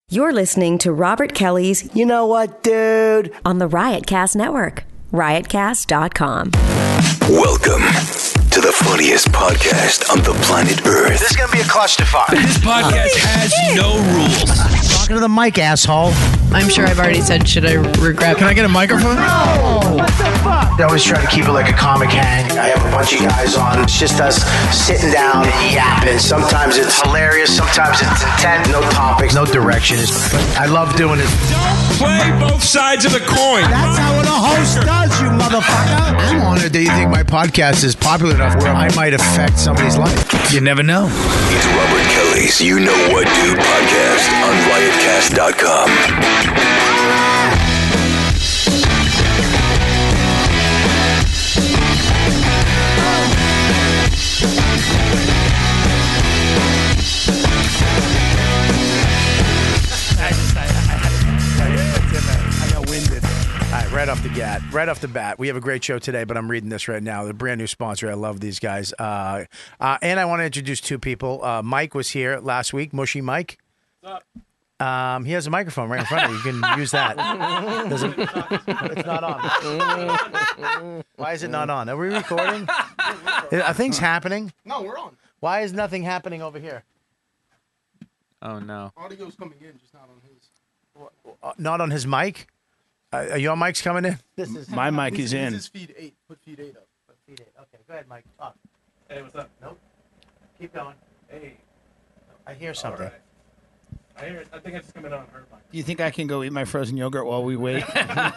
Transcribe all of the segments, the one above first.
You're listening to Robert Kelly's You Know What, Dude? on the Riotcast Network, riotcast.com. Welcome to the funniest podcast on the planet Earth. This is going to be a clusterfuck. This podcast has no rules. Talking to the mic, asshole. I'm sure I've already said, should I regret? Can I get a microphone? What the fuck? I always try to keep it like a comic hang. I have a bunch of guys on. It's just us sitting down and yapping. Sometimes it's hilarious. Sometimes it's intent. No topics, no direction. I love doing it. Don't play both sides of the coin. That's how a host does, you motherfucker. I'm honored that you think my podcast is popular enough where I might affect somebody's life. You never know. It's Robert Kelly's You Know What Dude podcast on riotcast.com. Right off the bat, we have a great show today, but I'm reading this right now. The brand new sponsor. I love these guys. And I want to introduce two people. Mike was here last week. Mushy Mike. What's up? He has a microphone right in front of you. You can use that. It's not on. Why is it not on? Are we recording? Are things happening? No, we're on. Why is nothing happening over here? Oh, no. Audio's coming in, just not on his. Not on his mic? Are your mics coming in? My mic is in. This is feed 8. Put feed 8 up. Okay, go ahead, Mike. Talk. Hey, what's up? Nope. Keep going. Hey. I hear something. I think it's coming on her mic. You think I can go eat my frozen yogurt while we wait?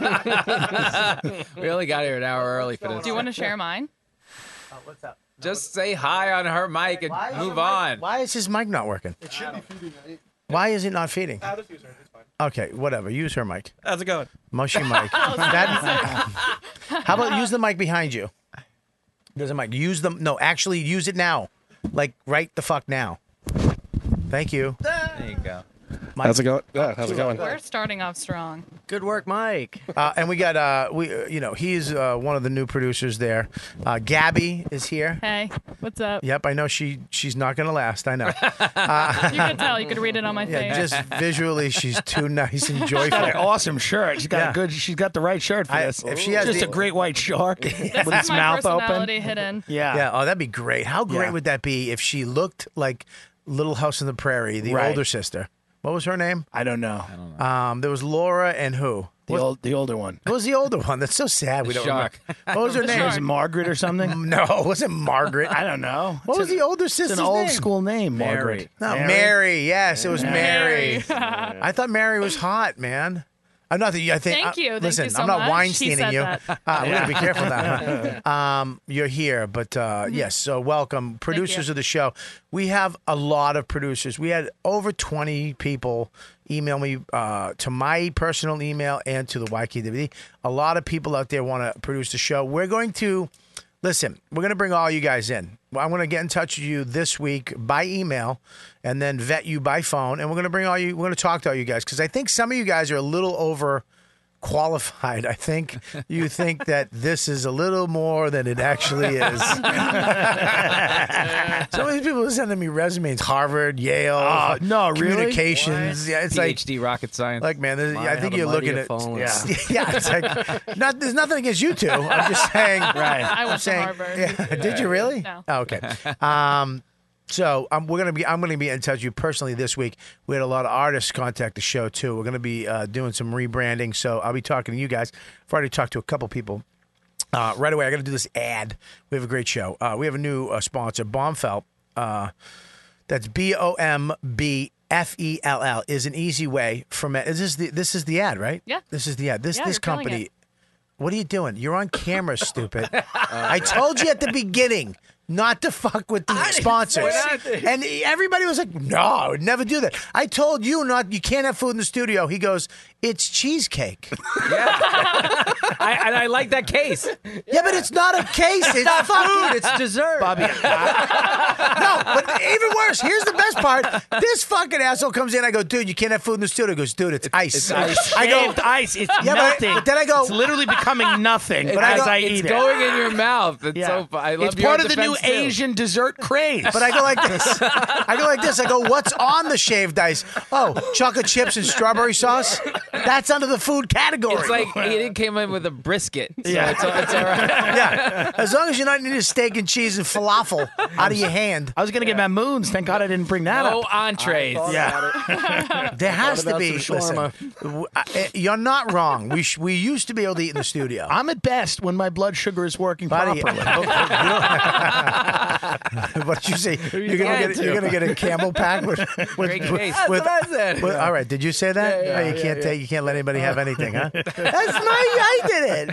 We only got here an hour early for this. Do you want to share mine? What's up? Just say hi on her mic and move on. Why is his mic not working? It should be feeding 8. Why is it not feeding? I'll just use her. It's fine. Okay, whatever. Use her mic. How's it going? Mushy mic. How about use the mic behind you? There's a mic. Use them. No, actually use it now. Like right the fuck now. Thank you. There you go. How's it going? Yeah, how's it going? We're starting off strong. Good work, Mike. And we got he's one of the new producers there. Gabby is here. Hey, what's up? Yep, I know she's not gonna last. I know. You could tell. You could read it on my Yeah, face. just visually, she's too nice and joyful. Got an awesome shirt. She's got Yeah. a good. She's got the right shirt for this. If she has just the- a great white shark this with is its my mouth open. personality hidden. Yeah. Oh, that'd be great. How great Yeah. would that be if she looked like Little House on the Prairie, the Right. older sister? What was her name? I don't know. There was Laura and who? The older one. What was the older one? That's so sad. We don't shark. remember. What was her name? Was it Margaret or something? No, it wasn't Margaret. I don't know. What was the older sister's It's an old name? school name, Margaret. No, Mary. Yes, it was Mary. Mary. I thought Mary was hot, man. I'm not that I think. Thank you. Thank Listen, you so I'm not much. She Weinsteining said you. that. We gotta be careful now. You're here, but yes. So welcome, producers you. of the show. We have a lot of producers. We had over 20 people email me to my personal email and to the YKWd. A lot of people out there want to produce the show. We're going to bring all you guys in. I'm going to get in touch with you this week by email and then vet you by phone. And we're going to talk to all you guys because I think some of you guys are a little overqualified. I think you think that this is a little more than it actually is. Some of these people are sending me resumes, Harvard, Yale, no, really? communications. Yeah, it's PhD rocket science. like man, I think you're looking at yeah. It's like there's nothing against you two. I'm just saying. Right. I went to Saying, Harvard. yeah, did you really? No. Oh, okay. So I'm going to be in touch with you personally this week. We had a lot of artists contact the show too. We're going to be doing some rebranding. So I'll be talking to you guys. I've already talked to a couple people. Right away, I got to do this ad. We have a great show. We have a new sponsor, Bombfell. That's BOMBFELL is an easy way for men. This is the ad, right? Yeah. This is the ad. This Yeah, you're killing company. it. What are you doing? You're on camera, stupid. I told you at the beginning not to fuck with the sponsors. And everybody was like, no, I would never do that. I told you you can't have food in the studio. He goes, It's cheesecake. I like that case. Yeah, but it's not a case. It's fucking. It's dessert. Bobby, No, but even worse. Here's the best part. This fucking asshole comes in. I go, dude, you can't have food in the studio. He goes, dude, it's ice. It's ice. I go, shaved ice. It's Yeah, melting. but then I go- It's literally becoming nothing But I as go- I It's eat it. going in your mouth. It's Yeah. so fun. I love It's your part of the new defense, too. Asian dessert craze. but I go like this. I go, what's on the shaved ice? Oh, chocolate chips and strawberry sauce. That's under the food category. It's like it came in with a brisket. So Yeah. it's all right. yeah, as long as you're not eating steak and cheese and falafel out of your hand. I was going to get Mamoons. Thank God I didn't bring that No up. entrees. Yeah. There has to about be. some Listen, you're not wrong. We used to be able to eat in the studio. I'm at best when my blood sugar is working Buddy, properly. what did you say? You're gonna get a Camel pack with Great case. with- That's what I said. all right, did you say that? Yeah, Oh, you can't let anybody have anything, huh? That's I did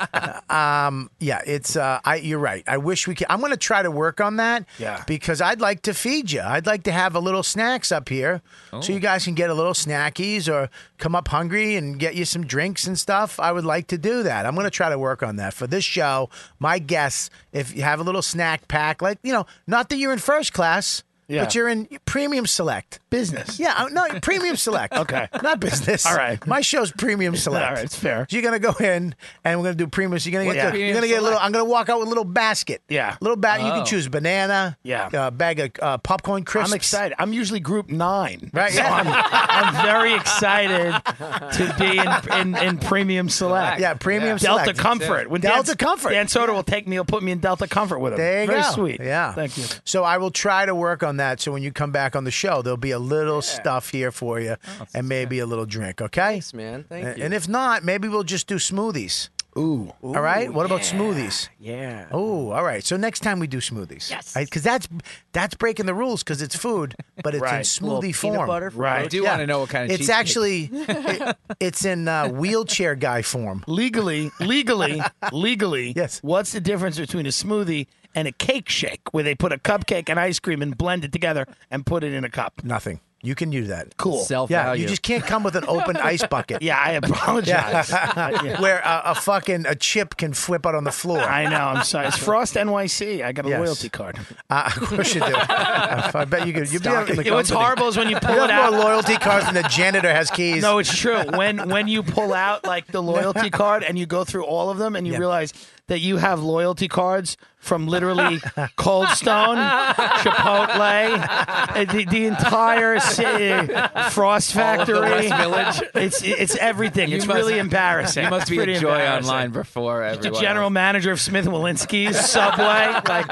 it. Yeah, it's you're right. I wish we could. I'm going to try to work on that. Yeah. Because I'd like to feed you. I'd like to have a little snacks up here, so you guys can get a little snackies or come up hungry and get you some drinks and stuff. I would like to do that. I'm going to try to work on that for this show. My guess, if you have a little snack pack, like not that you're in first class. Yeah. But you're in premium select. Business. Yeah, no, premium select. Okay. Not business. All right. My show's premium select. All right, it's fair. So you're gonna go in and we're gonna do premium. So you're gonna get Yeah. you're gonna get a little. I'm gonna walk out with a little basket. Yeah. Little bag. You can Oh. choose banana. Yeah. Bag of popcorn crisps. I'm excited. I'm usually group 9. Right, So yeah. I'm very excited to be in premium select. Yeah, premium Delta select. Comfort. When Delta Comfort. Dan Soder will take me. He'll put me in Delta Comfort with him. There you very go. sweet. Yeah. Thank you. So I will try to work on that. So when you come back on the show, there'll be a little stuff here for you, and maybe a little drink. Okay. Thanks, man. Thank you. And if not, maybe we'll just do smoothies. Ooh. All right. What about smoothies? Yeah. Oh, all right. So next time we do smoothies. Yes. Because that's breaking the rules because it's food, but it's in Right. smoothie form. Peanut butter. For Right. I do want to know what kind of It's cheesecake. actually it's in wheelchair guy form. Legally. Yes. What's the difference between a smoothie and a cake shake, where they put a cupcake and ice cream and blend it together and put it in a cup? Nothing. You can use that. Cool. Self-value. Yeah, you just can't come with an open ice bucket. Yeah, I apologize. Where a chip can flip out on the floor. I know. I'm sorry. It's Frost NYC. I got a Yes. loyalty card. Of course you do. I bet you could. You'd be Stock in the You know what's company. horrible is when you pull You it have more out. loyalty cards than the janitor has keys. No, it's true. When you pull out like the loyalty card and you go through all of them and you realize that you have loyalty cards from literally Cold Stone, Chipotle, the entire Frost Factory, West Village. It's everything. You It's must- really embarrassing. You must be Pretty a joy embarrassing. online before The everyone. general manager of Smith & Walensky's Subway, like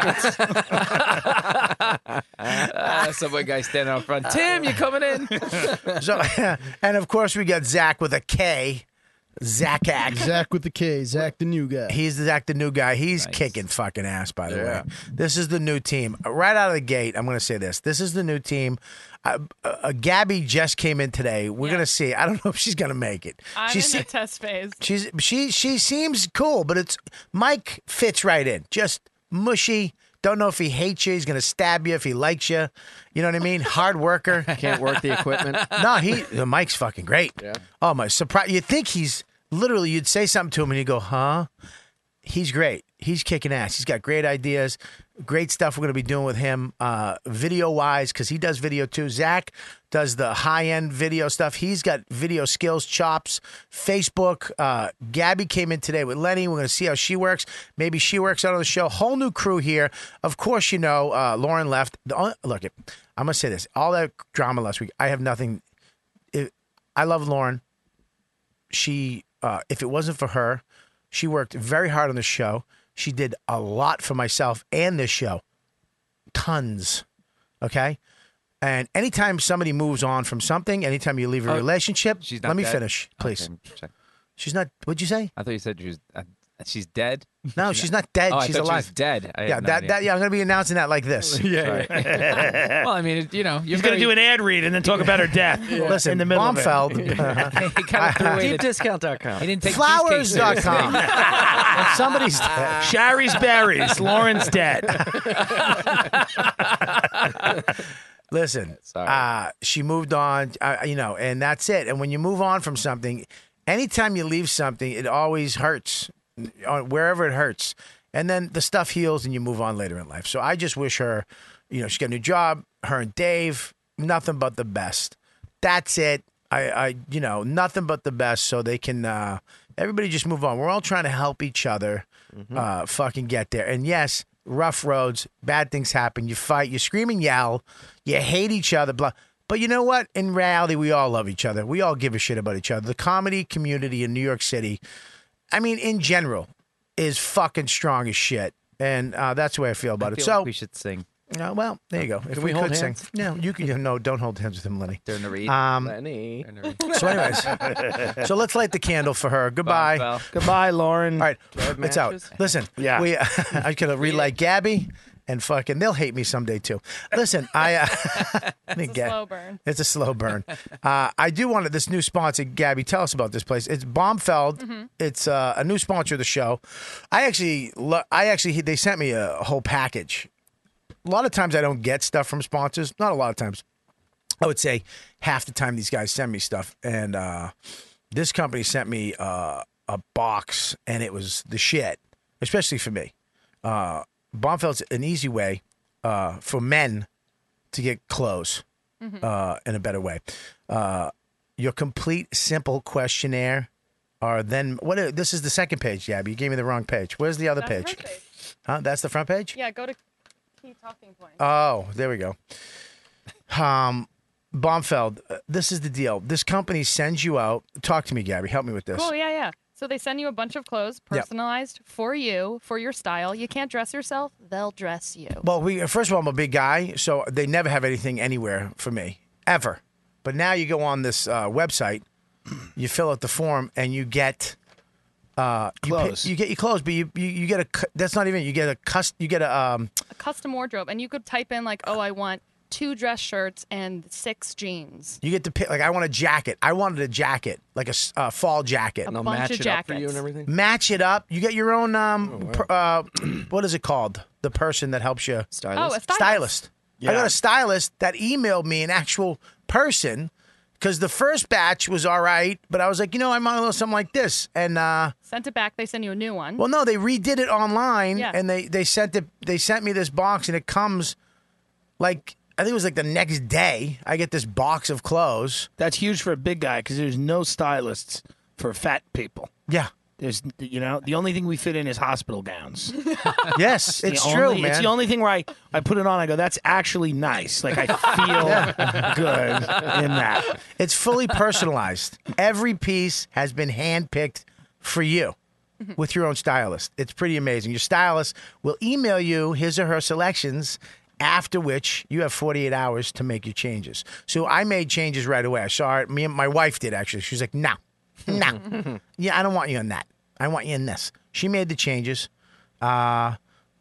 it's, Subway guy standing out front. Tim, you coming in? So, and of course we got Zach with a K. Zach Ack. Zach with the K. Zach, the new guy. He's Zach, the new guy. He's kicking fucking ass, by the way. This is the new team. Right out of the gate, I'm going to say this. This is the new team. Gabby just came in today. We're going to see. I don't know if she's going to make it. I'm She's in the test phase. she seems cool, but it's Mike fits right in. Just mushy. Don't know if he hates you. He's going to stab you if he likes you. You know what I mean? Hard worker. Can't work the equipment. No, Mike's fucking great. Yeah. Oh my surprise! You'd think he's literally. You'd say something to him and you go, "Huh?" He's great. He's kicking ass. He's got great ideas. Great stuff we're going to be doing with him, video wise, because he does video too. Zach does the high end video stuff. He's got video skills, chops, Facebook. Gabby came in today with Lenny. We're going to see how she works. Maybe she works out on the show. Whole new crew here. Of course, Lauren left. Look, I'm going to say this. All that drama last week, I have nothing. I love Lauren. She, if it wasn't for her, she worked very hard on the show. She did a lot for myself and this show. Tons. Okay? And anytime somebody moves on from something, anytime you leave a relationship, She's not let me dead? finish, please. Okay, check. She's not, what'd you say? I thought you said she's dead. No, she's not dead. Oh, I she's thought alive. she was dead. I had Yeah, no that, idea. yeah, I'm going to be announcing that like this. Sorry. Well, I mean, you're he's going to do an ad read and then talk about her death. Listen, in the middle Baumfeld. He kind of threw away the, DeepDiscount.com. he didn't take Flowers.com. If somebody's dead. Sherry's Berries. Lauren's dead. Listen, Sorry. she moved on, and that's it. And when you move on from something, anytime you leave something, it always hurts, wherever it hurts. And then the stuff heals and you move on later in life. So I just wish her, she got a new job, her and Dave, nothing but the best. That's it. I nothing but the best so they can, everybody just move on. We're all trying to help each other fucking get there. And yes, rough roads, bad things happen. You fight, you scream and yell, you hate each other, blah. But you know what? In reality, we all love each other. We all give a shit about each other. The comedy community in New York City, I mean, in general, is fucking strong as shit. And that's the way I feel about it. So we should sing. Well, there you go. If Can we we hold could hands? sing. No, you can. No, don't hold hands with him, Lenny. During the read. Lenny. So anyways, so let's light the candle for her. Goodbye. Bell. Goodbye, Lauren. All right, it's out. matches? Listen, Yeah. I could relight Gabby, and fucking they'll hate me someday too. Listen, I It's a slow burn. It's a slow burn. I do want this new sponsor, Gabby. Tell us about this place. It's Baumfeld. It's a new sponsor of the show. They sent me a whole package. A lot of times I don't get stuff from sponsors. Not a lot of times. I would say half the time these guys send me stuff. And this company sent me a box, and it was the shit, especially for me. Baumfeld's an easy way for men to get clothes in a better way. Your complete, simple questionnaire are then this is the second page, Gabby. You gave me the wrong page. Where's the other That's the page? front page. Huh? That's the front page? Yeah, go to key talking points. Oh, there we go. Baumfeld, this is the deal. This company sends you out. Talk to me, Gabby. Help me with this. Cool, yeah. So they send you a bunch of clothes Yep. personalized for you, for your style. You can't dress yourself, they'll dress you. Well, first of all, I'm a big guy, so they never have anything anywhere for me, ever. But now you go on this website, you fill out the form, and you get Clothes. You get your clothes, but you get that's not even. You get a A custom wardrobe. And you could type in like, I want 2 dress shirts and 6 jeans. You get to pick. Like, I want a jacket. I wanted a jacket, like a fall jacket. And they'll bunch match of it up for you jackets. and everything. Match it up. You get your own. What is it called? The person that helps you. Stylist. A stylist. I got a stylist that emailed me an actual person because the first batch was all right, but I was like, I want a little something like this, and Sent it back. They send you a new one. well, no, they redid it online, Yeah. and they sent it. They sent me this box, and it comes like I think it was like the next day. I get this box of clothes. That's huge for a big guy because there's no stylists for fat people. Yeah. There's, the only thing we fit in is hospital gowns. Yes, it's The true, only- man. It's the only thing where I put it on. I go, that's actually nice. Like I feel good in that. It's fully personalized. Every piece has been handpicked for you with your own stylist. It's pretty amazing. Your stylist will email you his or her selections, after which you have 48 hours to make your changes. So I made changes right away. I saw it. Me and my wife did, actually. She was like, no. Yeah, I don't want you in that. I want you in this. She made the changes. And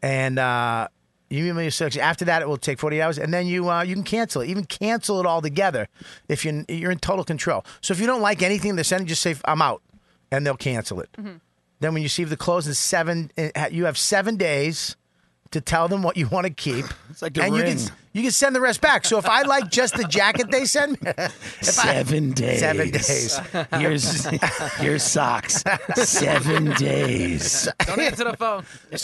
you email your selection. After that, it will take 48 hours, and then you can cancel it. Even cancel it altogether if you're in total control. So if you don't like anything they're sending, just say I'm out, and they'll cancel it. Then when you receive the clothes you have 7 days to tell them what you want to keep. It's like a and ring. you can send the rest back. So if I like just the jacket they send me, 7 days. 7 days. Here's socks. 7 days. Don't answer the phone.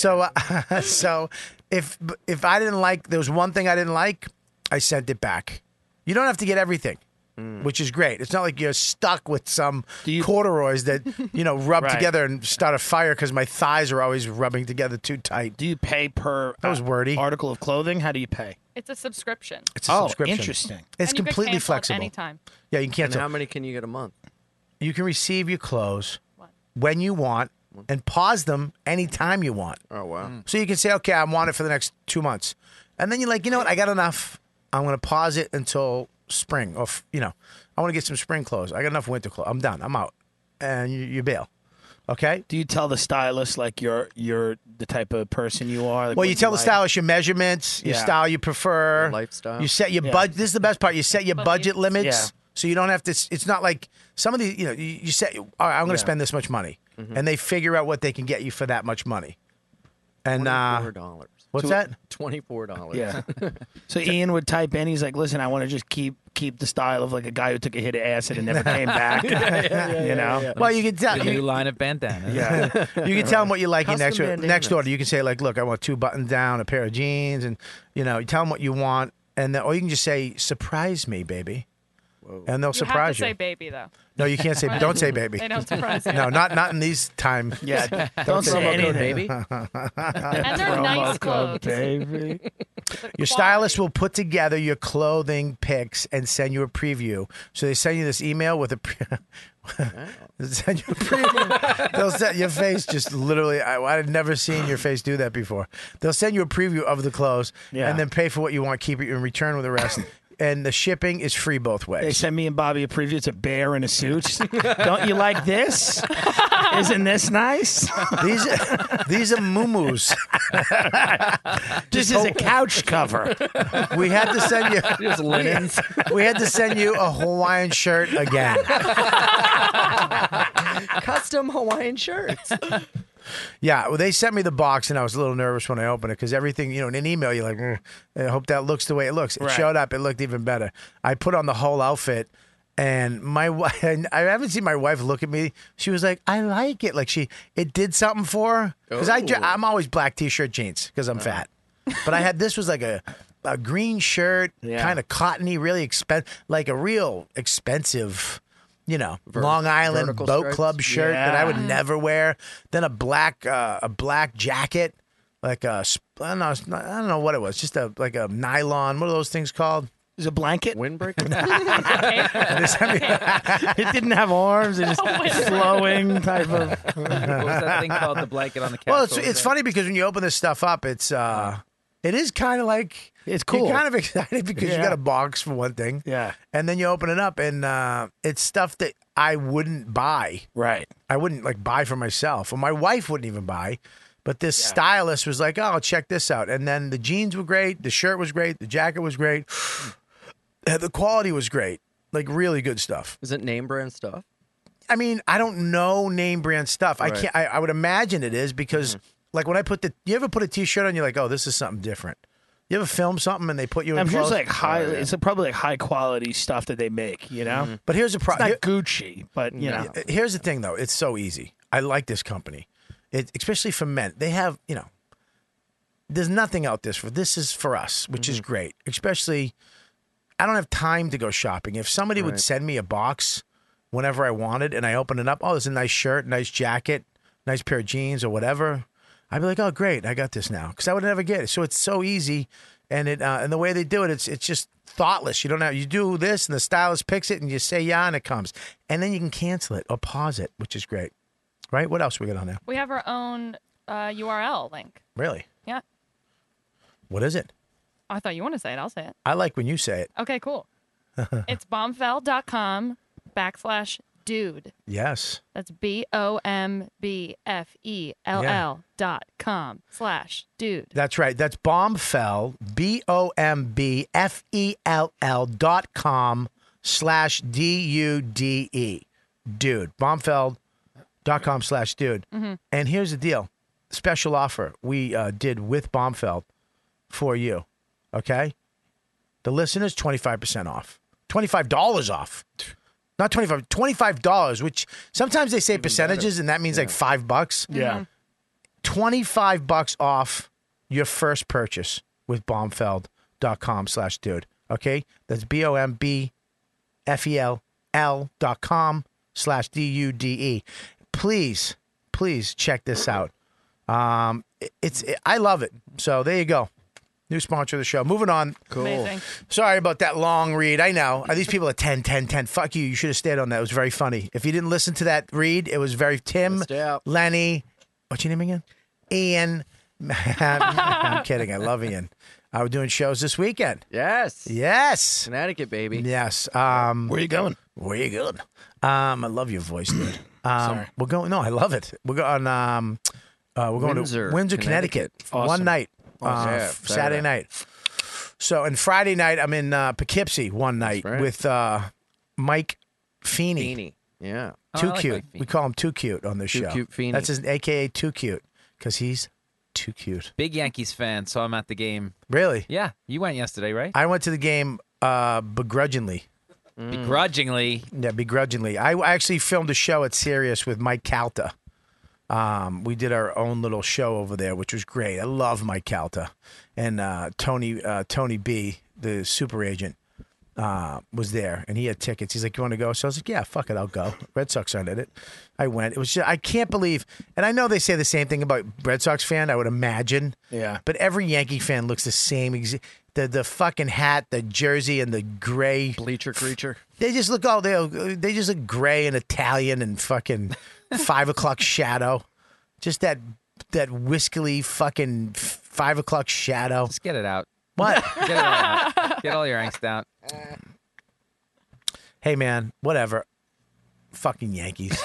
So if I didn't like, there was one thing I didn't like, I sent it back. You don't have to get everything, which is great. It's not like you're stuck with some corduroys that rub Right. together and start a fire because my thighs are always rubbing together too tight. Do you pay per That was wordy. article of clothing? How do you pay? It's a subscription. It's a subscription. Interesting. It's And you could completely cancel at flexible. anytime. Yeah, you can And cancel. how many can you get a month? You can receive your clothes when you want and pause them anytime you want. Oh, wow. So you can say, okay, I want it for the next 2 months. And then you're like, you know what? I got enough. I'm going to pause it until spring. Or, I want to get some spring clothes. I got enough winter clothes. I'm done. I'm out. And you bail. Okay? Do you tell the stylist like you're the type of person you are? Like, Well, what you tell the like? stylist your measurements, your Yeah. style you prefer. Your lifestyle. You set your Yeah. budget. This is the best part. You set your budget limits. Yeah. So you don't have to, it's not like some of these, you set, all right, I'm going to Yeah. spend this much money. And they figure out what they can get you for that much money. And, $24. What's that? $24. Yeah. So Ian would type in. He's like, "Listen, I want to just keep the style of like a guy who took a hit of acid and never came back." You know. Well, you can tell. The new line of bandana. Yeah. You can tell them what you like in Custom next bandanas. order. You can say like, "Look, I want 2 buttons down, a pair of jeans," and you tell them what you want, and then, or you can just say, "Surprise me, baby," and they'll You surprise have to you. say baby though. No, you can't say. Don't say baby. They don't surprise you. No, not in these times. Yeah. Don't say Promo code, anything. baby. And they're nice clothes. Baby. Your stylist will put together your clothing pics and send you a preview. So they send you this email with a. They'll send you a preview. They'll set your face just literally. I've never seen your face do that before. They'll send you a preview of the clothes and then pay for what you want. Keep it in return with the rest. And the shipping is free both ways. They send me and Bobby a preview. It's a bear in a suit. Don't you like this? Isn't this nice? These are muumuus. This is a couch cover. We had to send you Just linens. We had to send you a Hawaiian shirt again. Custom Hawaiian shirts. Yeah, well, they sent me the box, and I was a little nervous when I opened it because everything, in an email, you're like, I hope that looks the way it looks. It Right. showed up. It looked even better. I put on the whole outfit, and my wife, I haven't seen my wife look at me. She was like, I like it. Like it did something for her. Because I'm always black T-shirt jeans because I'm fat. But this was like a green shirt, kind of cottony, really expensive, like a real expensive, Long Island vertical Boat stripes? Club shirt that I would never wear. Then a black jacket, like I don't know what it was, just like a nylon. What are those things called? Is it a blanket? Windbreaker? It didn't have arms. It just flowing type of. What was that thing called? The blanket on the couch? Well, What was it's that? funny because when you open this stuff up, it is kind of like It's cool. You're kind of excited because you got a box for one thing. Yeah. And then you open it up and it's stuff that I wouldn't buy. Right. I wouldn't buy for myself. Or my wife wouldn't even buy. But this stylist was like, "Oh, check this out." And then the jeans were great, the shirt was great, the jacket was great. The quality was great. Like really good stuff. Is it name brand stuff? I mean, I don't know name brand stuff. I Right. can't I would imagine it is because like when I put you ever put a t-shirt on, you're like, "Oh, this is something different." You ever film something and they put you in I'm sure it's clothes? like high. It's probably like high quality stuff that they make. You know. But here's the It's problem. not Gucci, but you know. Here's the thing, though. It's so easy. I like this company, especially for men. They have, there's nothing out there for. This is for us, which is great. Especially, I don't have time to go shopping. If somebody would send me a box whenever I wanted, and I open it up, oh, there's a nice shirt, nice jacket, nice pair of jeans, or whatever. I'd be like, oh, great, I got this now, because I would never get it. So it's so easy, and and the way they do it, it's just thoughtless. You do this, and the stylist picks it, and you say yeah, and it comes, and then you can cancel it or pause it, which is great. Right? What else we got on there? We have our own URL link. Really? Yeah. What is it? I thought you want to say it. I'll say it. I like when you say it. Okay, cool. It's bombfell.com/dude. Yes. That's BOMBFELL.com/dude. That's right. That's Bombfell, BOMBFELL.com/DUDE. Dude. Bombfell.com/dude. And here's the deal. Special offer we did with Bombfell for you. Okay? The listeners, 25% off. $25 off. Not $25, which sometimes they say percentages, and that means like $5. Yeah. $25 off your first purchase with bombfell.com/dude. Okay? That's BOMBFELL.com/DUDE. Please check this out. I love it. So there you go. New sponsor of the show. Moving on. Amazing. Sorry about that long read. I know. These people are 10, 10, 10. Fuck you. You should have stayed on that. It was very funny. If you didn't listen to that read, it was very Tim, Stay out. Lenny. What's your name again? Ian. I'm kidding. I love Ian. We're doing shows this weekend. Yes. Yes. Connecticut, baby. Yes. Where you going? Where you going? I love your voice, dude. Sorry. We're going. No, I love it. We're going. We're going Windsor, to Windsor, Connecticut. Awesome. One night. Yeah, Saturday night. So, and Friday night, I'm in Poughkeepsie one night right. with Mike Feeney. Feeney. Yeah. Too I like cute. Mike Feeney. We call him Too Cute on this Too show. Cute Feeney. That's his AKA Too Cute because he's too cute. Big Yankees fan, so I'm at the game. Really? Yeah, you went yesterday, right? I went to the game begrudgingly. Begrudgingly. Yeah, begrudgingly. I actually filmed a show at Sirius with Mike Calta. We did our own little show over there, which was great. I love Mike Calta. And Tony B, the super agent, was there, and he had tickets. He's like, "You want to go?" So I was like, "Yeah, fuck it, I'll go." Red Sox are in it. I went. It was just, I can't believe, and I know they say the same thing about Red Sox fan, I would imagine. Yeah. But every Yankee fan looks the same. The fucking hat, the jersey, and the gray Bleacher creature. They just look they just look gray and Italian and fucking 5 o'clock shadow. Just that whiskily fucking 5 o'clock shadow. Just get it out. What? Get it all out. Get all your angst out. Hey man, whatever. Fucking Yankees.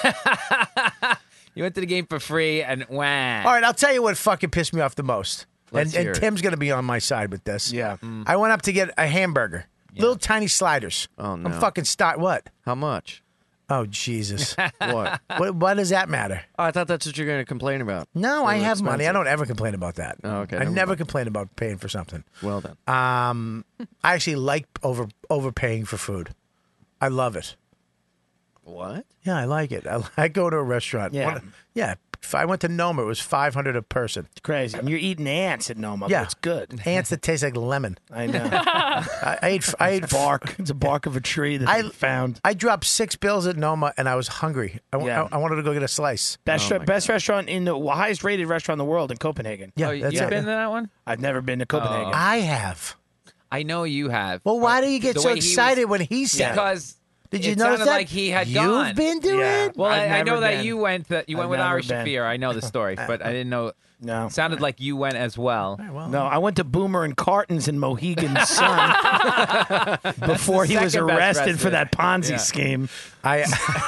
You went to the game for free and wah. All right, I'll tell you what fucking pissed me off the most. Let's And hear it. Tim's going to be on my side with this. Yeah. I went up to get a hamburger. Little tiny sliders. Oh, no. I'm fucking what? How much? Oh, Jesus. What? What does that matter? Oh, I thought that's what you're going to complain about. No, I Really have money. I expensive. don't ever complain about that. Oh, okay, I never never mind. complain about paying for something. Well then. I actually like overpaying for food. I love it. What? Yeah, I like it. I go to a restaurant. Yeah. Yeah. If I went to Noma, it was $500 a person. It's crazy. And you're eating ants at Noma. Yeah. But it's good. Ants that taste like lemon. I know. I ate bark. It's a bark of a tree that I found. I dropped $6 at Noma and I was hungry. I wanted to go get a slice. Best restaurant in the highest rated restaurant in the world in Copenhagen. Yeah, Oh, that's you've it. been to that one? I've never been to Copenhagen. I have. I know you have. Well, why but do you get the so way he was- excited when he said it? Because Did you it notice sounded that? like he had You've gone. been to Yeah. it? Well, I've I know never that been. you went with never Ari been. Shafir. I know the story, but I didn't know. No. It sounded like you went as well. No, I went to Boomer and Cartons in Mohegan Sun before he was second best arrested for restaurant. that Ponzi Yeah. scheme. I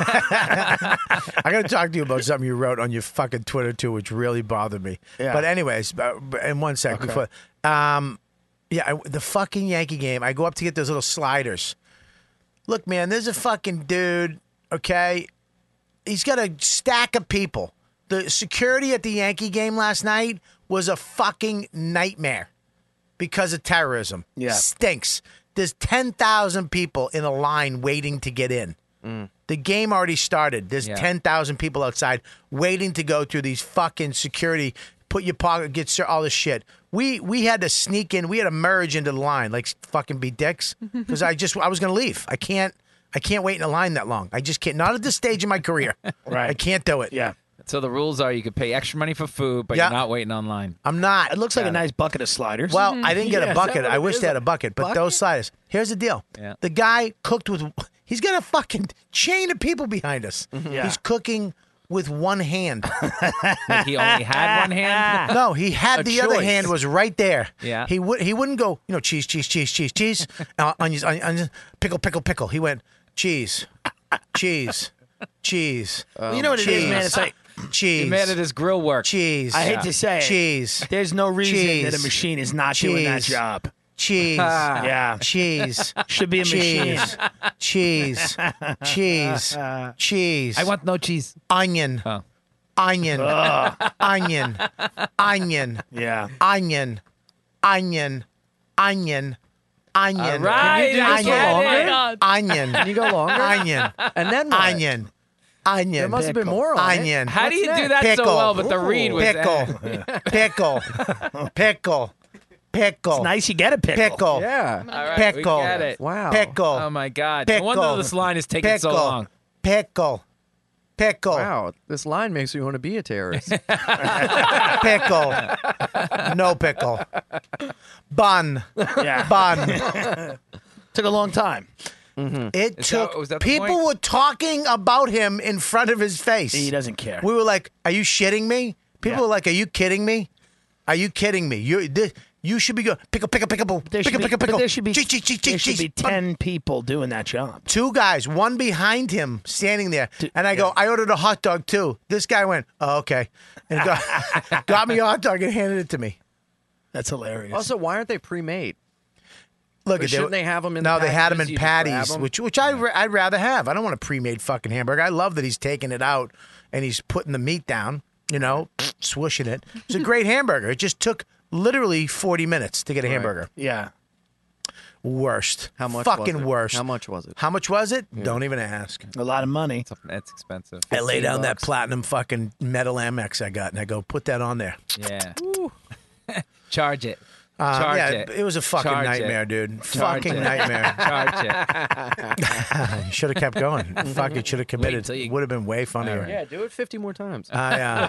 got to talk to you about something you wrote on your fucking Twitter too, which really bothered me. Yeah. But anyways, in 1 sec before, the fucking Yankee game. I go up to get those little sliders. Look, man, there's a fucking dude. Okay, he's got a stack of people. The security at the Yankee game last night was a fucking nightmare because of terrorism. Yeah. Stinks. There's 10,000 people in a line waiting to get in. The game already started. There's 10,000 people outside waiting to go through these fucking security. Put your pocket, get all this shit. We had to sneak in. We had to merge into the line like fucking be dicks because I was gonna leave. I can't wait in a line that long. I just can't. Not at this stage in my career. Right. I can't do it. Yeah. So the rules are you could pay extra money for food, but Yeah. you're not waiting online. I'm not. It looks like a nice bucket of sliders. Well, I didn't get Yeah, a is bucket. that what I it wish is? they had a bucket, but those sliders. Here's the deal. Yeah. The guy cooked with. He's got a fucking chain of people behind us. Yeah. He's cooking with one hand. Like he only had one hand. No, he had the other choice. hand was right there. Yeah. He wouldn't go, cheese, onions, pickle. He went cheese. you know what it is, man? It's like cheese. He made it his grill work. cheese. I hate to say it. cheese. There's no reason Cheese. that a machine is not doing that Cheese. job. Cheese. Yeah. Cheese. Should be a machine. Cheese. Cheese. Cheese. I want no cheese. onion. Oh. Onion. Onion. Onion. Yeah. Onion. Onion. Onion. Onion. Right, do this I for get longer? it. God. Onion. Can you go longer? Onion. And then what? Onion. Onion. There must have been more on it. Onion. How do you What's do that? that so Pickle. well? But the read was Pickle. Pickle. Pickle. It's nice you get a pickle. Pickle. Yeah. All right, Pickle. we get it. Wow. Pickle. Oh my God! No Pickle. wonder this line is taking so Pickle. long. Pickle. Pickle. Wow. This line makes you want to be a terrorist. Pickle. No pickle. Bun. Yeah. Bun. Took a long time. It Is took. that- was that the People point? were talking about him in front of his face. He doesn't care. We were like, "Are you shitting me?" People Yeah. were like, "Are you kidding me? Are you kidding me? You should be going pickle. There should be, but there should be, there should be 10 people doing that job. Two guys, one behind him, standing there, and I go, "I ordered a hot dog too." This guy went, "Oh, okay," and got me a hot dog and handed it to me. That's hilarious. Also, why aren't they pre-made? Look, Or shouldn't they have them in No, the they had them packages? in You just grab patties, 'em? which I'd rather have. I don't want a pre-made fucking hamburger. I love that he's taking it out and he's putting the meat down. you know, swooshing it. It's a great hamburger. It just took literally 40 minutes to get a hamburger. Yeah. Worst. How much Fucking was it? worst. How much was it? How much was it? Don't even ask. A lot of money. That's expensive. I lay down that $15. platinum fucking metal Amex I got, and I go, put that on there. Yeah. Charge it. Charge yeah, it. it was a fucking Charge nightmare, it. dude. Charge Fucking it. nightmare. Charge it. You should have kept going. Fuck, you should have committed. till you- Would have been way funnier. Yeah, do it 50 more times. Yeah.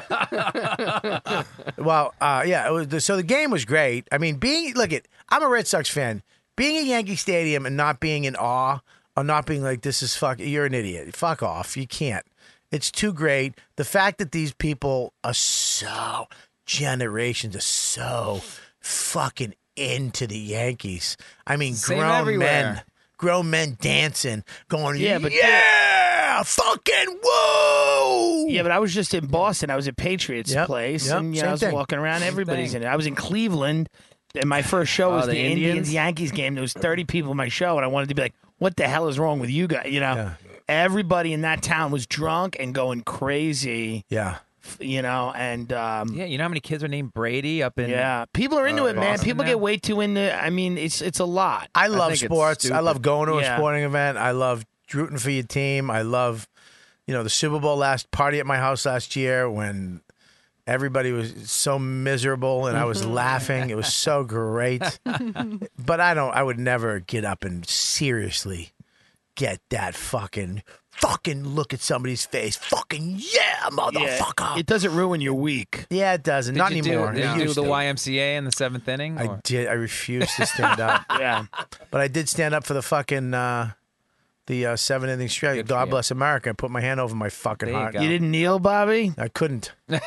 Well, yeah. It was so the game was great. I mean, I'm a Red Sox fan. Being at Yankee Stadium and not being in awe, or not being like, this is you're an idiot. Fuck off. You can't. It's too great. The fact that these people are generations are so fucking into the Yankees. I mean, Same grown everywhere. men dancing, going, Yeah, but fucking whoa. Yeah, but I was just in Boston. I was at Patriots Yep, place, yep, and same I was thing. walking around. Everybody's thing. in it. I was in Cleveland, and my first show was the the Indians? Indians-Yankees game. There was 30 people in my show, and I wanted to be like, what the hell is wrong with you guys? You know, everybody in that town was drunk and going crazy. Yeah. You know, and Yeah, you know how many kids are named Brady up in? yeah, people are into it, man. Boston People now? get way too into. I mean, it's a lot. I love think it's sports. I stupid. love going to a Yeah. sporting event. I love rooting for your team. I love, the Super Bowl party at my house last year when everybody was so miserable and I was laughing. It was so great. But I would never get up and seriously get that fucking look at somebody's face. Fucking yeah, motherfucker. It doesn't ruin your week. Yeah, it doesn't. Did Not you anymore. Did It you do used the to. YMCA in the seventh inning? I or- did. I refused to stand up. Yeah. But I did stand up for the fucking the 7 inning stretch. Good for God you. bless America. I put my hand over my fucking There you heart. go. You didn't kneel, Bobby? I couldn't. I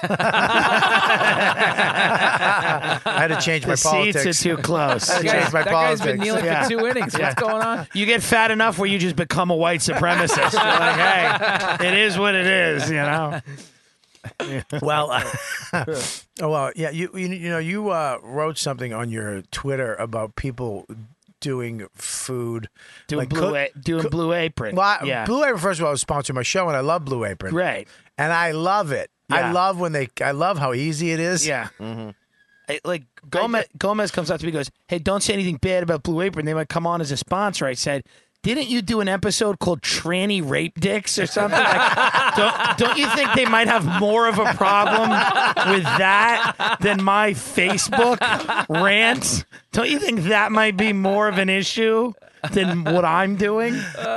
had to change my The politics. seats are too close. I had to That change my that guy's politics. been kneeling Yeah. for 2 innings. Yeah. What's going on? You get fat enough where you just become a white supremacist. You're like, hey, it is what it is, you know? Well, yeah. You wrote something on your Twitter about people doing food, Doing like Blue Apron. Well, yeah. Blue Apron, first of all, was sponsoring my show, and I love Blue Apron. Right. And I love it. Yeah. I love how easy it is. Yeah. Like Gomez comes up to me and goes, hey, don't say anything bad about Blue Apron. They might come on as a sponsor. I said, didn't you do an episode called Tranny Rape Dicks or something? Like, don't you think they might have more of a problem with that than my Facebook rant? Don't you think that might be more of an issue than what I'm doing?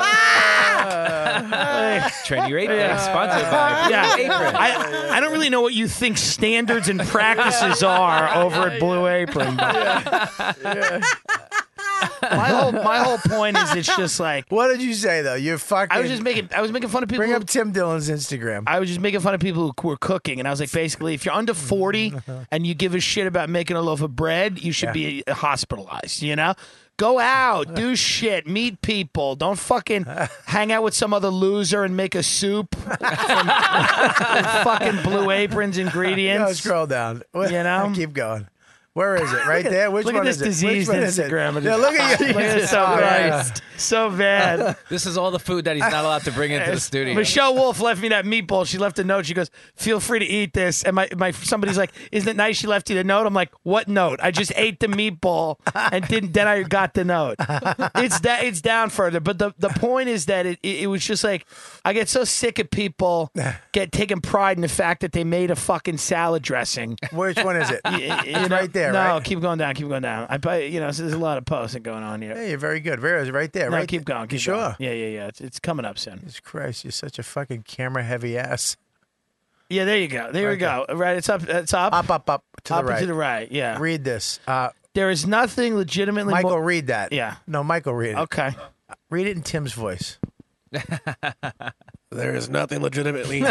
Trendy Rape Day, sponsored by Yeah. Blue Apron. I don't really know what you think standards and practices are over at Blue Apron. But my whole point is it's just like What did you say though? You're fucking. I was making fun of people. Bring up Tim Dillon's Instagram. I was just making fun of people who were cooking, and I was like, basically, if you're under 40 and you give a shit about making a loaf of bread, you should be hospitalized. You know. Go out, do shit, meet people. Don't fucking hang out with some other loser and make a soup from fucking Blue Apron's ingredients. No, scroll down. You know? Keep going. Where is it? Right there? Which Look at one this is it? diseased Which one is it? Instagram. Yeah, look at you. Look at this, so bad. So bad. This is all the food that he's not allowed to bring into the studio. Michelle Wolf left me that meatball. She left a note. She goes, "Feel free to eat this." And my somebody's like, "Isn't it nice she left you the note?" I'm like, "What note? I just ate the meatball and didn't. Then I got the note. It's down further. But the point is that it was just like I get so sick of people taking pride in the fact that they made a fucking salad dressing. Which one is it? It's right there, No, right? keep going down. Keep going down. So there's a lot of posting going on here. Hey, you're very good. Where is it? Right there. No, right keep going. You Keep sure? going. Yeah. It's coming up soon. Jesus Christ, you're such a fucking camera heavy ass. Yeah, there you go. There we go. Right, it's up. It's up. Up to Up the and right. to the right. Yeah. Read this. There is nothing legitimately. Michael, read that. Yeah. No, Michael, read it. Okay. Read it in Tim's voice. There is nothing legitimately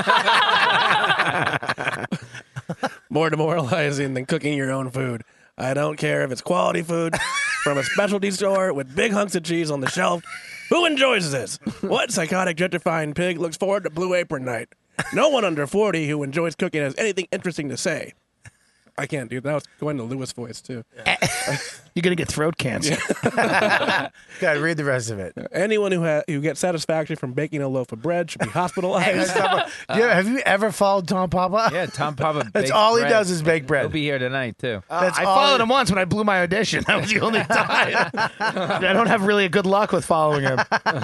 more demoralizing than cooking your own food. I don't care if it's quality food from a specialty store with big hunks of cheese on the shelf. Who enjoys this? What psychotic gentrifying pig looks forward to Blue Apron night? No one under 40 who enjoys cooking has anything interesting to say. I can't do that. I was going to Lewis voice too. You're gonna get throat cancer. Go ahead, read the rest of it. Anyone who gets satisfaction from baking a loaf of bread should be hospitalized. Have you ever followed Tom Papa? Yeah, Tom Papa. That's bakes all he bread. does is bake bread. He'll be here tonight too. That's I all followed him once when I blew my audition. That was the only time. I don't have really a good luck with following him.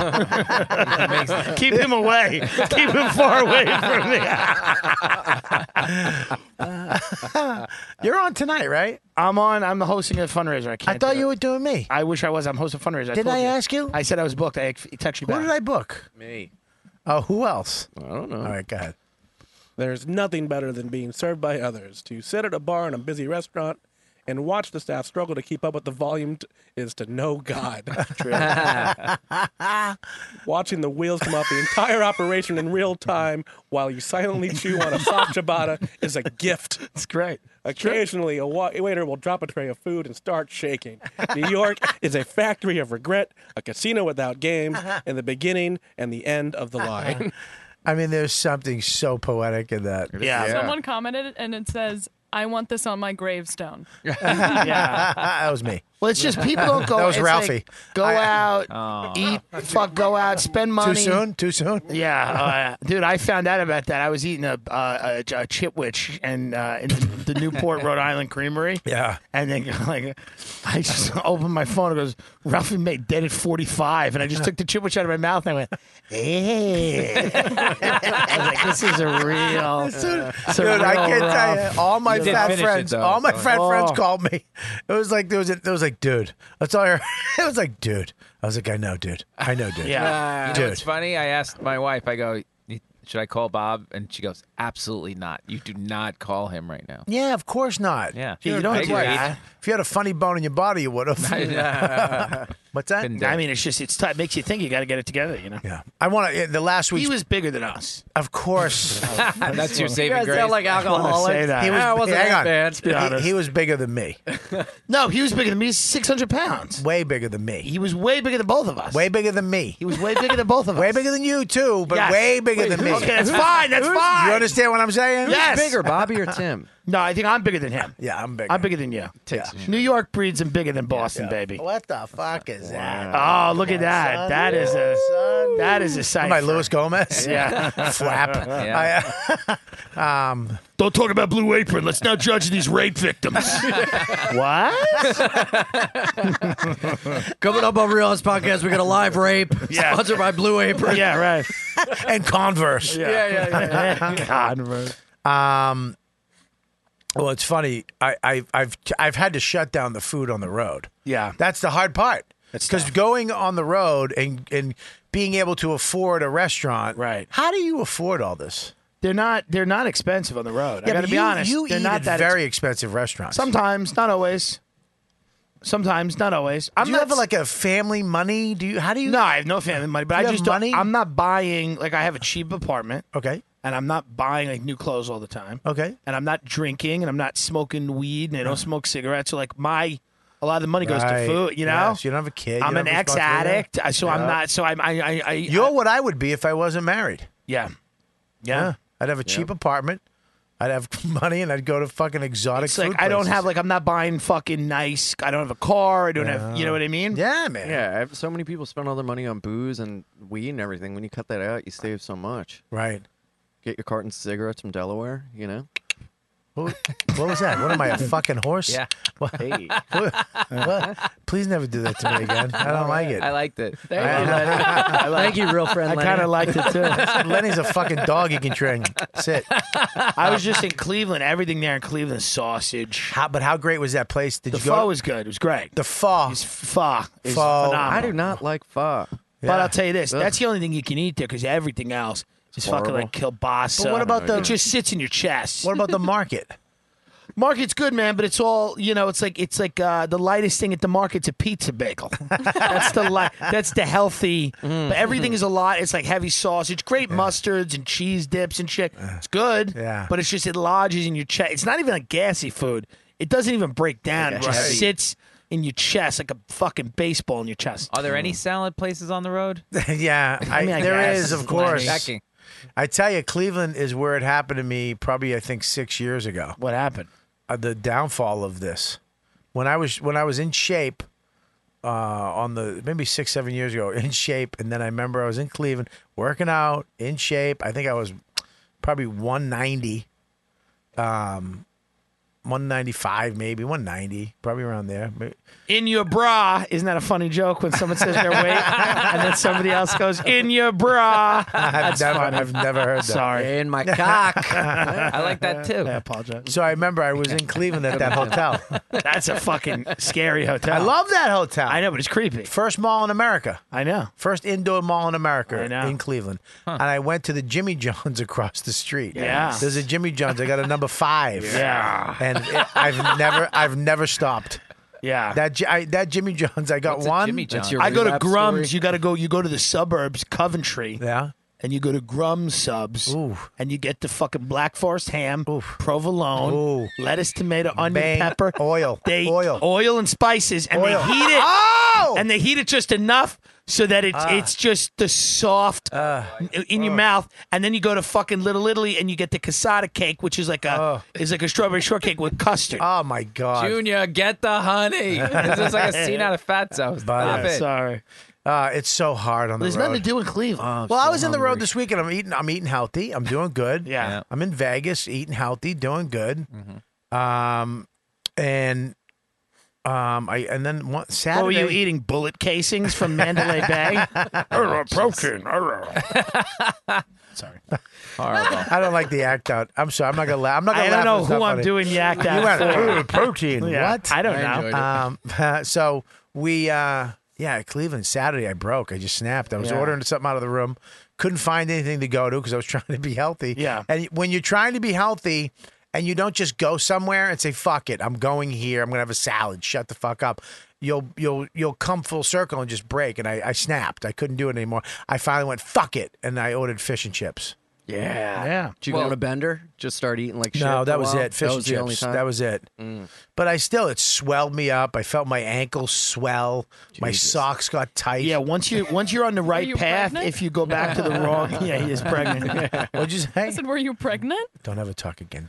Keep him away. Keep him far away from me. You're on tonight, right? I'm on. I'm hosting a fundraiser. I can't. I thought do you it. were doing me. I wish I was. I'm hosting a fundraiser. Didn't told I you. ask you? I said I was booked. I texted you back. Who did I book? Me. Oh, who else? I don't know. All right, go ahead. There's nothing better than being served by others. To sit at a bar in a busy restaurant and watch the staff struggle to keep up with the volume is to know God. Watching the wheels come off the entire operation in real time while you silently chew on a soft ciabatta is a gift. It's great. Occasionally, a waiter will drop a tray of food and start shaking. New York is a factory of regret, a casino without games, and the beginning and the end of the line. I mean, there's something so poetic in that. Yeah. Someone commented and it says, "I want this on my gravestone." Yeah. That was me. Well, it's just people don't go. That was it's Ralphie. like, go out, eat, go out, spend money. Too soon? Too soon? Yeah, dude, I found out about that. I was eating a Chipwich and in the Newport, Rhode Island Creamery. Yeah. And then like, I just opened my phone. It goes, Ralphie made dead at 45, and I just took the Chipwich out of my mouth and I went, hey. I was like, this is a real. It's a Dude, real I can't rough. tell you. All my You did fat finish it, friends, though. all my fat friends Oh. called me. It was like there was like, dude. That's all I heard. It was like, dude. I was like, I know, dude. I know, dude. Yeah. You know Dude. what's funny? I asked my wife. I go, should I call Bob? And she goes, absolutely not. You do not call him right now. Yeah, of course not. Yeah. You don't do Agreed. that. If you had a funny bone in your body, you would have. What's that? Couldn't do I it. mean, it's just it's it makes you think you got to get it together. You know. Yeah. I want to. The last week, He was bigger than us. of course. That's your You saving guys grace. sound like I wanna alcoholics. say that. He was, it wasn't hang that on. bad. be honest. He was bigger than me. No, he was bigger than me. He's 600 pounds. Way bigger than me. He was way bigger than both of us. Way bigger than me. He was way bigger than both of us. Way bigger than you too, but Yes. way bigger than me. Okay, that's fine. That's fine. You understand what I'm saying? Yes. Bigger, Bobby or Tim? No, I think I'm bigger than him. Yeah, I'm bigger. I'm bigger than you. Yeah. New York breeds him bigger than Boston, baby. What the fuck is that? Oh, look at that. Son. That is Son. a sight. By for- Luis Gomez? Yeah. Flap. Yeah. Don't talk about Blue Apron. Let's not judge these rape victims. What? Coming up on Real House Podcast, we got a live rape Yeah. sponsored by Blue Apron. Yeah, right. And Converse. Converse. Well, it's funny. I've had to shut down the food on the road. Yeah. That's the hard part. That's Because tough. going on the road and being able to afford a restaurant. Right. How do you afford all this? They're not expensive on the road. I got to but be honest. You they're eat not at that very expensive restaurants. Sometimes, not always. Sometimes, not always. Do you have like a family money? How do you? No, I have no family money, but You I have just money? don't. I'm not buying like I have a cheap apartment, Okay. and I'm not buying like new clothes all the time. Okay. And I'm not drinking, and I'm not smoking weed, and I don't smoke cigarettes. So like a lot of the money goes to Right. food. You know, Yes, you don't have a kid. I'm you an don't have ex-addict, responsibility. so I'm not. So I You're what I would be if I wasn't married. yeah. I'd have a cheap apartment. I'd have money, and I'd go to fucking exotic It's like food I don't places. have like I'm not buying fucking nice. I don't have a car. I don't have. You know what I mean? Yeah, man. Yeah, so many people spend all their money on booze and weed and everything. When you cut that out, you save so much. Right. Get your carton of cigarettes from Delaware, you know? What was that? What am I, a fucking horse? Yeah. What? What? Please never do that to me again. I don't like it. I liked it. Thank you, real friend I kind of liked it too. Lenny's a fucking dog you can train. Sit. I was just in Cleveland. Everything there in Cleveland, sausage. But how great was that place? Did The you go? pho was good. It was great. The pho. His pho is Pho. phenomenal. I do not like pho. But I'll tell you this: that's the only thing you can eat there because everything else is fucking horrible. like kielbasa. But what about the- It just sits in your chest. What about the market? Market's good, man, but it's all It's like the lightest thing at the market's a pizza bagel. That's the healthy. But everything is a lot. It's like heavy sausage, great mustards and cheese dips and shit. It's good. Yeah. But it's just it lodges in your chest. It's not even like gassy food. It doesn't even break down. It just Right. sits in your chest like a fucking baseball in your chest. Are there any salad places on the road? Yeah, I mean, I there guess. is, of course. Checking. I tell you, Cleveland is where it happened to me. Probably, I think 6 years ago. What happened? the downfall of this. When I was in shape, on the maybe 6-7 years ago, in shape, and then I remember I was in Cleveland working out in shape. I think I was probably 190, 195 maybe 190, probably around there. In your bra. Isn't that a funny joke when someone says their weight and then somebody else goes, in your bra? I've never heard that. Sorry. In my cock. I like that too. I apologize. So I remember I was in Cleveland at that hotel. That's a fucking scary hotel. I love that hotel. I know, but it's creepy. First mall in America. I know. First indoor mall in America I know. in Cleveland. And I went to the Jimmy John's across the street. Yeah. There's a Jimmy John's. I got a number 5. Yeah. And I've never stopped. Yeah. That Jimmy John's, I got What's a one. Jimmy John's? That's your I go to relapse Grum's. story? You go to the suburbs, Coventry. Yeah. And you go to Grum's Subs, Ooh. and you get the fucking Black Forest ham, Oof. provolone, Ooh. lettuce, tomato, onion, Bang. pepper, Oil. oil and spices, and Oil. they heat it, Oh! and they heat it just enough so that it's just the soft in your mouth, and then you go to fucking Little Italy and you get the cassata cake, which is like a strawberry shortcake with custard. Oh my God. Junior, get the honey. This is like a scene out of Fatso. Stop it. Sorry, It's so hard on the there's road. nothing to do in Cleveland. Well, I was in the road this week and I'm eating healthy. I'm doing good. Yeah. I'm in Vegas eating healthy, doing good. Saturday. What were you eating? Bullet casings from Mandalay Bay? Protein. Sorry. Horrible. I don't like the act out. I'm sorry. I'm not gonna laugh. I'm not gonna I laugh. don't know It's who not I'm funny. doing the act You out went, for. "Ooh, protein. Yeah. What? I don't I know. enjoyed So we, Cleveland Saturday, I broke. I just snapped. I was Yeah. ordering something out of the room. Couldn't find anything to go to because I was trying to be healthy. Yeah. And when you're trying to be healthy and you don't just go somewhere and say, fuck it, I'm going here. I'm going to have a salad. Shut the fuck up. You'll come full circle and just break. And I snapped. I couldn't do it anymore. I finally went, fuck it. And I ordered fish and chips. Yeah. Did you go on a bender? Just start eating like shit? No, for that a was while? it. Fish That and was the only chips. time? That was it. But it swelled me up. I felt my ankles swell. My socks got tight. Yeah, once you're on the right you path, pregnant? if you go back to the wrong, yeah, he is pregnant. What'd you I say? said, were you pregnant? Don't ever talk again.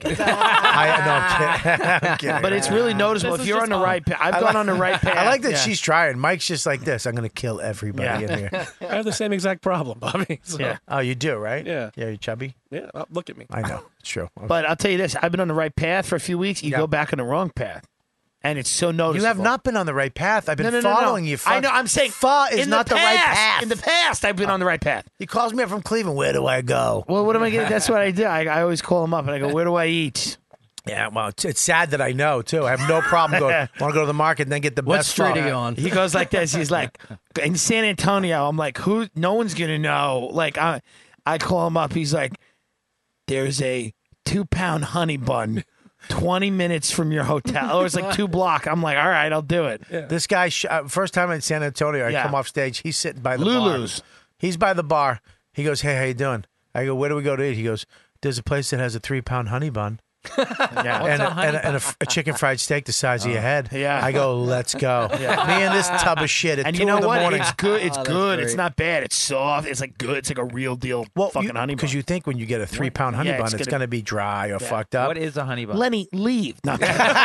I'm kidding. I'm kidding. But it's really noticeable This if is you're on just the right path. I've gone on the right path. I like that Yeah. she's trying. Mike's just like this. I'm going to kill everybody in here. I have the same exact problem, Bobby. So, Yeah. Oh, you do, right? Yeah. Yeah, you're chubby? yeah, look at me. I know. It's true. But I'll tell you this: I've been on the right path for a few weeks. You Yeah. go back on the wrong path, and it's so noticeable. You have not been on the right path. I've been No. following you. I know. I'm saying Pho is in not the right past, path. In the past, I've been on the right path. He calls me up from Cleveland. Where do I go? Well, what am I getting? That's what I do. I always call him up and I go, "Where do I eat?" Yeah, well, it's sad that I know, too. I have no problem going, want to go to the market and then get the What best street pho. are you on? He goes like this. He's like, in San Antonio. I'm like, who? No one's gonna know. Like, I call him up. He's like, there's a 2-pound honey bun, 20 minutes from your hotel. Or it's like 2 blocks. I'm like, all right, I'll do it. This guy, first time in San Antonio, I Yeah. come off stage. He's sitting by the Lulu's. bar. He's by the bar. He goes, hey, how you doing? I go, where do we go to eat? He goes, there's a place that has a 3-pound honey bun. Yeah. And a chicken fried steak the size of your head. Yeah. I go, let's go. Me and this tub of shit at And 2 you know in the what? morning. It's good. It's that's good. great. It's not bad. It's soft. It's like good. It's like a real deal fucking honey bun. Because you think when you get a 3-pound honey Yeah, bun, it's it's gonna- going to be dry or fucked up. What is a honey bun? Lenny, leave. No. What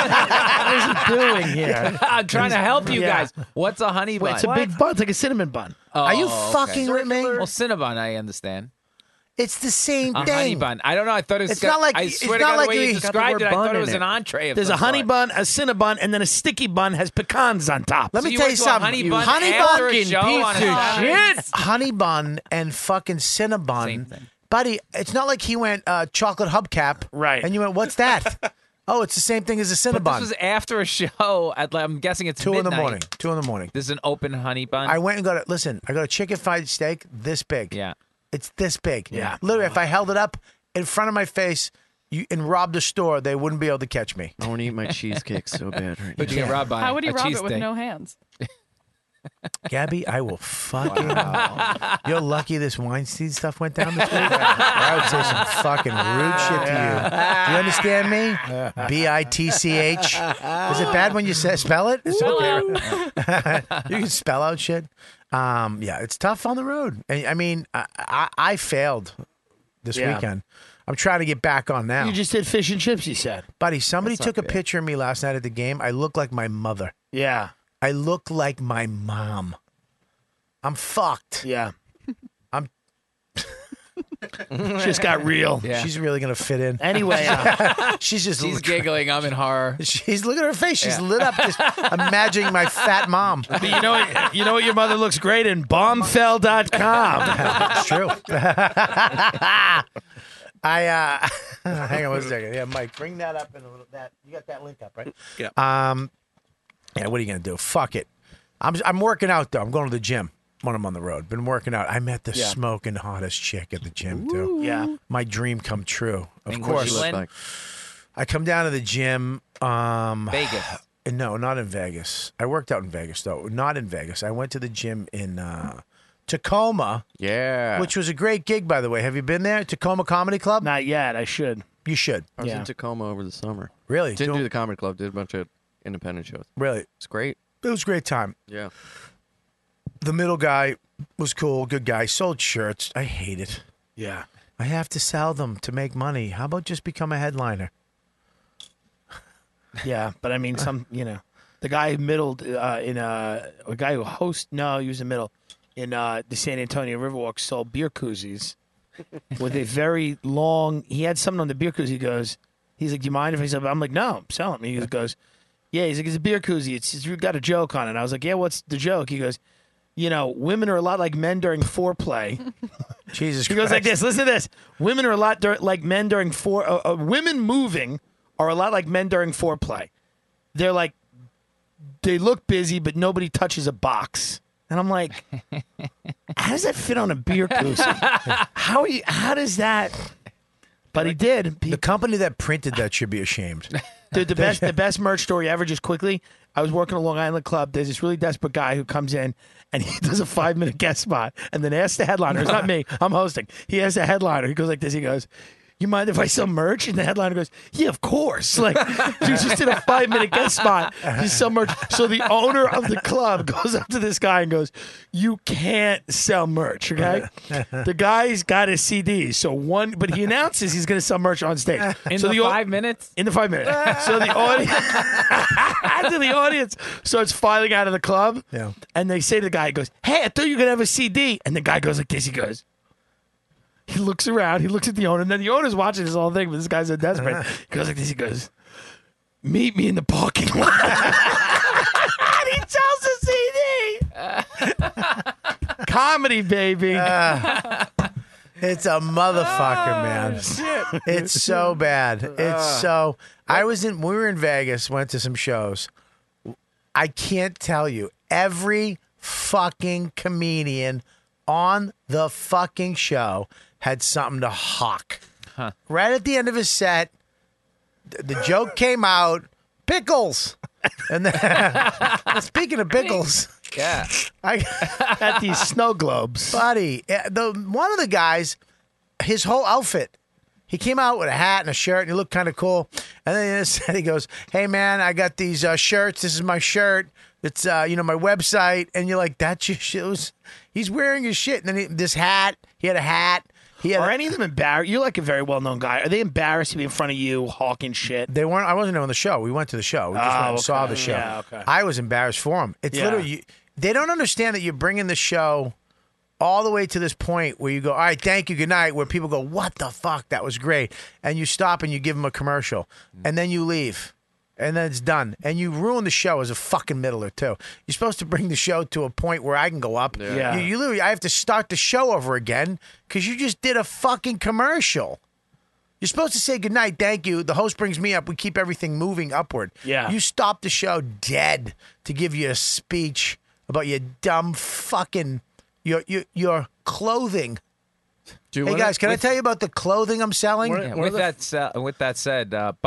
is he doing here? I'm trying to help you Yeah. guys. What's a honey bun? Wait, it's a big bun. It's like a cinnamon bun. Are you Oh, fucking okay. with me? Well, Cinnabon, I understand. It's the same A thing. honey bun. I don't know. I thought it was. It's not like- I it's swear to not God, like the way you you got the described word it, I bun thought it in was it. an entree. Of There's a some honey sort. bun, a cinnabon, and then a sticky bun has pecans on top. Let me So tell went you to a something. honey You bun honey after bun a show on a Saturday? Honey bun and fucking Same Cinnabon. thing. Buddy, it's not like he went chocolate hubcap. Right. And you went, what's that? Oh, it's the same thing as a But Cinnabon. this was after a show. I'm guessing it's 2 in the midnight. morning. 2 in the morning. This is an open honey bun. I went and got it. Listen, I got a chicken fried steak this big. yeah. It's this big. Yeah. Literally, if I held it up in front of my face and robbed a store, they wouldn't be able to catch me. I want to eat my cheesecake so bad right now. What'd you get robbed by? How would he A rob it with cheesesteak. no hands? Gabby, I will fucking. You're lucky this Weinstein stuff went down this week. Or I would say some fucking rude shit to you. Do you understand me? BITCH. Is it bad when you spell it? It's okay. You can spell out shit. Yeah, it's tough on the road. I mean, I failed this Yeah. weekend. I'm trying to get back on now. You just did fish and chips, you said. Buddy, somebody That's took not a bad. picture of me last night at the game. I look like my mother. Yeah. I look like my mom. I'm fucked. Yeah. I'm. Just got real. Yeah. She's really gonna fit in. Anyway, she's just She's giggling. I'm in horror. She's look at her face. She's Yeah. lit up just imagining my fat mom. but you know what your mother looks great in? Bombfell.com. It's true. Hang on one second. Yeah, Mike, bring that up in a little. That you got that link up, right? Yeah. Yeah. What are you gonna do? Fuck it. I'm working out though. I'm going to the gym when I'm on the road. Been working out. I met the smoking hottest chick at the gym too. Yeah. My dream come true. Of And course. what'd she look like? I come down to the gym. Vegas. No, not in Vegas. I worked out in Vegas though. Not in Vegas. I went to the gym in Tacoma, Yeah. which was a great gig, by the way. Have you been there? Tacoma Comedy Club? Not yet. I should. You should. I was Yeah. in Tacoma over the summer. Really? Didn't do the comedy club. Did a bunch of independent shows. Really? It's great. It was a great time. Yeah. The middle guy was cool, good guy. Sold shirts. I hate it. Yeah. I have to sell them to make money. How about just become a headliner? Yeah, but I mean, the guy who middled in a guy who he was in middle in the San Antonio Riverwalk sold beer koozies with a very long. He had something on the beer koozie. He's like, "Do you mind if I sell?" I'm like, "No, I'm selling." He goes, "Yeah." He's like, "It's a beer koozie. It's got a joke on it." I was like, "Yeah, what's the joke?" He goes, "Women are a lot like men during foreplay." Jesus He Christ. goes like this. Listen to this. Women are a lot like men during women moving are a lot like men during foreplay. They're like, they look busy, but nobody touches a box. And I'm like, how does that fit on a beer koozie? How does that? But he did. The company that printed that should be ashamed. Dude, the best merch story ever, just quickly. I was working at Long Island Club. There's this really desperate guy who comes in and he does a 5-minute guest spot and then asks the headliner, it's not me, I'm hosting. He asks the headliner, he goes like this, he goes, "You mind if I sell merch?" And the headliner goes, "Yeah, of course." Like, you just did a 5-minute guest spot to sell merch. So the owner of the club goes up to this guy and goes, "You can't sell merch, okay?" The guy's got his CDs. But he announces he's going to sell merch on stage. In so the 5 minutes? In the 5 minutes. So the audience starts filing out of the club. Yeah. And they say to the guy, he goes, "Hey, I thought you were going to have a CD." And the guy goes like this. He goes, he looks around, he looks at the owner, and then the owner's watching this whole thing, but this guy's so desperate. He goes like this, he goes, "Meet me in the parking lot." And he tells the CD. Comedy, baby. It's a motherfucker, man. It's so bad. It's so. We were in Vegas, went to some shows. I can't tell you, every fucking comedian on the fucking show had something to hawk. Right at the end of his set, the joke came out, pickles. And then, speaking of pickles, Yeah. At these snow globes. buddy, one of the guys, his whole outfit, he came out with a hat and a shirt, and he looked kind of cool. And then he goes, "Hey man, I got these shirts. This is my shirt. It's my website." And you're like, "That's your shoes." He's wearing his shit, and then this hat. He had a hat. Are any of them embarrassed? You're like a very well-known guy. Are they embarrassed to be in front of you hawking shit? They weren't. I wasn't on the show. We went to the show. We just went and saw the show. Yeah, okay. I was embarrassed for him. It's Yeah. literally they don't understand that you're bringing the show all the way to this point where you go, "All right, thank you, good night," where people go, "What the fuck? That was great," and you stop and you give them a commercial, and then you leave. And then it's done. And you ruin the show as a fucking middler, too. You're supposed to bring the show to a point where I can go up. Yeah. You literally, I have to start the show over again because you just did a fucking commercial. You're supposed to say goodnight, thank you. The host brings me up. We keep everything moving upward. Yeah. You stop the show dead to give you a speech about your dumb fucking, your clothing. Hey guys, can I tell you about the clothing I'm selling? Yeah, with that said,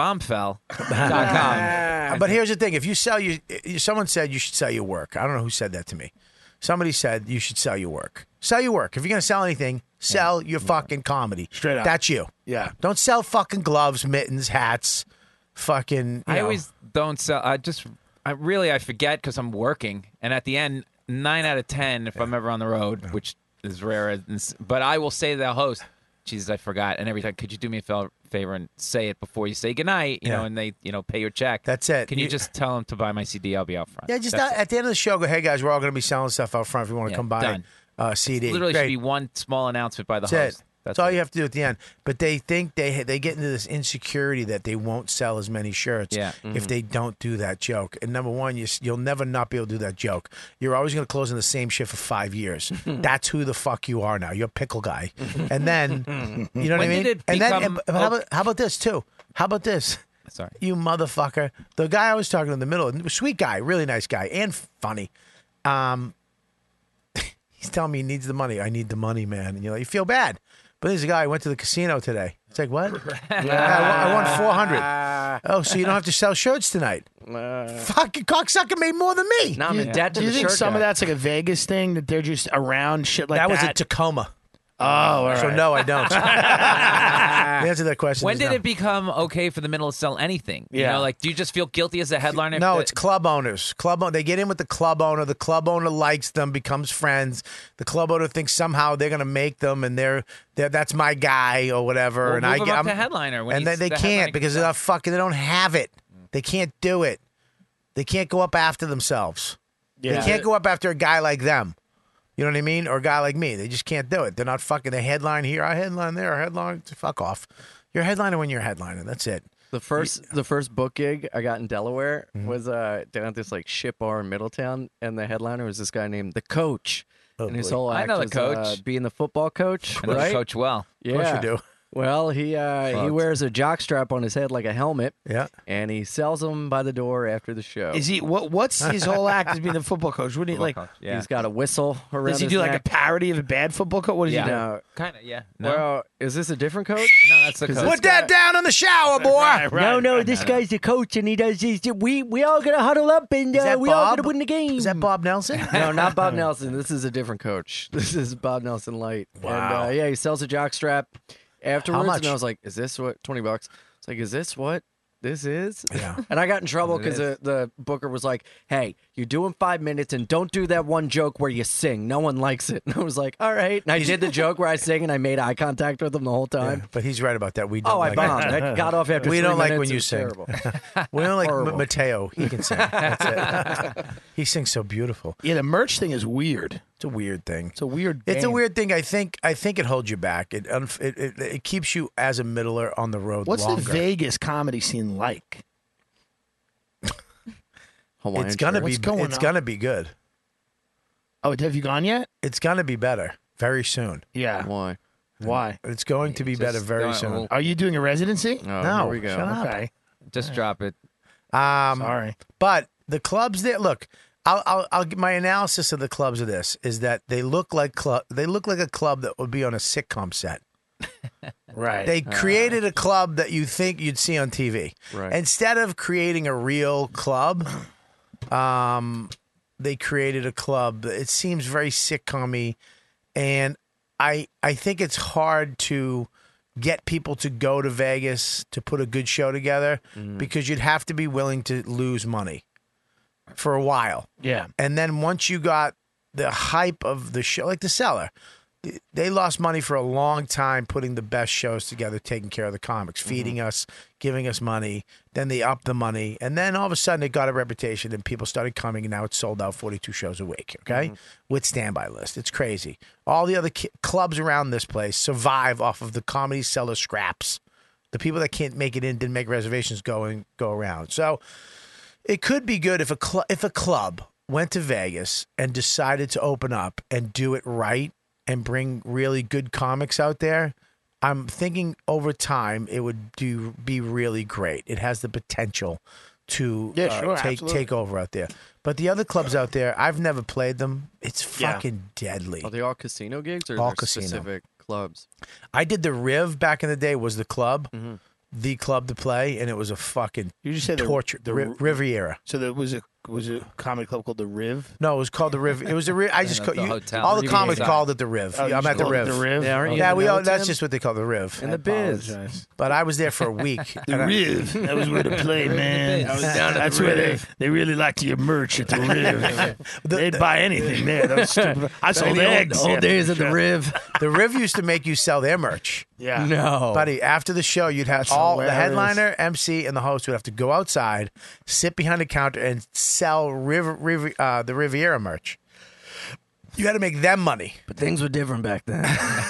bombfell.com. But here's the thing: if you sell someone said you should sell your work. I don't know who said that to me. Somebody said you should sell your work. Sell your work. If you're gonna sell anything, sell your fucking comedy. Straight up. That's you. Yeah. Don't sell fucking gloves, mittens, hats. Fucking. I always don't sell. I forget because I'm working, and at the end, 9 out of 10, if I'm ever on the road, which is rare, but I will say to the host, Jesus, I forgot. And every time, could you do me a favor and say it before you say goodnight? You know, and they, pay your check. That's it. Can you just tell them to buy my CD? I'll be out front. Yeah, just That's at the end of the show, go, hey guys, we're all going to be selling stuff out front if you want to come buy done. CD. Literally Great. should be one small announcement by the That's host. it. That's all you have to do at the end. But they think they get into this insecurity that they won't sell as many shirts if they don't do that joke. And number one, you'll never not be able to do that joke. You're always going to close in the same shift for 5 years. That's who the fuck you are now. You're a pickle guy. And then, you know what I When mean? did it And then, become- how about this too? How about this? Sorry. You motherfucker. The guy I was talking to in the middle, sweet guy, really nice guy, and funny. He's telling me he needs the money. I need the money, man. And you feel bad. But there's a guy who went to the casino today. It's like, what? I won 400. Oh, so you don't have to sell shirts tonight? Fuck, your cocksucker made more than me. Now I'm in debt to Do the you think shirt some guy. of that's like a Vegas thing that they're just around shit like that that? was at Tacoma. Oh, all right. So no, I don't. The answer to that question When is did no. it become okay for the middle to sell anything? You Yeah. know, like, do you just feel guilty as a headliner? No, it's club owners. They get in with the club owner. The club owner likes them, becomes friends. The club owner thinks somehow they're going to make them, and they're that's my guy or whatever. Well, and move I him get up to headliner when and he's they the can't headliner because they're not fucking. They don't have it. They can't do it. They can't go up after themselves. Yeah. They can't go up after a guy like them. You know what I mean? Or a guy like me. They just can't do it. They're not fucking. They headline here, I headline there, I headline. Fuck off. You're a headliner when you're a headliner. That's it. The first book gig I got in Delaware Mm-hmm. was down at this like ship bar in Middletown, and the headliner was this guy named the Coach. and his boy. whole I act know the was, Coach. being the football coach, I know the right? Coach well. Yeah. Of course you do. Well, he wears a jock strap on his head like a helmet. Yeah. And he sells them by the door after the show. Is he what's his whole act as being the football coach? What do you like? Yeah. He's got a whistle around Does he his do like a neck. parody of a bad football coach? What does he do? No. Kind of, yeah. No, Well, is this a different coach? no, that's the 'Cause Coach. this Put that down in the shower, boy. No, this guy's the coach, and he does this. We all gonna huddle up, and Is that we all Bob? gonna win the game. Is that Bob Nelson? No, not Bob Nelson. This is a different coach. This is Bob Nelson Light. Wow. And, yeah, he sells a jock strap afterwards. much? And I was like, is this what, $20? It's like, is this what this is? Yeah. And I got in trouble It because is. the booker was like, hey, you're doing 5 minutes and don't do that one joke where you sing. No one likes it. And I was like, all right. And I did the joke where I sing and I made eye contact with him the whole time. Yeah, but he's right about that. We don't Oh, I like bombed. I got off after We 3 don't like minutes. when It you was sing. terrible. We don't like Horrible. Mateo. He can sing. That's it. He sings so beautiful. Yeah, the merch thing is weird. It's a weird thing. It's a weird. It's a game. weird thing. I think it holds you back. It keeps you as a middler on the road What's longer. the Vegas comedy scene like? Hawaiian It's gonna shirt. be. What's going It's on? gonna be good. Oh, have you gone yet? It's gonna be better very soon. Yeah. Why? Why? It's going to be Just better very don't- soon. well, Are you doing a residency? Oh, No, here we go. shut up. Okay. Just drop it. Sorry. But the clubs that look, I'll my analysis of the clubs of this is that they look like a club that would be on a sitcom set. Right. They created a club that you think you'd see on TV. Right. Instead of creating a real club, they created a club. It seems very sitcom-y, and I think it's hard to get people to go to Vegas to put a good show together because you'd have to be willing to lose money for a while. yeah. And then once you got the hype of the show, like The Cellar, they lost money for a long time putting the best shows together, taking care of the comics, feeding us, giving us money. Then they upped the money. And then all of a sudden it got a reputation and people started coming and now it's sold out 42 shows a week, okay? With standby list. It's crazy. All the other clubs around this place survive off of the Comedy Cellar scraps. The people that can't make it in, didn't make reservations go around. So it could be good if a club went to Vegas and decided to open up and do it right and bring really good comics out there. I'm thinking over time it would be really great. It has the potential to sure, take over out there. But the other clubs out there, I've never played them. It's fucking deadly. Are they all casino gigs or All are there casino. specific clubs? I did the Riv back in the day. Was the club, the club to play, and it was a fucking You just said torture. The Riviera. So there was was a comedy club called the Riv? No, it was called the Riv. It was the Riv. I just the call you. hotel. All the Riviera. comics called it the Riv. Oh, you I'm just at the called it Riv. the Riv? Yeah, aren't you Yeah, in we the all. know, That's Tim? just what they call the Riv. In the biz. Apologize. But I was there for a week. The Riv. That was where to play, man. I was down at That's the where Riv. they really liked your merch at the Riv. They'd buy anything there. That was stupid. I sold eggs. Old days at the Riv. The Riv used to make you sell their merch. Yeah. No. Buddy, after the show, you'd have the hilarious. headliner, MC, and the host would have to go outside, sit behind a counter, and sell the Riviera merch. You had to make them money. But things were different back then.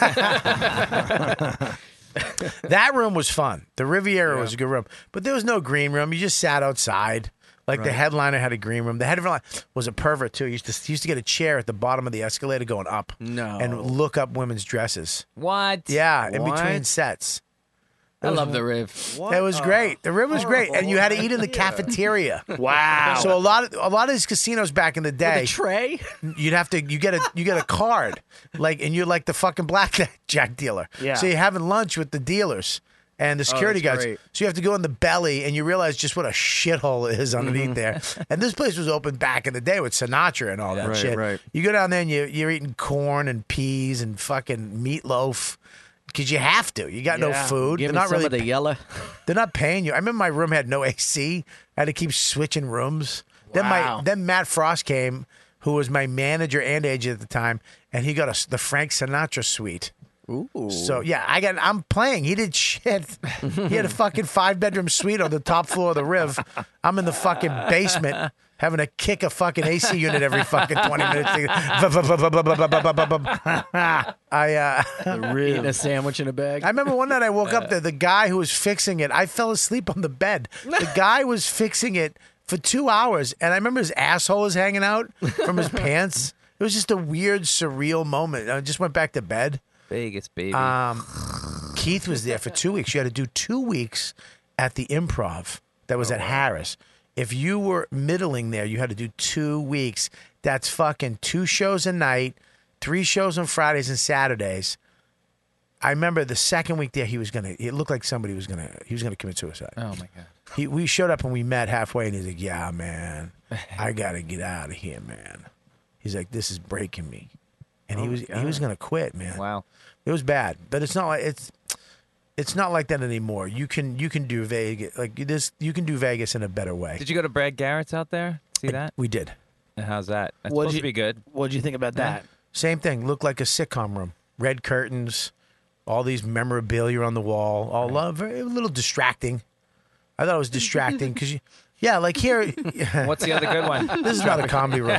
That room was fun. The Riviera was a good room. But there was no green room. You just sat outside. Like the headliner had a green room. The headliner was a pervert, too. He used to get a chair at the bottom of the escalator going up. No. And look up women's dresses. What? Yeah, in What? between sets. I love the Riv. It was great. The Riv was great, and you had to eat in the cafeteria. Wow. So a lot of these casinos back in the day, The tray? you get a card, and you're like the fucking blackjack dealer. Yeah. So you're having lunch with the dealers and the security that's guards. great. So you have to go in the belly, and you realize just what a shithole it is underneath there. And this place was open back in the day with Sinatra and all that Right, shit. right. You go down there and you're eating corn and peas and fucking meatloaf. Because you have to. You got no Yeah. food. Give They're me not some really of the yellow. they're not paying you. I remember my room had no AC. I had to keep switching rooms. Wow. Then Matt Frost came, who was my manager and agent at the time, and he got the Frank Sinatra suite. Ooh. So yeah, I'm playing. He did shit. He had a fucking 5-bedroom suite on the top floor of the Riv. I'm in the fucking basement having to kick a fucking AC unit every fucking 20 minutes. Eating a sandwich in a bag. I remember one night I woke up, the guy who was fixing it, I fell asleep on the bed. The guy was fixing it for 2 hours, and I remember his asshole was hanging out from his pants. It was just a weird, surreal moment. I just went back to bed. Vegas, baby. Keith was there for 2 weeks. You had to do 2 weeks at the Improv that was at Harris. If you were middling there, you had to do 2 weeks. That's fucking 2 shows a night, 3 shows on Fridays and Saturdays. I remember the second week there, it looked like somebody was gonna commit suicide. Oh my god. We showed up and we met halfway, and he's like, "Yeah, man, I gotta get out of here, man." He's like, "This is breaking me," and he was gonna quit, man. Wow. It was bad, but it's not like that anymore. You can do Vegas like this. You can do Vegas in a better way. Did you go to Brad Garrett's out there? See that? We did. And how's that? That's What'd supposed you- to be good. What'd you think about that? Same thing. Looked like a sitcom room. Red curtains, all these memorabilia on the wall. A little distracting. I thought it was distracting because like here. What's the other good one? This is not a comedy room.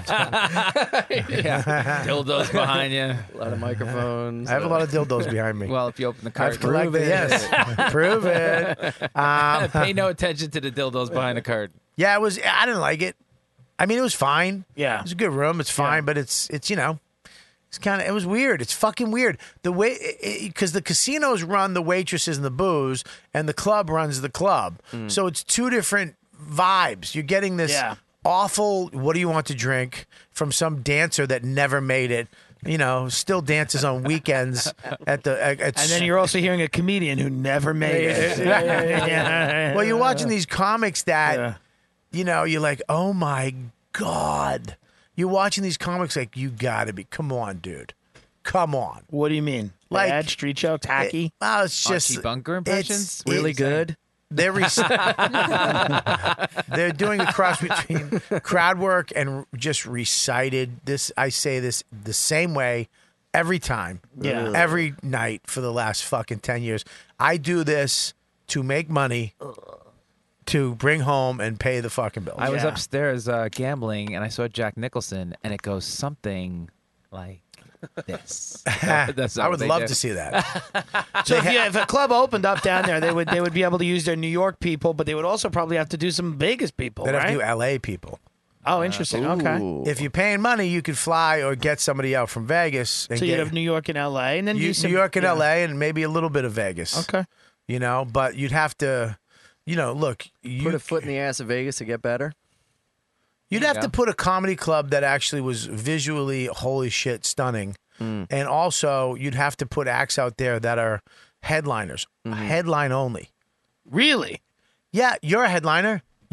Yeah. Dildos behind you. A lot of microphones. I have a lot of dildos behind me. Well, if you open the I've curtain, collected. Yes, prove it. pay no attention to the dildos behind the curtain. Yeah, it was. I didn't like it. I mean, it was fine. Yeah. It was a good room. It's fine, but it's it's kind of, it was weird. It's fucking weird. The way, because the casinos run the waitresses and the booze, and the club runs the club. So it's 2 different vibes. You're getting this awful, what do you want to drink from some dancer that never made it. Still dances on weekends at And then you're also hearing a comedian who never made it. Well, you're watching these comics that, you're like, oh my God. You're watching these comics like, you gotta be, come on, dude. Come on. What do you mean? Like- Bad street show, tacky? It's just Archie Bunker impressions? Really good. They're they're doing a cross between crowd work and just recited. I say this the same way every time. Yeah. Every night for the last fucking 10 years. I do this to make money to bring home and pay the fucking bills. I was upstairs gambling, and I saw Jack Nicholson, and it goes something like this. That's I would love to see that. So if a club opened up down there, they would be able to use their New York people, but they would also probably have to do some Vegas people, They'd right? have to do LA people. Oh, interesting. Okay. If you're paying money, you could fly or get somebody out from Vegas. And So you'd get have New York and LA, and then do some New York and yeah. LA, and maybe a little bit of Vegas. Okay. But you'd have to, look. Put a foot in the ass of Vegas to get better. You'd have to put a comedy club that actually was visually, holy shit, stunning. And also, you'd have to put acts out there that are headliners, headline only. Really? Yeah, you're a headliner.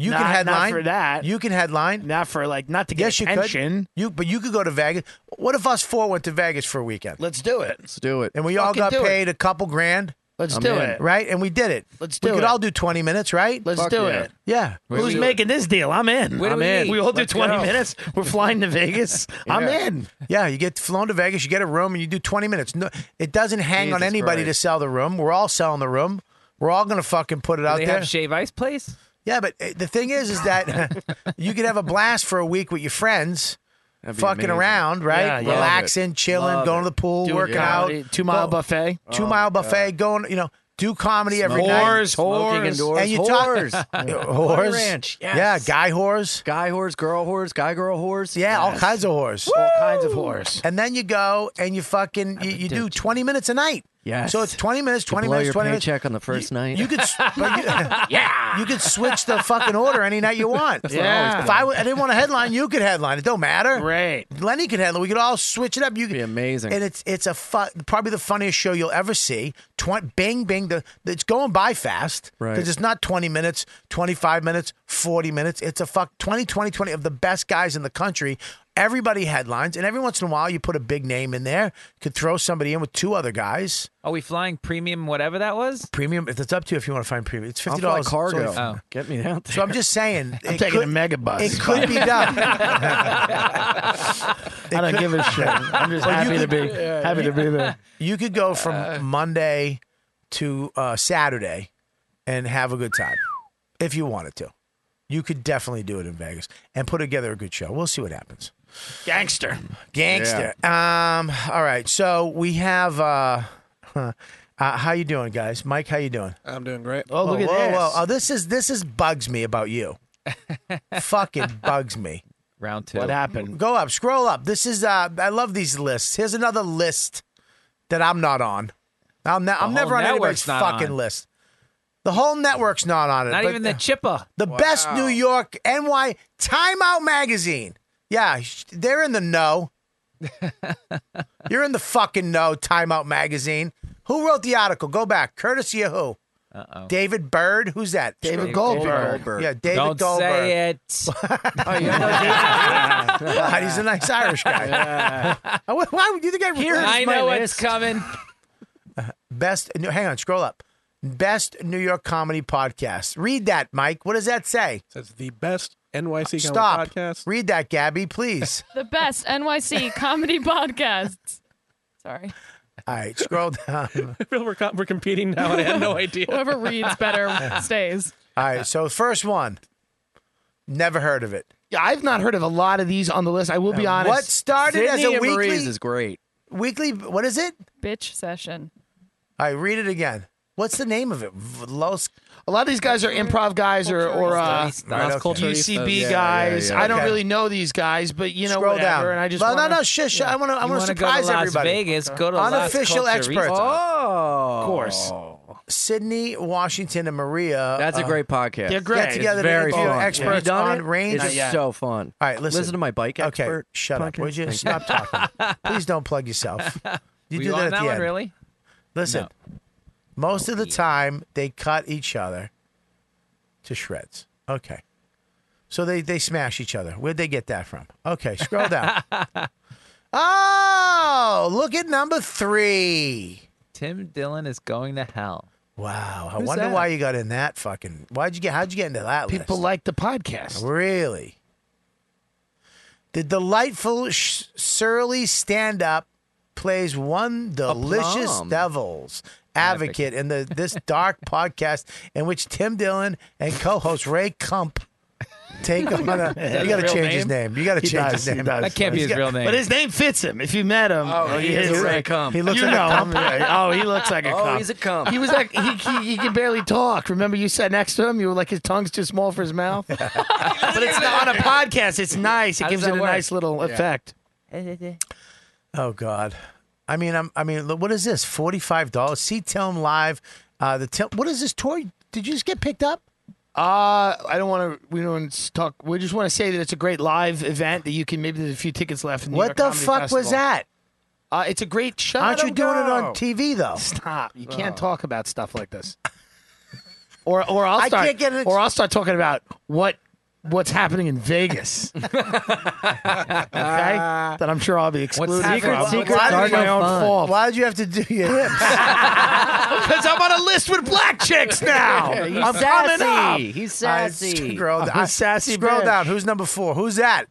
You Not- can not headline for that. You can headline. Not for not to get Yes, you attention. could. But you could go to Vegas. What if us four went to Vegas for a weekend? Let's do it. Let's do it. And we all Fucking got do it. paid a couple grand. Let's I'm do in. it. Right? And we did it. Let's do We could it. all do 20 minutes, right? Let's Fuck do yeah. it. Yeah. Who's making this deal? I'm in. Where do I'm we in. eat? We all do Let's 20 go. minutes. We're flying to Vegas. I'm in. Yeah, you get flown to Vegas, you get a room, and you do 20 minutes. No, it doesn't hang on Jesus anybody to Christ. sell the room. We're all selling the room. We're all going to fucking put it Do out they there. have Shave Ice place? Yeah, but the thing is that you could have a blast for a week with your friends. That'd be Fucking amazing. around, right? Yeah, yeah. Relaxing, chilling, Love going it. to the pool, Do working comedy, out. 2 Mile Go- buffet. 2 Mile buffet, going, do comedy every night. Whores, Smoking whores. indoors. And you whores. talk Bunny whores. Ranch. Yes. Yeah, guy whores. Guy whores, girl whores, guy girl whores. Yeah, all kinds of whores. All kinds of whores. And then you go and you fucking you do 20 minutes a night. Yes. So it's 20 minutes, 20 blow minutes, your 20 minutes. paycheck on the first night. You could, you could switch the fucking order any night you want. Yeah. If I didn't want to headline, you could headline. It don't matter. Great. Lenny could headline. We could all switch it up. You It'd be amazing. And it's probably the funniest show you'll ever see. Bing, bing. It's going by fast Right. because it's not 20 minutes, 25 minutes, 40 minutes. It's a 20 of the best guys in the country. Everybody headlines, and every once in a while you put a big name in there. Could throw somebody in with 2 other guys. Are we flying premium, whatever that was? Premium. It's up to you if you want to find premium. It's I'll $50 fly It's cargo. only- Oh. Get me out there. So I'm just saying. I'm it taking could- a mega bus. It could be done. I don't give a shit. I'm just happy to be there. You could go from Monday to Saturday and have a good time if you wanted to. You could definitely do it in Vegas and put together a good show. We'll see what happens. Gangster. All right. So we have. How you doing, guys? Mike, how you doing? I'm doing great. Oh, look at whoa, this. whoa. Oh, this is bugs me about you. Fucking bugs me. Round 2. What happened? Go up, scroll up. This is I love these lists. Here's another list that I'm not on. I'm never whole on anybody's network's not fucking on. list. The whole network's not on it. Not but even the chipper. the best New York NY Time Out magazine. Yeah, they're in the know. You're in the fucking know, Time Out magazine. Who wrote the article? Go back. Courtesy of who? Uh-oh. David Bird? Who's that? David Goldberg. Yeah, David Don't Goldberg. say it. Oh, you know God, he's a nice Irish guy. Why would you think I hear I know what's coming. Best, hang on, scroll up. Best New York comedy podcast. Read that, Mike. What does that say? Says the best NYC Stop. comedy podcast. Read that, Gabby, please. The best NYC comedy podcasts. Sorry. All right, scroll down. I feel we're competing now, and I had no idea. Whoever reads better stays. All right, so first one. Never heard of it. Yeah, I've not heard of a lot of these on the list. I will be honest. What started as Sydney a and weekly? Marie's is great. What is it? Bitch session. All right, read it again. What's the name of it? Los. A lot of these guys are improv guys or Right, okay. UCB guys. I don't Okay. really know these guys, but you know, Scroll whatever. down. And I just no, wanna, no, shush. I want to. I You want want to to go to surprise Las everybody. Vegas? Go to Unofficial Las experts. Oh, Of course. Sydney, Washington, and Maria. That's a great podcast. They're great. Get together It's very to interview fun. experts Have you done on it? range. It's Not yet. so fun. All right, listen. to my bike Okay, expert. shut up. Would you stop talking? Please don't plug yourself. You Were do you that on at that the one, end. really? Listen, most of the time they cut each other to shreds. Okay. So they smash each other. Where'd they get that from? Okay, scroll down. Oh, look at number 3. Tim Dillon is going to hell. Wow. I Who's wonder that? why you got in that fucking. How'd you get into that People list? like the podcast. Really? The delightful surly stand-up plays one delicious plum. devil's advocate in this dark podcast in which Tim Dillon and co-host Ray Kump take on a. You got to real change his name? name. You got to He change does, his he nim. does. That can't be his real name. But his name fits him. If you met him, he is a Ray Kump. He looks you like know a Kump. him. Yeah. Oh, he looks like a Oh, Kump. he's a Kump. He was like he can barely talk. Remember, you sat next to him. You were like his tongue's too small for his mouth. But it's not on a podcast. It's nice. It How gives does it that a work? nice little effect. Oh God. I mean, what is this? $45. See Tim live. What is this tour? Did you just get picked up? I don't want to. We don't talk. We just want to say that it's a great live event that you can. Maybe there's a few tickets left. In the New What York the Comedy fuck was Festival. that? It's a great show. Aren't you doing it on TV though? Stop! You can't talk about stuff like this. Or I'll I start can't get it. or I'll start talking about what's happening in Vegas. Okay? That I'm sure I'll be excluded from. secrets Why are is my no own fun. fault? Why did you have to do your hips? Because I'm on a list with black chicks now. He's I'm coming up. sassy. He's sassy. Scroll I'm a sassy Scroll bitch. down. Who's number 4? Who's that?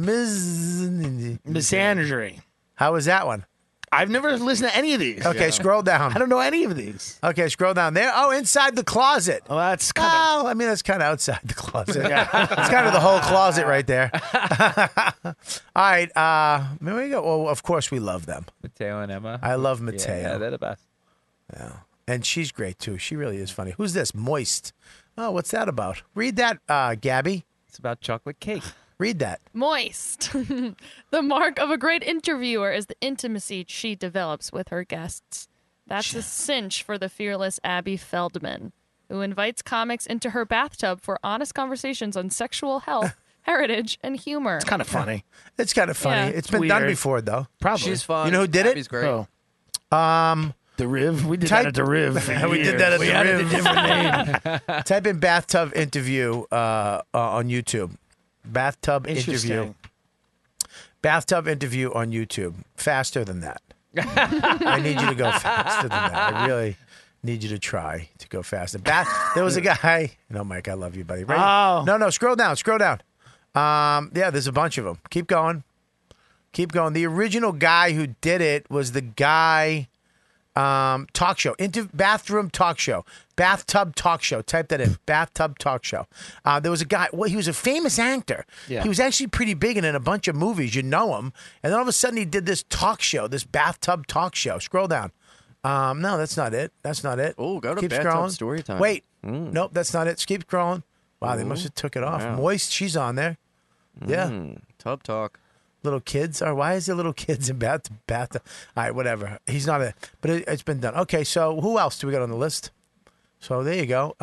Ms. Misandry. How was that one? I've never listened to any of these. Okay, scroll down. I don't know any of these. Okay, scroll down there. Oh, inside the closet. Well, that's kind Oh, I mean, that's kind of outside the closet. It's kind of the whole closet right there. All right. Here we go. Well, of course, we love them. Mateo and Emma. I love Mateo. Yeah, they're the best. And she's great, too. She really is funny. Who's this? Moist. Oh, what's that about? Read that, Gabby. It's about chocolate cake. Read that. Moist. The mark of a great interviewer is the intimacy she develops with her guests. That's a cinch for the fearless Abby Feldman, who invites comics into her bathtub for honest conversations on sexual health, heritage, and humor. It's kind of funny. It's kind of funny. Yeah. It's been done Weird. before, though. Probably. She's fun. You know who did Abby's it? great. Oh. The Riv. We did Type- that at the Riv. for We did years. that at We the added Riv. a different name. Type in bathtub interview on YouTube. Bathtub interview. Interesting. Bathtub interview on YouTube. Faster than that. I need you to go faster than that. I really need you to try to go faster. There was a guy. No, Mike, I love you, buddy. Right? Oh. No, scroll down. Scroll down. Yeah, there's a bunch of them. Keep going. Keep going. The original guy who did it was the guy. Talk show, bathroom talk show, bathtub talk show. Type that in, bathtub talk show. There was a guy. Well, he was a famous actor. Yeah. He was actually pretty big and in a bunch of movies. You know him. And then all of a sudden he did this talk show, this bathtub talk show. Scroll down. No, that's not it. That's not it. Oh, go to Keep Bathtub scrolling. Story Time. Wait. Nope, that's not it. Keep scrolling. Wow, they must have took it off. Wow. Moist, she's on there. Yeah. Tub talk. Little kids are. Why is there little kids in bath? All right, whatever. He's not a. But it's been done. Okay, so who else do we got on the list? So there you go.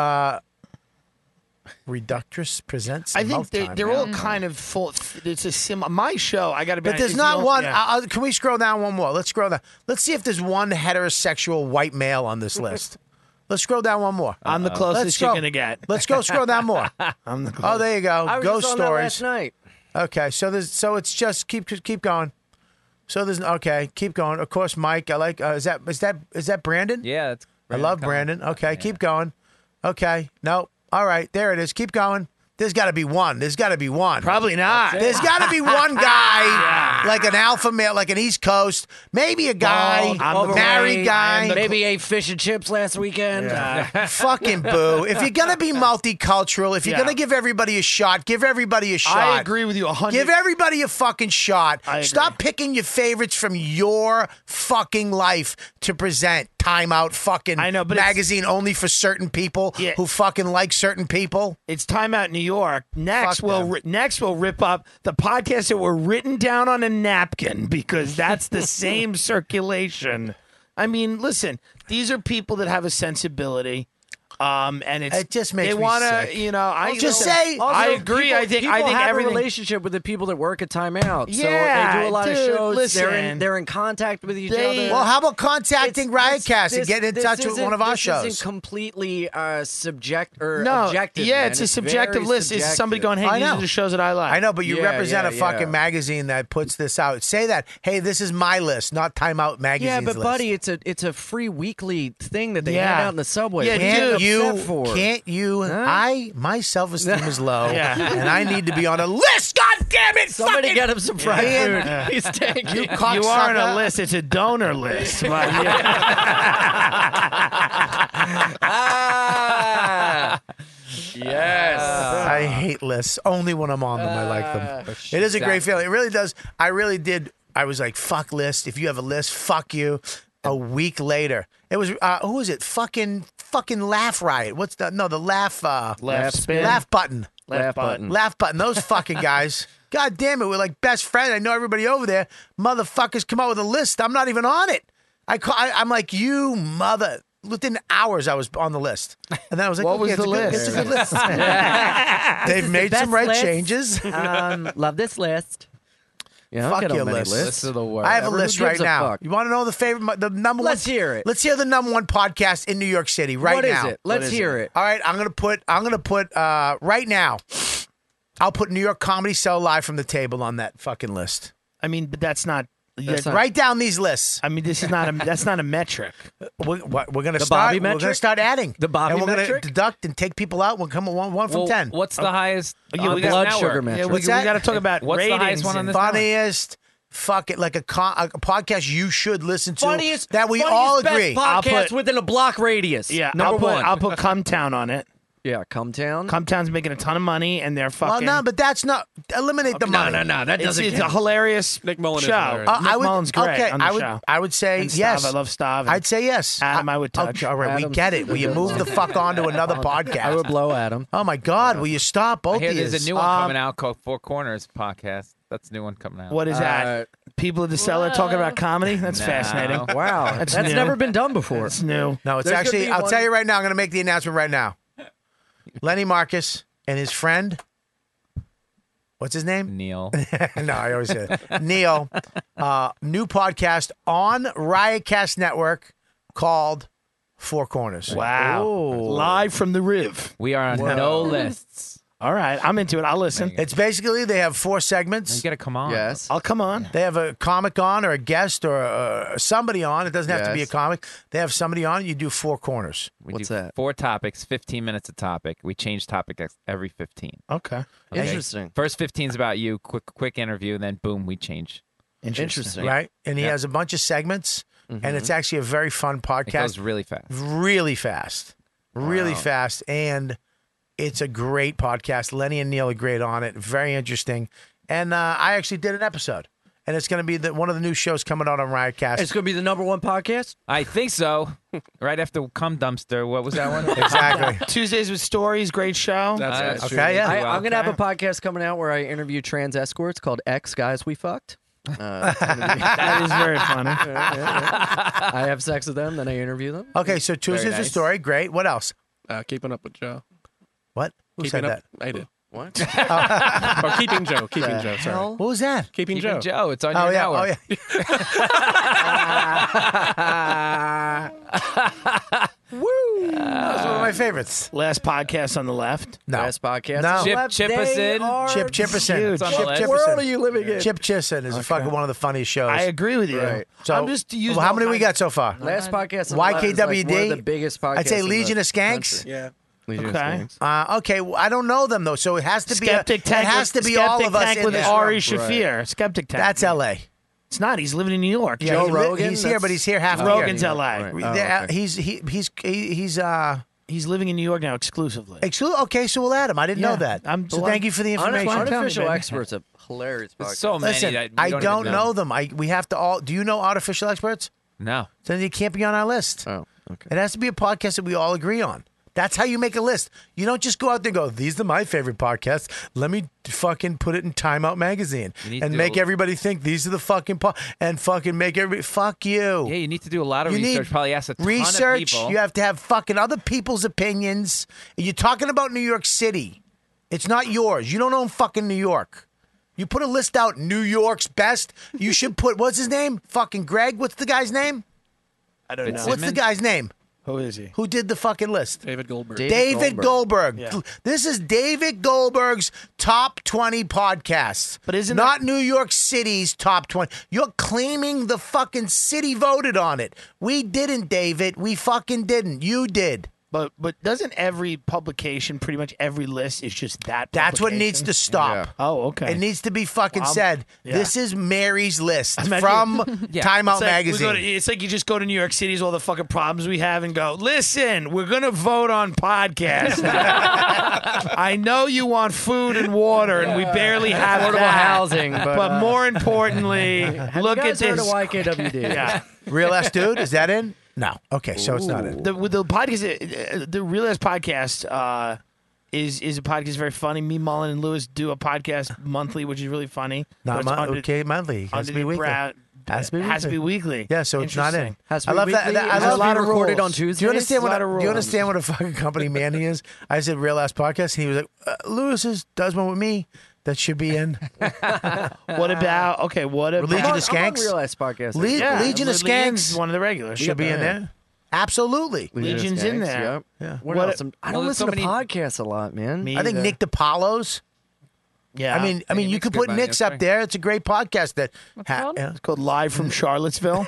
Reductress presents. I think Mouth Time. they're all kind of full. It's a my show. I got to be. But there's it's not the- one. yeah. Can we scroll down one more? Let's scroll down. Let's see if there's one heterosexual white male on this list. Let's scroll down one more. I'm the Let's closest go. you're gonna get. Let's go. Scroll down more. I'm the Oh, there you go. I was Ghost just on that stories. last night. Okay, so it's just keep going. So there's keep going. Of course, Mike. I like. Is that Brandon? Yeah, that's I love Brandon. Okay, keep going. Okay, no. All right, there it is. Keep going. There's got to be one. There's got to be one. Probably not. There's got to be one guy, like an alpha male, like an East Coast, maybe a guy, Bald, married guy. Maybe ate fish and chips last weekend. Fucking boo. If you're going to be multicultural, if you're Yeah. going to give everybody a shot, give everybody a shot. I agree with you 100. Give everybody a fucking shot. I agree. Stop picking your favorites from your fucking life to present. Time Out fucking I know, but it's- magazine only for certain people Yeah. who fucking like certain people. It's Time Out New York. Next, Fuck them. we'll rip up the podcasts that were written down on a napkin because that's the same circulation. I mean, listen, these are people that have a sensibility. And It just makes they me wanna, sick. you know. I Just listen, say- I Also, agree. people- I think people have everything. a relationship with the people that work at Time Out. So Yeah, they do a lot dude, of shows. listen. They're in contact with each They- other. Well, how about contacting It's- Riotcast and this- getting in this touch with isn't- one of our this shows? isn't completely objective. Yeah, man. it's a subjective very list. It's somebody subjective. going, "Hey, I these know. are the shows that I like." I know, but you Yeah, represent a yeah, fucking yeah. magazine that puts this out. Say that. Hey, this is my list, not Time Out Magazine's Yeah, but list. buddy, it's a free weekly thing that they Yeah. hand out in the subway. Yeah, What are Can't upset you? for? Can't you? My self-esteem is low, Yeah. and I need to be on a list. God damn it! Somebody fucking get him some fried Man. food. He's taking. You You are on cocksucker. a list. It's a donor list. But Yes. I hate lists. Only when I'm on them, I like them. It is a great feeling. It really does. I really did. I was like, fuck list. If you have a list, fuck you. A week later, it was who was it? Fucking Laugh Riot. What's the laugh? left spin. Laugh button. Left button. Laugh button. Those fucking guys. God damn it. We're like best friends. I know everybody over there. Motherfuckers come out with a list. I'm not even on it. I'm like, you mother. Within hours, I was on the list. And then I was like, What okay, was it's the a good- list? It's a good list. They've made some best right list. changes. Love this list. Yeah, I don't Fuck get on your many list. Lists are the worst. I have a Who list gives right a now. fuck? You want to know the number Let's one? hear it. Let's hear the number one podcast in New York City right What is now. it? Let's hear it. All right, I'm gonna put right now. I'll put New York Comedy Cell live from the table on that fucking list. I mean, but that's not. Write down these lists. I mean, this is not a. That's not a metric. We're gonna The start. Bobby We're gonna metric? start adding The Bobby and we're gonna metric? deduct and take people out. We'll come one from Well, 10. What's the highest? Yeah, on we this got blood network? sugar Yeah, metric. we What's that? got to talk about What's the ratings highest one on and- this network? Funniest, fuck it, like a podcast you should listen to. Funniest that we funniest all best agree. I'll podcast put- within a block radius. Yeah, number one. I'll put Cumtown on it. Yeah, Cumtown. Cumtown's making a ton of money, and they're Well, fucking. no, but that's not eliminate the money. No, that it's, doesn't it's count. a hilarious Nick Mullen is show. hilarious. Nick I would, Mullen's great okay, on the I would, show. I would say And Stav, yes. I love Stav. I'd say yes. Adam, I would touch. Okay, all right, we Adam. get it. Will you move the fuck on to another podcast? I would blow at him. Oh my God! Will you stop I both hear of there's yous? a new one coming out called Four Corners podcast. That's a new one coming out. What is that? People at the cellar talking about comedy? That's No. fascinating. Wow, That's that's new. never been done before. It's new. No, it's There's gonna actually. be I'll one- tell you right now. I'm going to make the announcement right now. Lenny Marcus and his friend. What's his name? Neil. No, I always say that. Neil. New podcast on Riotcast Network called Four Corners. Wow. Live from the Riv. We are on no lists. All right. I'm into it. I'll listen. It's basically they have 4 segments. You got to come on. Yes. I'll come on. They have a comic on or a guest or somebody on. It doesn't have to be a Yes. comic. They have somebody on. You do 4 corners. We What's do that? 4 topics, 15 minutes a topic. We change topic every 15. Okay. Interesting. First 15 is about you. Quick interview, and then boom, we change. Interesting. Right? And he has a bunch of segments, and it's actually a very fun It podcast. goes really fast. Really fast. Really fast. And it's a great podcast. Lenny and Neil are great on it. Very interesting. And I actually did an episode. And it's going to be one of the new shows coming out on Riotcast. It's going to be the number one podcast? I think so. Right after Cum Dumpster. What was that one? Exactly. Tuesdays with Stories. Great show. That's true. Okay, yeah. I'm going to have a podcast coming out where I interview trans escorts called X Guys We Fucked. It's gonna be- That is very funny. I have sex with them, then I interview them. Okay, so Tuesday's a nice. story. Great. What else? Keeping up with Joe. What? Who Keeping said up. that? I did. What? Or keeping Joe. Keeping Joe. Sorry. hell? What was that? Keeping Keeping Joe. Joe. It's on Oh, your yeah. network. Woo! That was one of my favorites. Last podcast on the left. No. Last podcast. No. Chip Left, Chipperson. they are- Chip Chipperson. Huge. It's on the Chip list. Chipperson. What world are you living in? Chip Chipperson is fucking one of the funniest shows. I agree with you. Right. So, I'm just using well, how all many we kinds- got so far? Last podcast. on the left is like YKWd. one of the biggest podcasts. I'd say in the Legion of Skanks. country. Yeah. Legion of Okay. Skanks. Okay, well, I don't know them though, so it has to be. Skeptic Tank. It has to with- be all Skeptic of us Tank in with this Ari room. Shafir. Skeptic Tank. That's L.A. It's not. He's living in New York. Yeah, Joe he Rogan, He's here, that's- but he's here half the Rogan's year. L.A. Right. There- Oh, okay. He's He's living in New York now exclusively. okay, so we'll add him. I didn't know Yeah, that. I'm- So well, thank you for the Unofficial, information. Unofficial experts, a hilarious podcast. There's so many Listen, that we I don't don't even know them. We have to all. Do you know artificial experts? No. So then you can't be on our list. Oh, okay. It has to be a podcast that we all agree on. That's how you make a list. You don't just go out there and go, these are my favorite podcasts. Let me fucking put it in Time Out magazine You need to and do make a- everybody think these are the fucking and fucking make everybody fuck you. Yeah, you need to do a lot of You research. need Probably ask a ton research. of people. You have to have fucking other people's opinions. You're talking about New York City. It's not yours. You don't own fucking New York. You put a list out, New York's best. You should put, what's his name? Fucking Greg. What's the guy's name? I don't know. What's the guy's name? Who is he? Who did the fucking list? David Goldberg. David Goldberg. Yeah. This is David Goldberg's top 20 podcasts. But isn't not New York City's top 20. You're claiming the fucking city voted on it. We didn't, David. We fucking didn't. You did. But doesn't every publication, pretty much every list, is just that? That's what needs to publication? stop. Yeah. Oh, okay. It needs to be fucking said. yeah. This is Mary's list Imagine- from Time Out It's like, magazine. it's like you just go to New York City's all the fucking problems we have and go, listen, we're going to vote on podcasts. I know you want food and water, and we barely have Affordable that. housing, but more importantly, look you at guys heard this. of YKWd? Yeah. Real ass dude, is that in? No. Okay, so it's not in. With the podcast, the Real Ass Podcast is a podcast very funny. Me, Mullen, and Lewis do a podcast monthly, which is really funny. Not But it's under- okay, monthly. Has under to be the weekly. brow- Has to be Has to be weekly. weekly. Yeah, so it's not in. Interesting. Has to I be love that. weekly. I Has love to be a lot of recorded rules. on Tuesdays. Do you understand A lot of do you rules. understand what a fucking company man he is? I said Real Ass Podcast, and he was like, Lewis does one with me. that should be in? What about what about Legion of I'm on Skanks? Real Life Podcast. Legion of Legions, Skanks one of the regulars. should be in there. Absolutely. Legion's in there. Yep. Yeah. What What- else? I don't there's listen so to many- podcasts a lot, man. Me I think either. Nick DiPaolo's. Yeah. I mean, you Nick's could good put by Nick's Nick. up there. It's a great podcast that. What's it called? it's called Live from Charlottesville.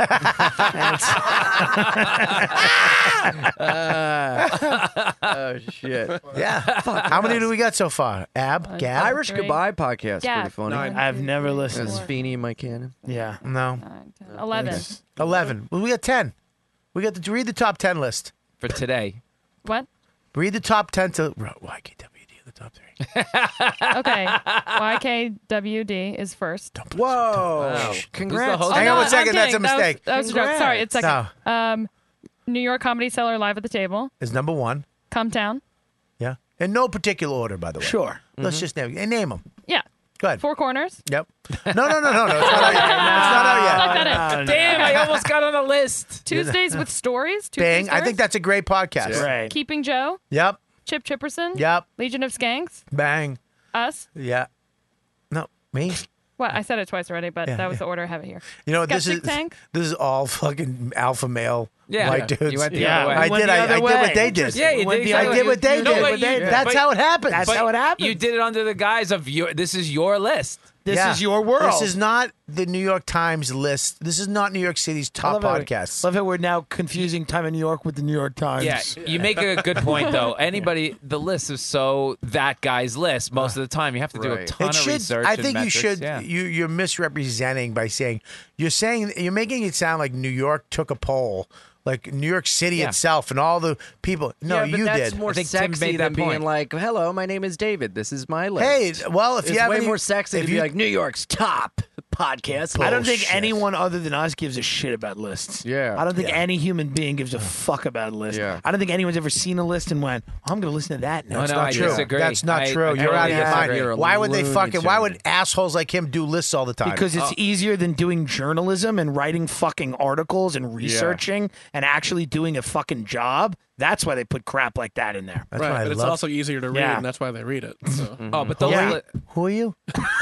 Oh shit! Yeah. How many do we got so far? Ab, Gab. Irish Three. Goodbye podcast, Yeah. pretty funny. Nine. I've never listened. That's Feeney and Mike Cannon. Yeah. No. 9, 10, 11. 11. Well, we got 10. We got to read the top 10 list. For today. What? Read the top 10 to YKWd, the top 3. Okay. YKWd is first. Whoa! Congrats! host? Hang on one I'm second. That's a kidding. mistake. That was a joke. Sorry, it's second. No. New York Comedy Cellar Live at the Table. Is number 1. Come Town. Yeah. In no particular order, by the way. Sure. Let's just name them. Yeah. Go ahead. Four Corners. Yep. No. It's not out yet. It's not out yet. Got it. Damn, I almost got on the list. Tuesdays with Stories. Tuesday Bang. I Stories. think that's a great podcast. Right. Keeping Joe. Yep. Chip Chipperson. Yep. Legion of Skanks. Bang. Us. Yeah. No, me. What? I said it twice already, but Yeah, that was the order I have it here. You know, this Skeptic is Tank? this is all fucking alpha male Yeah. white Yeah. dudes. You went the Yeah, other way. I went did. the I other did what way. they did. Yeah, you Went did. the I other did way. what they You did. did what they did. That's But- how it happens. That's how it happens. You did it under the guise of this is your list. This Yeah. is your world. This is not the New York Times list. This is not New York City's top podcasts. Love how we're now confusing Time in New York with the New York Times. Yeah, you make a good point though. The list is so that guy's list most of the time. You have to do a Right. ton It of should. research. I and think you metrics. should. Yeah. You're misrepresenting by saying you're making it sound like New York took a poll, like New York City Yeah. itself and all the people. No, yeah, but you that's did. more I think Tim sexy made than that being point. like, "Hello, my name is David. This is my list." Hey, well, if it's you have way any- more sexy if to be you- like New York's top podcast. I don't think Bullshit. anyone other than us gives a shit about lists. Yeah. I don't think Yeah. any human being gives a fuck about a list. Yeah. I don't think anyone's ever seen a list and went, I'm going to listen to that now. No, That's no, not I true. disagree. That's not I true. You're totally out of your disagree. You're a mind. Why would they Looney fucking? Why would Tune. assholes like him do lists all the time? Because it's easier than doing journalism and writing fucking articles and researching and actually doing a fucking job. That's why they put crap like that in there. that's Right, what I but it's love. also easier to read, Yeah. and that's why they read it. So. Oh, but those Yeah. Who are you?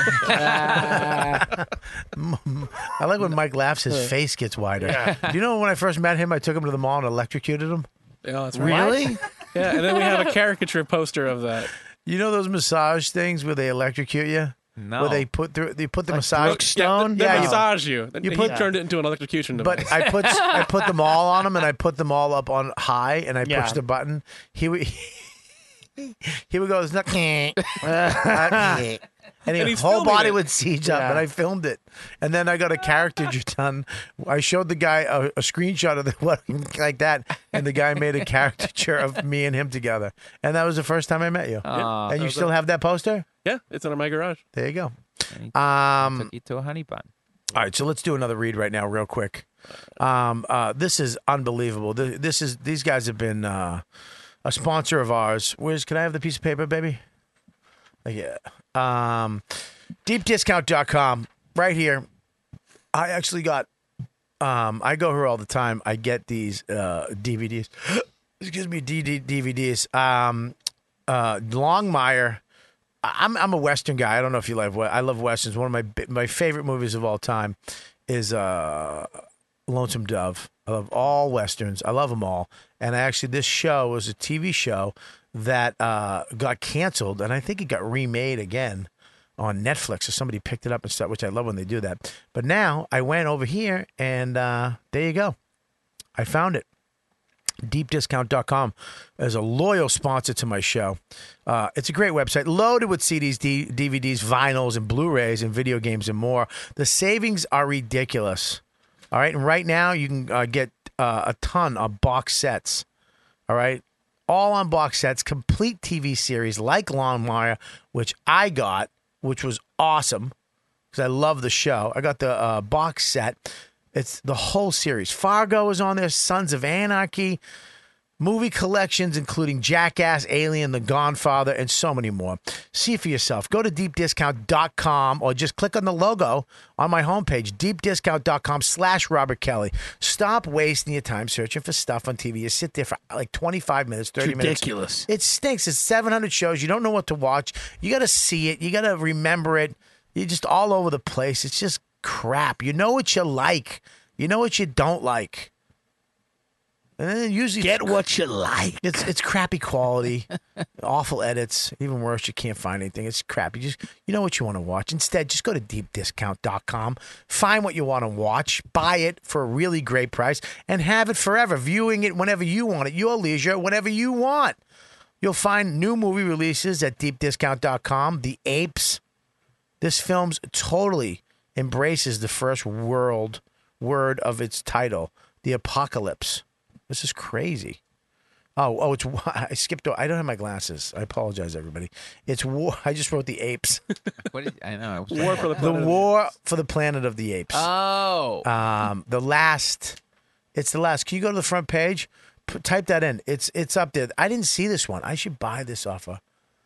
I like when Mike laughs, his face gets wider. Do you know when I first met him, I took him to the mall and electrocuted him? Yeah, that's right. Really? Yeah, and then we have a caricature poster of that. You know those massage things where they electrocute you? No. Where they put the massage. Brookstone? They Yeah, you- massage you. you He put- turned it into an electrocution device. But I put them all on him, and I put them all up on high, and I Yeah. pushed the button. He would go, it's not, and And his he's whole filming body it. would siege up, and I filmed it. And then I got a character done. I showed the guy a screenshot of what like that, and the guy made a caricature of me and him together. And that was the first time I met you. And you still have that poster? Yeah, it's in my garage. There you go. took you to a honey bun. All right, so let's do another read right now, real quick. This is unbelievable. These guys have been a sponsor of ours. Can I have the piece of paper, baby? Yeah. DeepDiscount.com, right here. I actually got. I go here all the time. I get these DVDs. Excuse me, DVDs. Longmire. I'm a Western guy. I don't know if you like. I love Westerns. One of my favorite movies of all time is Lonesome Dove. I love all Westerns. I love them all. And actually, this show was a TV show that got canceled, and I think it got remade again on Netflix, or somebody picked it up and stuff, which I love when they do that. But now I went over here, and there you go. I found it. DeepDiscount.com is a loyal sponsor to my show. It's a great website, loaded with CDs, DVDs, vinyls, and Blu-rays, and video games, and more. The savings are ridiculous. All right, and right now you can get a ton of box sets. All right, all on box sets, complete TV series like Longmire, which I got, which was awesome because I love the show. I got the box set. It's the whole series. Fargo is on there, Sons of Anarchy, Movie collections including Jackass, Alien, The Godfather, and so many more. See for yourself. Go to deepdiscount.com or just click on the logo on my homepage, deepdiscount.com/Robert Kelly. Stop wasting your time searching for stuff on TV. You sit there for like 25 minutes, 30 minutes. Ridiculous. It stinks. It's 700 shows. You don't know what to watch. You got to see it. You got to remember it. You're just all over the place. It's just crap. You know what you like. You know what you don't like. And then usually Get what you like. It's crappy quality, awful edits. Even worse, you can't find anything. It's crap. You know what you want to watch. Instead, just go to deepdiscount.com, find what you want to watch, buy it for a really great price, and have it forever. Viewing it whenever you want at your leisure, whenever you want. You'll find new movie releases at deepdiscount.com. The Apes. This film totally embraces the first word of its title, the apocalypse. This is crazy. It's I skipped. I don't have my glasses. I apologize, everybody. It's war. I just wrote the apes. I know. War for the planet. War for the Planet of the Apes. Oh. The last. It's the last. Can you go to the front page? Type that in. It's up there. I didn't see this one. I should buy this off of.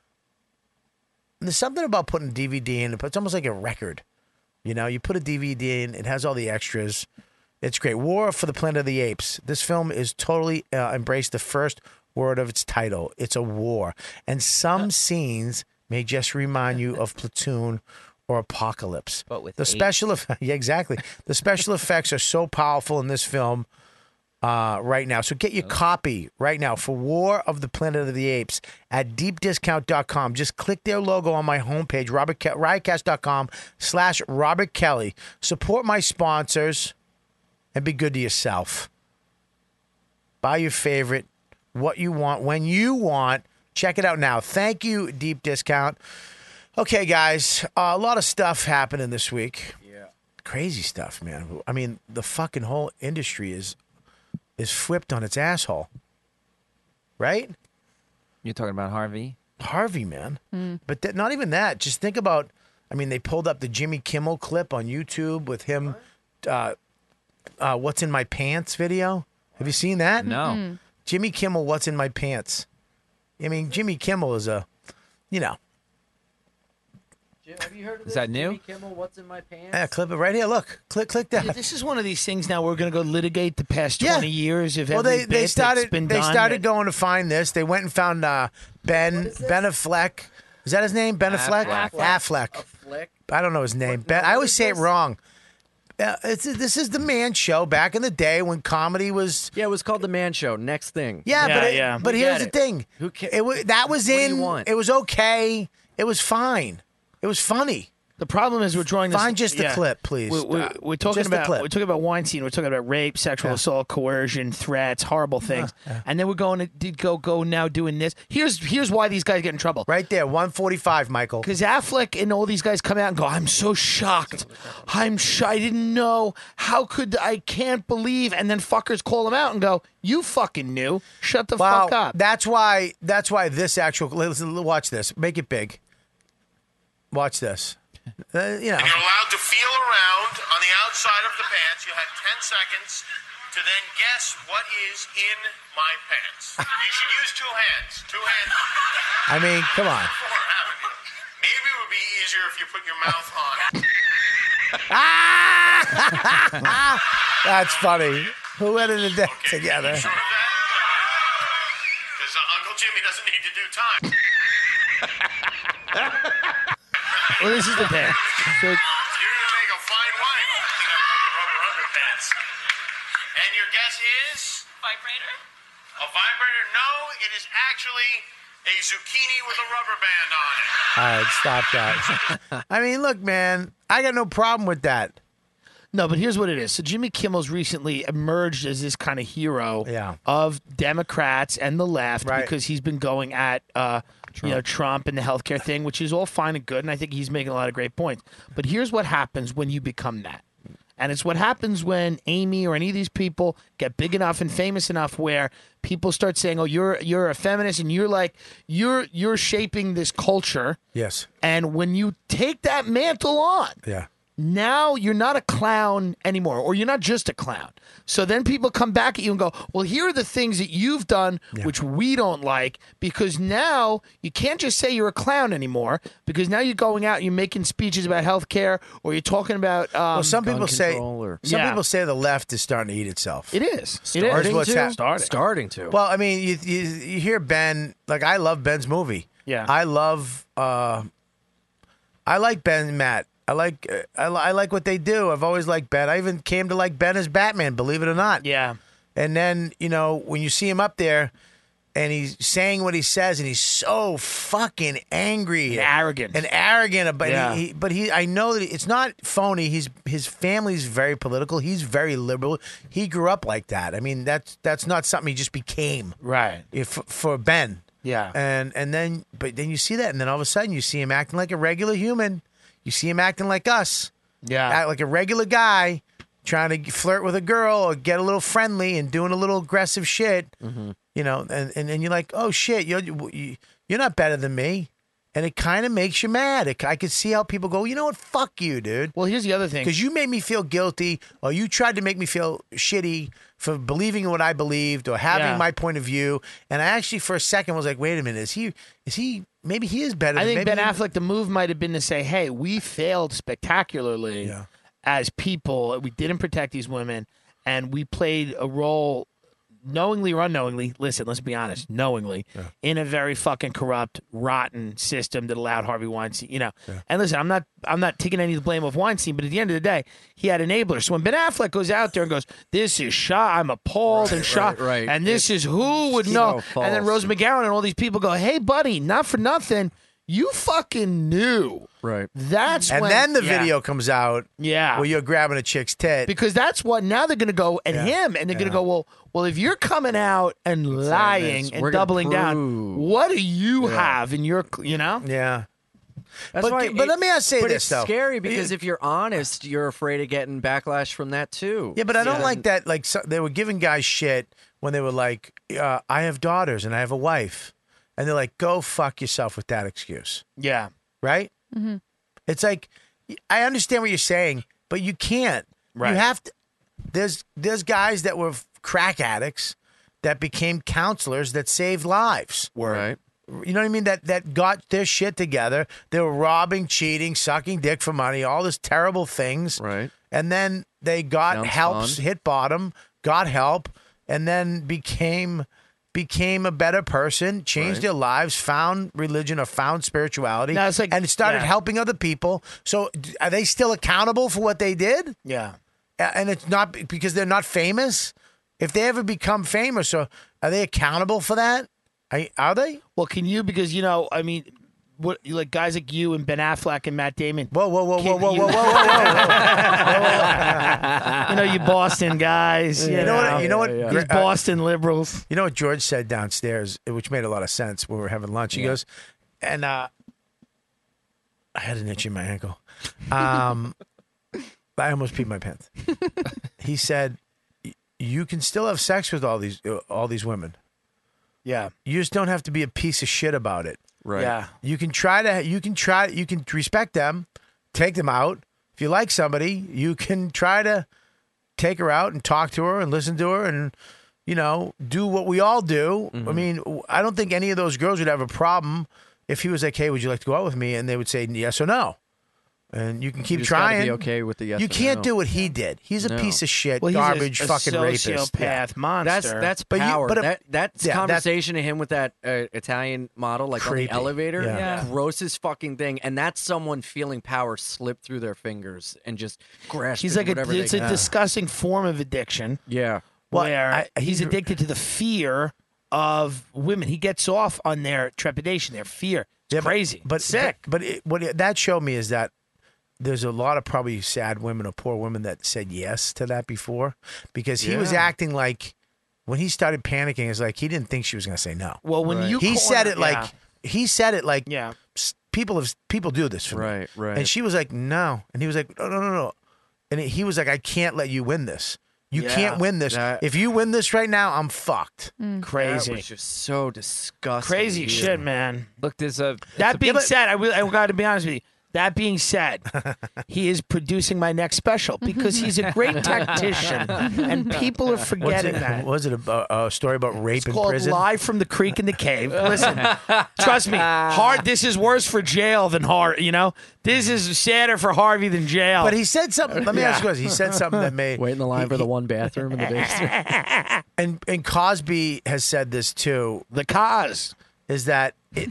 There's something about putting DVD in. It's almost like a record. You know, you put a DVD in. It has all the extras. It's great. War for the Planet of the Apes. This film is totally embraced the first word of its title. It's a war. And some scenes may just remind you of Platoon or Apocalypse. But with the special effects. Yeah, exactly. The special effects are so powerful in this film right now. So get your copy right now for War of the Planet of the Apes at deepdiscount.com. Just click their logo on my homepage, riotcast.com/Robert Kelly. Support my sponsors. And be good to yourself. Buy your favorite, what you want, when you want. Check it out now. Thank you, Deep Discount. Okay, guys, a lot of stuff happening this week. Yeah. Crazy stuff, man. I mean, the fucking whole industry is flipped on its asshole. Right? You're talking about Harvey? Harvey, man. But not even that. Just think about, I mean, they pulled up the Jimmy Kimmel clip on YouTube with him... What's in My Pants video. Have you seen that? No. Jimmy Kimmel, What's in My Pants. I mean, Jimmy Kimmel is Have you heard of this? Is that new? Jimmy Kimmel, What's in My Pants? Yeah, clip it right here. Look, click that. Yeah, this is one of these things now we're going to go litigate the past 20 years of well, every they bit that's started been they done. started going to find this. They went and found Ben Affleck. Is that his name? Ben Affleck? Affleck. I don't know his name. I always say it wrong. This is the Man Show back in the day when comedy was. Yeah, it was called The Man Show. Next thing. Yeah, but here's the thing. Who cares? That was What do in. you want? It was okay. It was fine. It was funny. The problem is we're drawing this. Find just the clip, please. We're talking Just the about clip. we're talking about Weinstein. We're talking about rape, sexual assault, coercion, threats, horrible things, and then we're going to go now doing this. Here's why these guys get in trouble. Right there, 145, Michael. Because Affleck and all these guys come out and go, I'm so shocked. I didn't know. How could I can't believe? And then fuckers call them out and go, you fucking knew. Shut the fuck up. That's why this actual. Listen, watch this. Make it big. Watch this. And you're allowed to feel around on the outside of the pants. You have 10 seconds to then guess what is in my pants. You should use two hands. Two hands. I mean, come on. Maybe it would be easier if you put your mouth on. That's funny. Who edited that together? Sure of that? Because Uncle Jimmy doesn't need to do time. Well, this is the thing. So, You're going to make a fine wife. I think I put the rubber underpants. And your guess is? Vibrator? A vibrator? No, it is actually a zucchini with a rubber band on it. All right, stop that. I mean, look, man, I got no problem with that. No, but here's what it is. So Jimmy Kimmel's recently emerged as this kind of hero of Democrats and the left because he's been going at Trump and the healthcare thing, which is all fine and good, and I think he's making a lot of great points. But here's what happens when you become that. And it's what happens when Amy or any of these people get big enough and famous enough where people start saying, "Oh, you're a feminist," and you're shaping this culture. Yes. And when you take that mantle on, now you're not a clown anymore, or you're not just a clown. So then people come back at you and go, well, here are the things that you've done which we don't like, because now you can't just say you're a clown anymore, because now you're going out and you're making speeches about healthcare, or you're talking about Well, some people say Yeah. people say the left is starting to eat itself. It is. Starting to. Starting to. Well, I mean, you hear Ben. Like, I love Ben's movie. Yeah. I love. I like Ben and Matt. I like what they do. I've always liked Ben. I even came to like Ben as Batman, believe it or not. Yeah. And then, when you see him up there and he's saying what he says and he's so fucking angry and arrogant, but Yeah. I know that it's not phony. His family's very political. He's very liberal. He grew up like that. I mean, that's not something he just became. Right. For Ben. Yeah. And then you see that, and then all of a sudden you see him acting like a regular human. You see him acting like us. Yeah. Act like a regular guy trying to flirt with a girl or get a little friendly and doing a little aggressive shit. Mm-hmm. And you're like, oh shit, you're not better than me. And it kind of makes you mad. I could see how people go, you know what, fuck you, dude. Well, here's the other thing. Because you made me feel guilty, or you tried to make me feel shitty for believing what I believed or having my point of view. And I actually, for a second, was like, wait a minute, is he, maybe he is better I than think maybe Ben Affleck, the move might have been to say, hey, we failed spectacularly as people. We didn't protect these women, and we played a role, knowingly or unknowingly, listen, let's be honest, knowingly, in a very fucking corrupt, rotten system that allowed Harvey Weinstein, And listen, I'm not taking any of the blame of Weinstein, but at the end of the day, he had enablers. So when Ben Affleck goes out there and goes, this is shocked, I'm appalled and shocked, right. and this is who would know. And then Rose McGowan and all these people go, hey, buddy, not for nothing, you fucking knew. Right. That's and when, then the video comes out where you're grabbing a chick's tit. Because that's what, now they're going to go at him, and they're going to go, well, if you're coming out and lying and doubling down, what do you have in your, Yeah. That's but let me say but this, it's though. scary because if you're honest, you're afraid of getting backlash from that too. Yeah, but I don't like that. Like, they were giving guys shit when they were like, I have daughters and I have a wife. And they're like, go fuck yourself with that excuse. Yeah. Right? Mm-hmm. It's like, I understand what you're saying, but you can't. Right. You have to. There's guys that were crack addicts that became counselors that saved lives. Right. You know what I mean? That got their shit together. They were robbing, cheating, sucking dick for money, all these terrible things. Right. And then they got Sounds help, fun. hit bottom, got help, and then became a better person, changed their lives, found religion or found spirituality, Now, it's like- and started yeah. helping other people. So are they still accountable for what they did? Yeah. And it's not because they're not famous? If they ever become famous, are they accountable for that? Are they? Well, can you, because, I mean, what, like guys like you and Ben Affleck and Matt Damon. Whoa. You Boston guys. You know what? These Boston liberals. You know what George said downstairs, which made a lot of sense when we were having lunch. He goes, and I had an itch in my ankle. I almost peed my pants. He said, "You can still have sex with all these women. Yeah, you just don't have to be a piece of shit about it. Right. Yeah, you can respect them, take them out. If you like somebody, you can try to take her out and talk to her and listen to her and, do what we all do. Mm-hmm. I mean, I don't think any of those girls would have a problem if he was like, hey, would you like to go out with me? And they would say yes or no. And you can keep You just gotta trying. be okay with the yes You or can't no. do what he did. He's a No. piece of shit, Well, he's garbage, a fucking rapist. sociopath monster. That's But you- power. but that yeah, conversation of him with that Italian model, like Creepy. on the elevator, Yeah. grossest fucking thing. And that's someone feeling power slip through their fingers and just grasp. He's like whatever it's they a can. disgusting form of addiction. Yeah. Where he's addicted to the fear of women. He gets off on their trepidation, their fear. It's crazy. But sick. But that showed me is that there's a lot of probably sad women or poor women that said yes to that before, because he was acting like when he started panicking, it's like he didn't think she was going to say no. Well, when you he said it like yeah. People do this for me. Right. And she was like, no. And he was like, no. And he was like, I can't let you win this. You can't win this. If you win this right now, I'm fucked. Crazy. That was just so disgusting. Crazy shit, man. Look, That being said, I got to be honest with you. That being said, he is producing my next special because he's a great tactician, and people are forgetting that. Was it a story about rape It's in called prison? Live from the Creek in the Cave. Listen, trust me, this is worse for jail than Harvey. You know, this is sadder for Harvey than jail. But he said something. Let me ask you this. He said something that made Wait in the line for the one bathroom in the basement. and Cosby has said this too. The Cos is that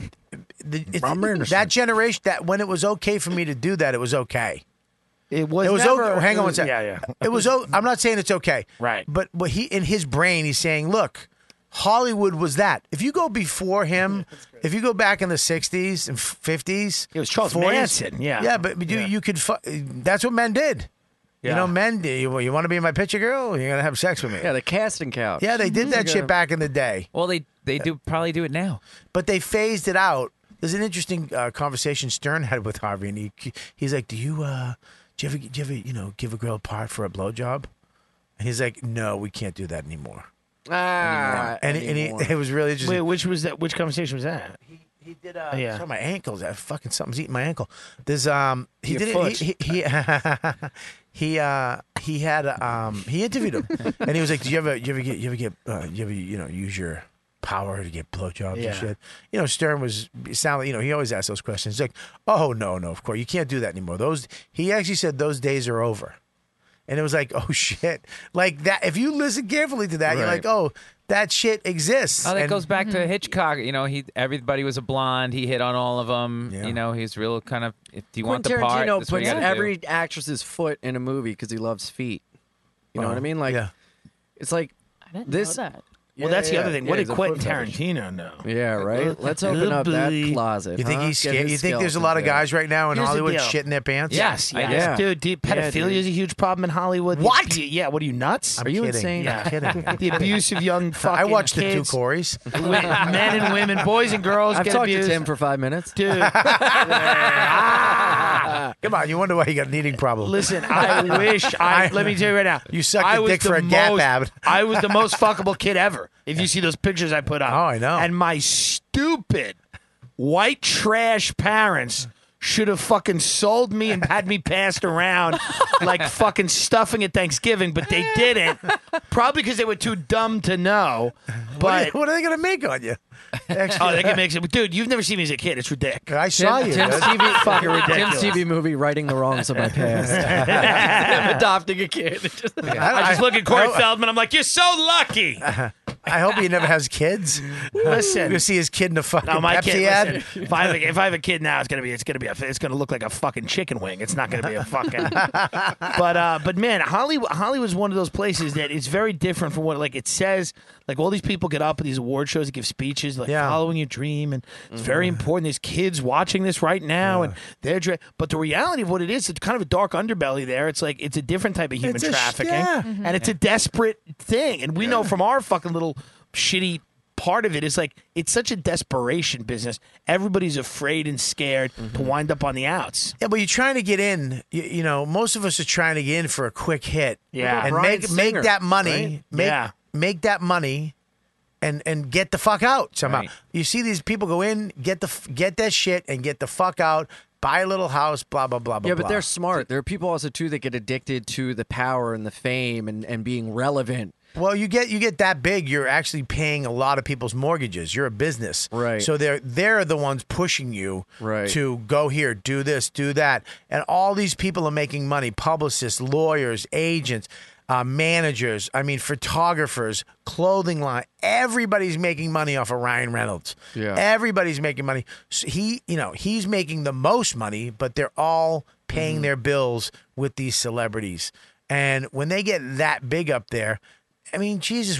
that generation, that when it was okay for me to do that, it was okay. It was never, okay. hang on one second. Yeah. It was. I'm not saying it's okay. Right. But he, in his brain, he's saying, look, Hollywood was that. If you go before him, if you go back in the 60s and 50s, it was Charles 40s, Manson. Yeah. Yeah, but you could. That's what men did. Yeah. You know, men did. You want to be my picture girl? You're gonna have sex with me. Yeah, the casting couch. Yeah, they did that shit back in the day. Well, they probably do it now. But they phased it out. There's an interesting conversation Stern had with Harvey, and he's like, "Do you ever give a girl a part for a blowjob?" And he's like, "No, we can't do that anymore." And it was really interesting. Wait, which was that? Which conversation was that? He did. Yeah. Saw my ankles. Fucking something's eating my ankle. There's he Your did foot. it. He interviewed him, and he was like, "Do you ever use your power to get blowjobs Yeah. and shit?" You know, Stern he always asks those questions. He's like, "Oh no, of course you can't do that anymore." He actually said those days are over, and it was like, "Oh shit!" Like that. If you listen carefully to that, you're Right. like, "Oh, that shit exists." Oh, that And- goes back to Hitchcock. You know, everybody was a blonde. He hit on all of them. Yeah. You know, he's real kind of. If you want Quentin the part, Tarantino that's what puts you gotta every do. actress's foot in a movie because he loves feet. You know what I mean? Like, yeah. it's like I didn't this. know that. Well, that's the other thing. What he's did a Quentin foot fetish. Tarantino know? Yeah, right. Let's open up that closet. You think huh? he's Get scared? his You think there's a skeleton lot of there. guys right now in Here's the Hollywood deal. shitting their pants? Yes, Yeah. dude. Pedophilia is a huge problem in Hollywood. What? Yeah. What are you nuts? I'm Are you kidding. insane? Yeah. I'm kidding. The abuse of young fucking I watched kids. the two Corys. Men and women, boys and girls I've get talked abused. to Tim for 5 minutes. Dude, Come on, you wonder why you got an eating problem. listen, I wish let me tell you right now. You sucked I a was dick the for a gap most- ab. I was the most fuckable kid ever. If you see those pictures I put up. Oh, I know. And my stupid white trash parents should have fucking sold me and had me passed around like fucking stuffing at Thanksgiving, but they didn't. Probably because they were too dumb to know. But what are they going to make on you? oh, they can make it. Dude, you've never seen me as a kid. It's ridiculous. I saw you. Tim's dude. TV, Fucking ridiculous. Tim's TV movie, Righting the Wrongs of My Past. Him adopting a kid. I just look at Corey Feldman. I'm like, you're so lucky. I hope he never has kids. Listen. You see his kid in a fucking No, my Pepsi kid. ad. Listen, if I have a kid now, it's gonna look like a fucking chicken wing. It's not gonna be a fucking. But man, Hollywood's one of those places that it's very different from what like it says. Like all these people get up at these award shows and give speeches like following your dream, and it's very important. There's kids watching this right now, and they're. But the reality of what it is, it's kind of a dark underbelly there. It's like it's a different type of human It's a trafficking, Mm-hmm. and it's a desperate thing. And we know from our fucking little shitty part of it is like it's such a desperation business. Everybody's afraid and scared to wind up on the outs. Yeah, but you're trying to get in. You know, most of us are trying to get in for a quick hit. Yeah. and Bryan make Singer, that money. right? Make that money, and get the fuck out somehow. Right. You see these people go in, get that shit, and get the fuck out. Buy a little house, blah blah blah blah. Yeah, but blah. they're smart. There are people also too that get addicted to the power and the fame and being relevant. Well, you get that big, you're actually paying a lot of people's mortgages. You're a business, Right. So they're the ones pushing you Right. to go here, do this, do that, and all these people are making money: publicists, lawyers, agents, managers. I mean, photographers, clothing line. Everybody's making money off of Ryan Reynolds. Yeah. Everybody's making money. So he's making the most money, but they're all paying their bills with these celebrities. And when they get that big up there, I mean, Jesus,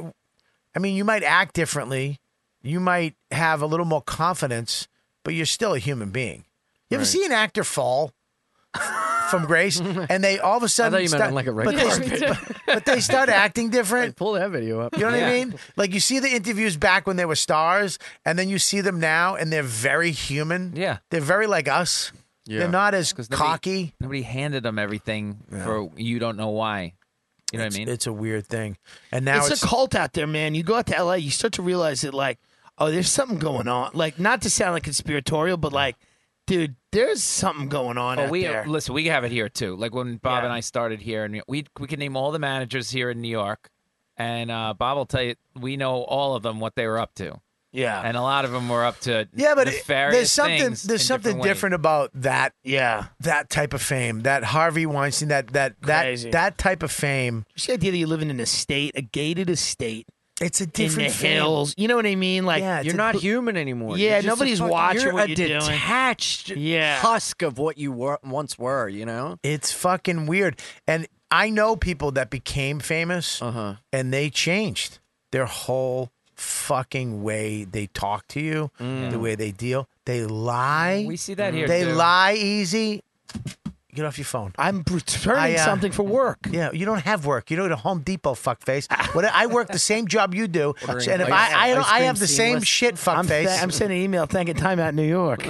I mean, you might act differently. You might have a little more confidence, but you're still a human being. You ever see an actor fall from grace and they all of a I sudden thought you meant start, on like a but regular. but they start acting different? Pull that video up. You know what I mean? Like you see the interviews back when they were stars, and then you see them now, and they're very human. Yeah. They're very like us. Yeah. They're not as 'Cause cocky. Nobody handed them everything for you don't know why. You know what I mean? It's a weird thing. And now It's a cult out there, man. You go out to LA, you start to realize that, like, oh, there's something going on. Like, not to sound like conspiratorial, but like, Dude, there's something going on out we there. listen. We have it here too. Like when Bob and I started here, and we can name all the managers here in New York, and Bob will tell you we know all of them what they were up to. Yeah, and a lot of them were up to but nefarious there's things in something different ways. different about that. Yeah, that type of fame, that Harvey Weinstein, that type of fame. Just the idea that you're living in a state, a gated estate. It's a different in the fame. hills. You know what I mean? Like you're not human anymore. Yeah, You're just nobody's watching you're what a you're doing. detached husk of what you once were. You know, it's fucking weird. And I know people that became famous, and they changed their whole fucking way they talk to you, the way they deal. They lie. We see that here. They too. lie easy. Get off your phone. I'm returning something for work. Yeah, you don't have work. You go to Home Depot, fuckface. I work the same job you do, and if I have the same shit, fuckface. I'm sending an email thanking Time Out New York.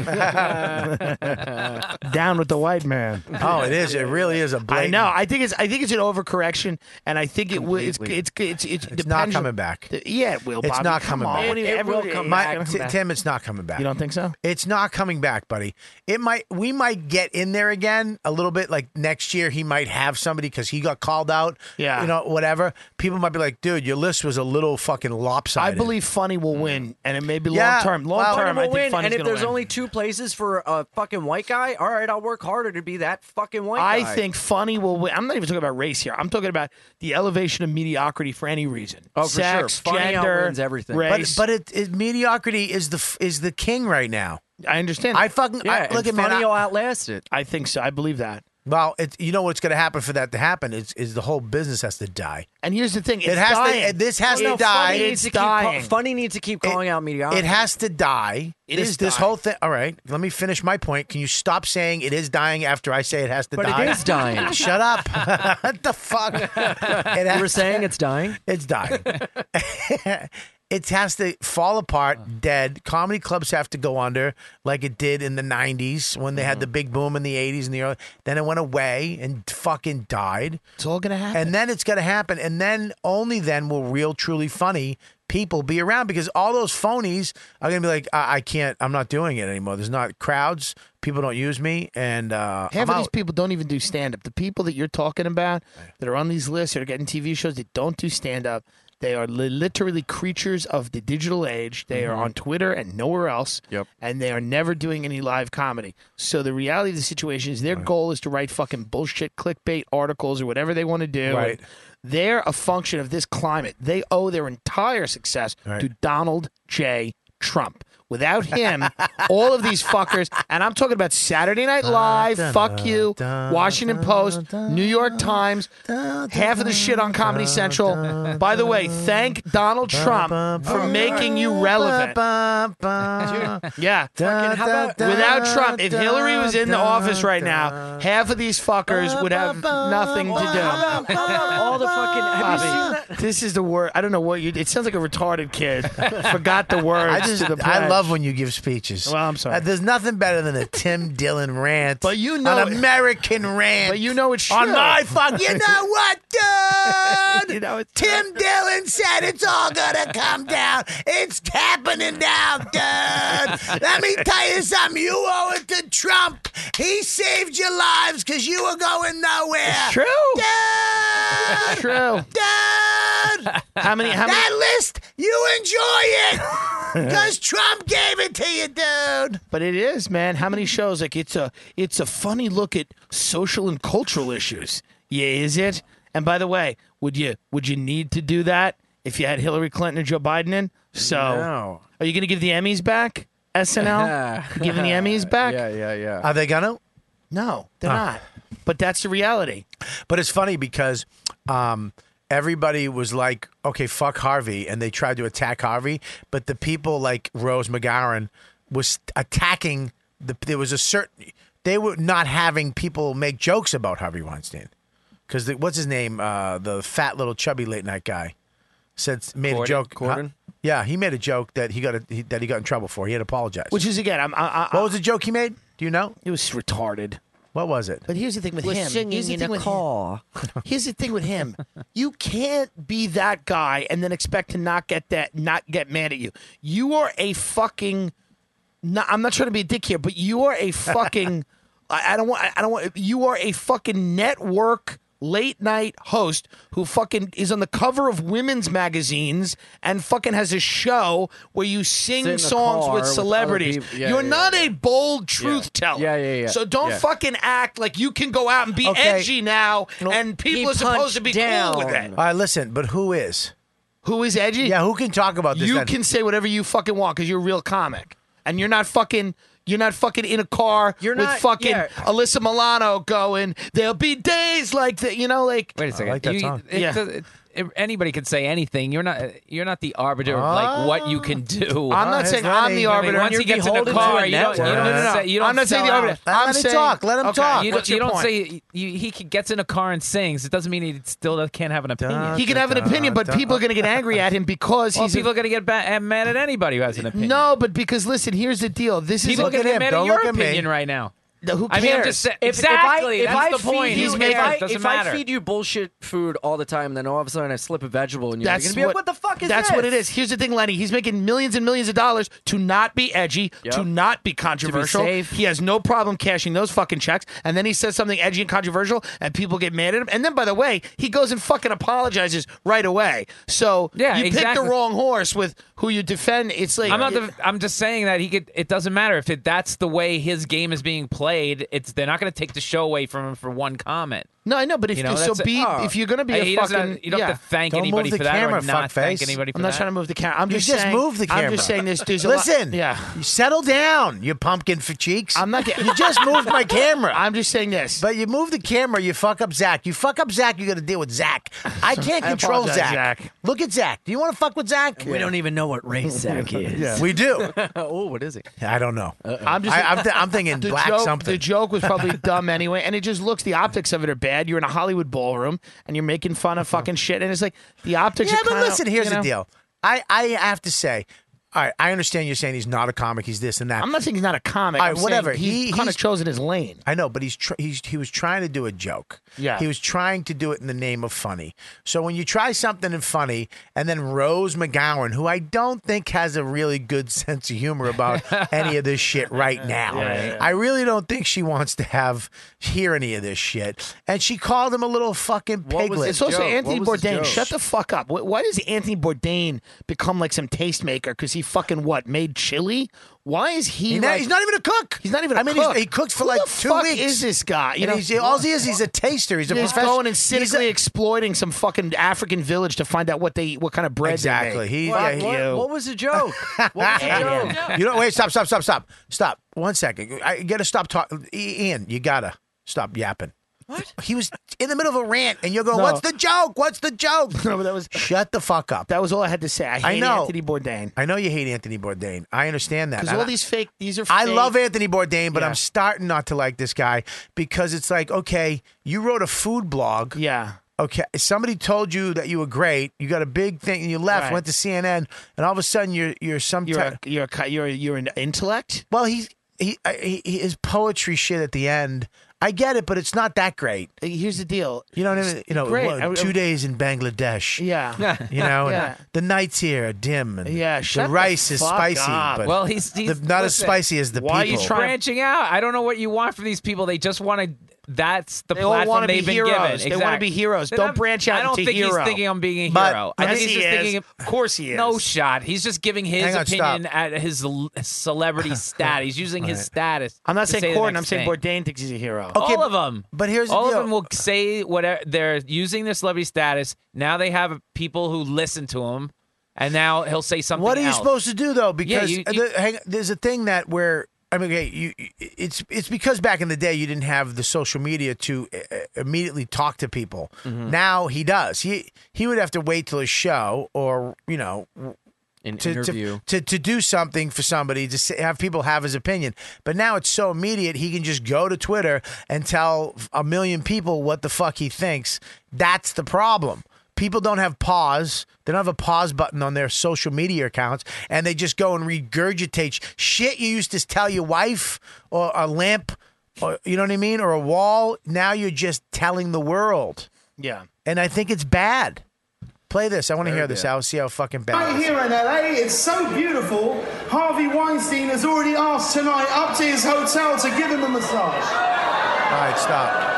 Down with the white man. Oh, it is. It really is a blatant. I know. I think it's an overcorrection, and I think it will. It's not coming back. Yeah, it will. It's Bobby. not Come coming on. back. It will come back. Tim, it's not coming back. You don't think so? It's not coming back, buddy. It might. We might get in there again a little bit. Like next year, he might have somebody because he got called out. Yeah. You know, whatever. People might be like, dude, your list was a little fucking lopsided. I believe Funny will win, and it may be Yeah, long term. Long well, term, I will think win. Funny's And if gonna there's win. only two places for a fucking white guy, all right, I'll work harder to be that fucking white I guy. think Funny will win. I'm not even talking about race here. I'm talking about the elevation of mediocrity for any reason. Oh, for Sex, sure. Funny gender, outwins everything. race. But mediocrity is the king right now. I understand. I fucking Yeah, look at Funny man. will outlast it. I think so. I believe that. Well, you know what's going to happen for that to happen is the whole business has to die. And here's the thing: It has dying. to. This has No, to die. Funny needs to dying. Funny needs to keep calling out mediocrity. It has to die. It this is this dying. whole thing. All right, let me finish my point. Can you stop saying it is dying after I say it has to But die? it is dying. Shut up. What the fuck? You were saying it's dying? It's dying. It has to fall apart, dead. Comedy clubs have to go under like it did in the 90s when they had the big boom in the 80s and the early. Then it went away and fucking died. It's all gonna happen. And then it's going to happen. And then, only then will real, truly funny people be around because all those phonies are going to be like, I can't, I'm not doing it anymore. There's not crowds. People don't use me. And half I'm of these out. people don't even do stand up. The people that you're talking about that are on these lists that are getting TV shows that don't do stand up. They are literally creatures of the digital age. They are on Twitter and nowhere else. Yep. And they are never doing any live comedy. So the reality of the situation is their goal is to write fucking bullshit clickbait articles or whatever they want to do. Right. And they're a function of this climate. They owe their entire success to Donald J. Trump. Without him, all of these fuckers, and I'm talking about Saturday Night Live, fuck you, Washington Post, New York Times, half of the shit on Comedy Central. By the way, thank Donald Trump for making you relevant. Yeah. Without Trump, if Hillary was in the office right now, half of these fuckers would have nothing to do. All the fucking. Have you seen Bobby, that? this is the word. I don't know what you. It sounds like a retarded kid. Forgot the words to the pledge. I love when you give speeches. Well, I'm sorry. There's nothing better than a Tim Dillon rant. But you know an American rant. But you know it's true. On my fuck. You know what, dude? You know it's Tim Dillon said it's all gonna come down. It's happening now, dude. Let me tell you something. You owe it to Trump. He saved your lives because you were going nowhere. It's true. Dude. It's true. Dude. How many? That list, you enjoy it. Because Trump gave it to you, dude. But it is, man. How many shows? Like it's a funny look at social and cultural issues. Yeah, is it? And by the way, would you need to do that if you had Hillary Clinton or Joe Biden in? So, No. are you going to give the Emmys back? SNL giving the Emmys back? Yeah. Are they gonna? No, they're not. But that's the reality. But it's funny because everybody was like, okay, fuck Harvey, and they tried to attack Harvey, but the people like Rose McGowan was attacking there was a certain, they were not having people make jokes about Harvey Weinstein. Because what's his name? The fat little chubby late night guy made a joke. Corden? Yeah, he made a joke that he got in trouble for. He had apologized. Which is, again, what was the joke he made? Do you know? It was retarded. What was it? But here's the thing with We're him. singing Here's the in thing a with car. Here's the thing with him. You can't be that guy and then expect to not get mad at you. You are a fucking No, I'm not trying to be a dick here, but you are a fucking. I don't want. You are a fucking network late night host who fucking is on the cover of women's magazines and fucking has a show where you Sit in sing a songs car with with other celebrities. people. Yeah, You're yeah, not a bold truth teller. Yeah. So don't Yeah. fucking act like you can go out and be Okay. edgy now, and people are supposed to be cool with it. All right, listen, but who is? Who is edgy? Yeah, who can talk about this? You then? can say whatever you fucking want because you're a real comic, and you're not fucking in a car with not- fucking yeah. Alyssa Milano going. There'll be days like that, like. Wait a second. like that song. Anybody can say anything. You're not the arbiter of like what you can do. I'm not saying I'm the arbiter. Once he gets in the car, you don't I'm not saying the arbiter. Let him saying, talk. Let him okay, talk. You what's don't, your you don't point? say he gets in a car and sings. It doesn't mean he still can't have an opinion. He can have an opinion, but people are going to get angry at him because Well, he's. people are going to get mad at anybody who has an opinion. No, but because listen, here's the deal. This people are is going to get mad Don't at your look at me. opinion right now. who cares? I mean, I'm just saying. If Exactly. if That's I the point. Feed you, He's if making. I, It doesn't if matter. I feed you bullshit food all the time, then all of a sudden I slip a vegetable and you're That's going to be like, what the fuck is That's this? what it is. Here's the thing, Lenny. He's making millions and millions of dollars to not be edgy, to not be controversial. safe. He has no problem cashing those fucking checks. And then he says something edgy and controversial, and people get mad at him. And then, by the way, he goes and fucking apologizes right away. So Yeah, you picked exactly. the wrong horse with who you defend. It's like I'm just saying that he could. It doesn't matter if that's the way his game is being played. They're not going to take the show away from him for one comment. No, I know, but if You know, so, that's be it. if you're going to be Hey, a he doesn't fucking have- you don't have to thank Don't anybody move the for that camera, or not thank fuckface. anybody for I'm that. not trying to move the camera. I'm You just just saying, move the camera. I'm just saying this. There's a Listen, lot. Yeah. you settle down, you pumpkin for cheeks. I'm not getting. You just moved my camera. I'm just saying this. But you move the camera, you fuck up Zach. You fuck up Zach, you got to deal with Zach. I can't I control apologize, Zach. Look at Zach. Do you want to fuck with Zach? We don't even know what race Zach is. We do. Oh, what is he? I don't know. I'm just. I'm thinking the black joke, something. The joke was probably dumb anyway, and it just looks. The optics of it are bad. You're in a Hollywood ballroom, and you're making fun of fucking shit, and it's like the optics. Yeah, are but kinda, listen, here's you the know? deal. I have to say, all right, I understand you're saying he's not a comic, he's this and that. I'm not saying he's not a comic. All right, I'm saying whatever. He's kind of chosen his lane. I know, but he was trying to do a joke. Yeah. He was trying to do it in the name of funny. So when you try something in funny, and then Rose McGowan, who I don't think has a really good sense of humor about any of this shit right now, I really don't think she wants to hear any of this shit. And she called him a little fucking piglet. It's also joke? Anthony What was his Bourdain. joke? Shut the fuck up. Why does Anthony Bourdain become like some tastemaker? Because he fucking made chili? Why is he? He's like, not even a cook. He's not even a I mean, cook. he cooks for Who like the 2 fuck weeks. is this guy? You know, all he is, he's a taster. He's a He's professional. going and cynically exploiting some fucking African village to find out what kind of bread Exactly. they make. What was the joke? What was the joke? You know, wait, stop. 1 second. I gotta stop talking. Ian, you gotta stop yapping. What? He was in the middle of a rant, and you're going, No. "What's the joke? What's the joke?" No, but that was Shut the fuck up. that was all I had to say. I hate know. Anthony Bourdain. I know you hate Anthony Bourdain. I understand that. Because And all these are I fake. love Anthony Bourdain, but Yeah. I'm starting not to like this guy because it's like, okay, you wrote a food blog. Yeah. Okay, somebody told you that you were great. You got a big thing, and you left, Right. went to CNN, and all of a sudden you're some You're an intellect. Well, his poetry shit at the end. I get it, but it's not that great. Here's the deal. You know what I mean? You know, Great. what, 2 days in Bangladesh. Yeah. You know, and Yeah. the nights here are dim, and Yeah, the shut the rice is fuck spicy, up. but Well, he's not as listen, spicy as the Why people. are you branching out? I don't know what you want from these people. They just want to. That's the They all platform wanna be they've been heroes. given. They Exactly. wanna be heroes. They're Don't not- branch out I don't into think hero. he's thinking I'm being a But- hero. I Yes, think he's he just is. thinking. Of course he is. No shot. He's just giving his Hang on, opinion stop. at his celebrity status. He's using his status. I'm not to saying say the Corden. next I'm saying thing. Bourdain thinks he's a hero. Okay, all of them. but here's the all deal. of them will say whatever. They're using their celebrity status. Now they have people who listen to him, and now he'll say something. What are you else. supposed to do though? Because you- there's a thing that where I mean, okay, it's because back in the day you didn't have the social media to immediately talk to people. Mm-hmm. Now he does. He would have to wait till his show or interview. to do something for somebody to have people have his opinion. But now it's so immediate. He can just go to Twitter and tell 1 million people what the fuck he thinks. That's the problem. People don't have pause. They don't have a pause button on their social media accounts, and they just go and regurgitate shit you used to tell your wife or a lamp, or you know what I mean, or a wall. Now you're just telling the world, Yeah. and I think it's bad. Play this. I want to hear this. I'll see how fucking bad. Right it is. here in LA, it's so beautiful. Harvey Weinstein has already asked tonight up to his hotel to give him a massage. All right, stop.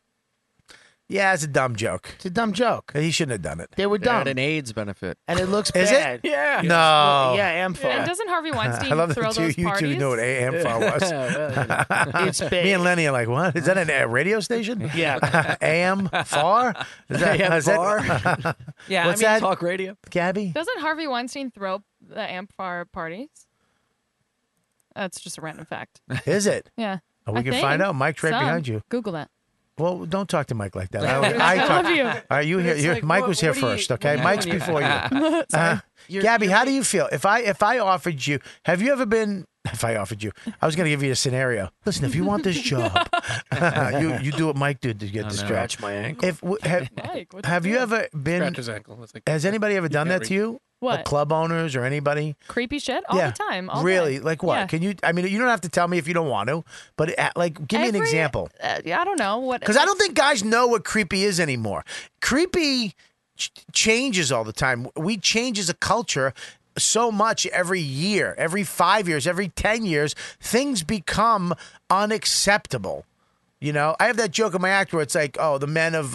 Yeah, it's a dumb joke. It's a dumb joke. He shouldn't have done it. They were They dumb. had an AIDS benefit. And it looks Is bad. it? Yeah. No. Yeah, Amphar. And doesn't Harvey Weinstein I love throw that those you parties? two know what AMFAR was. It's bad. Me and Lenny are like, what? Is that a radio station? Yeah. AM FAR? Is that, AM is that- FAR? Yeah, What's I mean, that? Talk radio. Gabby? Doesn't Harvey Weinstein throw the Amphar parties? That's just a random fact. Is it? Yeah. Oh, we I can think. find out. Mike's right Some. behind you. Google that. Well, don't talk to Mike like that. I talk. love you. All right, you here? It's You're, like, Mike what- was here what do you- first, okay? what Mike's do you- before you. Gabby, how do you feel? If I offered you, have you ever been? If I offered you, I was going to give you a scenario. Listen, if you want this job, you do what Mike did to get this job. Scratch my ankle. If Mike, what'd have you ever been? Scratch his ankle. It's like, Has anybody ever done that to you? What? Like club owners or anybody? Creepy shit all the time. All really? day. Like what? Yeah. Can you? I mean, you don't have to tell me if you don't want to, but like, give me an Every- example. I don't know what. Because I don't think guys know what creepy is anymore. Creepy changes all the time. We change as a culture so much every year, every 5 years, every 10 years. Things become unacceptable. You know, I have that joke in my act where it's like, oh, the men of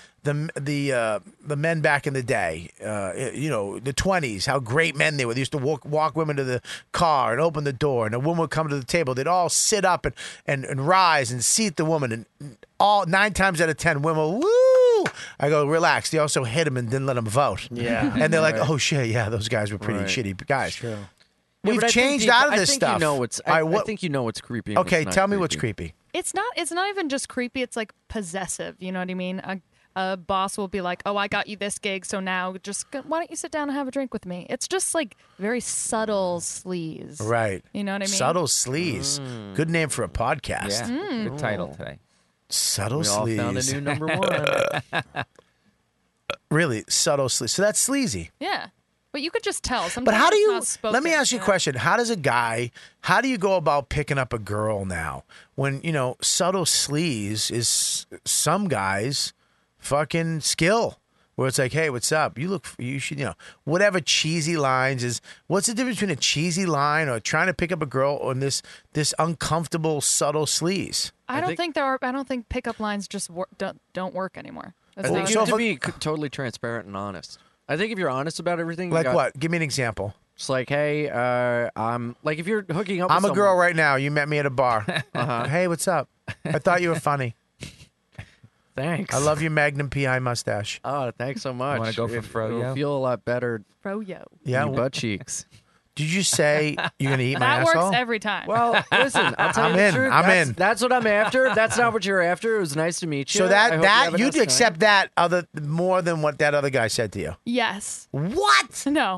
the men back in the day, you know, the 20s, how great men they were. They used to walk women to the car and open the door, and a woman would come to the table. They'd all sit up and rise and seat the woman, and all 9 times out of 10 women, woo! I go, relax. They also hit him and didn't let him vote. Yeah. And they're like, oh shit, yeah, those guys were pretty shitty guys. True. We've but I think changed you- out of I this think stuff. You know what's, All right, I think you know what's creepy. and Okay, what's not tell me what's creepy. It's not even just creepy. It's like possessive. You know what I mean? A boss will be like, "Oh, I got you this gig, so now why don't you sit down and have a drink with me?" It's just like very subtle sleaze. Right. You know what I mean? Subtle sleaze. Good name for a podcast. Yeah, good title today. Subtle We all sleaze. found a new number one. Really, subtle sleaze. So that's sleazy. Yeah, but you could just tell. Sometimes But how do it's you? not spoken, Let me ask you a know? question. How does a guy? How do you go about picking up a girl now? When you know subtle sleaze is some guys' fucking skill. Where it's like, hey, what's up? You should, you know, whatever cheesy lines is. What's the difference between a cheesy line or trying to pick up a girl on this uncomfortable subtle sleaze? I don't think pickup lines just don't work anymore. That's I not think what you it have to is. be totally transparent and honest. I think if you're honest about everything, you Like got- what? Give me an example. It's like, hey, I'm like if you're hooking up. I'm with a girl someone- right now. You met me at a bar. Hey, what's up? I thought you were funny. Thanks. I love your Magnum PI mustache. Oh, thanks so much. Wanna go for It'll froyo? feel a lot better. Froyo. Yeah. in your butt cheeks. Did you say you're gonna eat my That asshole? works every time. Well, listen, I'll tell I'm you the in. truth. I'm that's, in. That's what I'm after. If that's not what you're after, it was nice to meet you. So I that hope you have a you'd nice accept that other more than what that other guy said to you. Yes. What? No.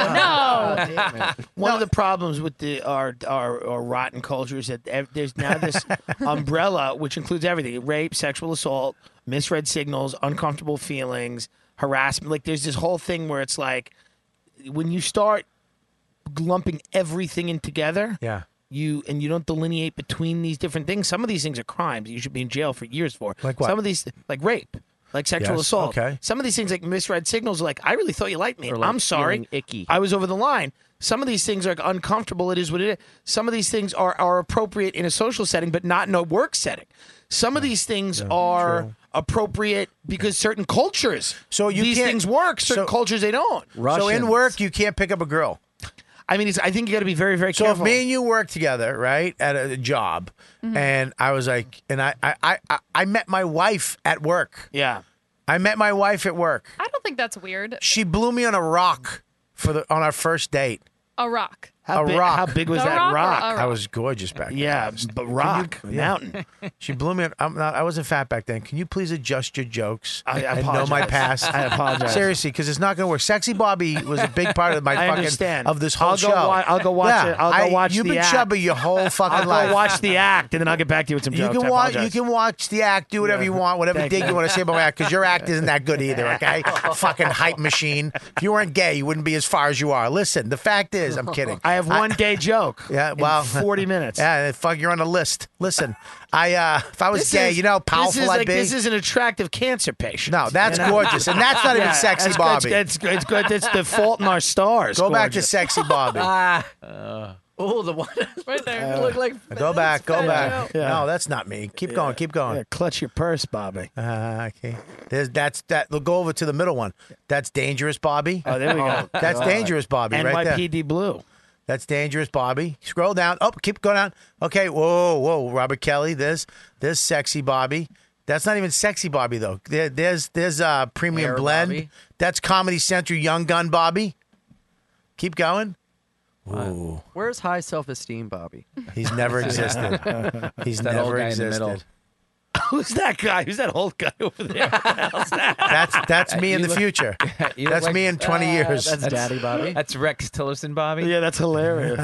One of the problems with our rotten culture is that there's now this umbrella which includes everything: rape, sexual assault, misread signals, uncomfortable feelings, harassment. Like there's this whole thing where it's like when you start lumping everything in together, Yeah. you don't delineate between these different things. Some of these things are crimes you should be in jail for years for. Like what? Some of these, like rape, like sexual Yes, assault. okay. Some of these things, like misread signals, are like I really thought you liked me. Or, like, I'm sorry, feeling icky. I was over the line. Some of these things are uncomfortable. It is what it is. Some of these things are appropriate in a social setting, but not in a work setting. Some of these things are true. appropriate because certain cultures. So you these can't- things work. Certain so- cultures they don't. So in Russians. work, you can't pick up a girl. I mean, I think you got to be very, very So careful. if me and you work together, right, at a job, and I was like, and I met my wife at work. Yeah. I met my wife at work. I don't think that's weird. She blew me on a rock on our first date. A rock. How big, rock. How big was A that rock or rock? a I rock? was gorgeous back then. Yeah, but rock, mountain. She blew me. I wasn't fat back then. Can you please adjust your jokes I and know my apologize. past? I apologize. Seriously, because it's not going to work. Sexy Bobby was a big part of my I fucking understand. of this whole I'll go show. I'll go watch it. I'll go watch You've the been act. chubby your whole fucking I'll life. go watch the act, and then I'll get back to you with some You jokes. can I watch. apologize. You can watch the act. Do whatever you want. Whatever Thank dig you. you want to say about my act, because your act isn't that good either. Okay, fucking hype machine. If you weren't gay, you wouldn't be as far as you are. Listen, the fact is, I'm kidding. I have one gay joke. Yeah, in well, 40 minutes. Yeah, fuck, you're on the list. Listen, if I was This gay, is- you know how powerful this is I'd like, be. This is an attractive cancer patient. No, that's gorgeous, and that's not even sexy that's Bobby. It's good. It's the Fault in Our Stars. Go back to gorgeous. sexy Bobby. Oh, the one right there. You look like Go back. Go back. Yeah. No, that's not me. Keep going. Keep going. Yeah, clutch your purse, Bobby. Okay. That's that. We'll go over to the middle one. That's dangerous, Bobby. Oh, there we go. That's dangerous, Bobby. Right there. NYPD Blue. That's dangerous, Bobby. Scroll down. Oh, keep going down. Okay. Whoa. Robert Kelly. There's sexy Bobby. That's not even sexy Bobby though. There's premium Hair blend. Bobby. That's Comedy Central Young Gun Bobby. Keep going. Ooh. Where's high self-esteem, Bobby? He's never existed. He's That old never guy in the middle. existed. Who's that guy? Who's that old guy over there? What the hell's that? That's me in the future. You look That's like- me in 20 years. That's Daddy Bobby. That's Rex Tillerson, Bobby. Yeah, that's hilarious.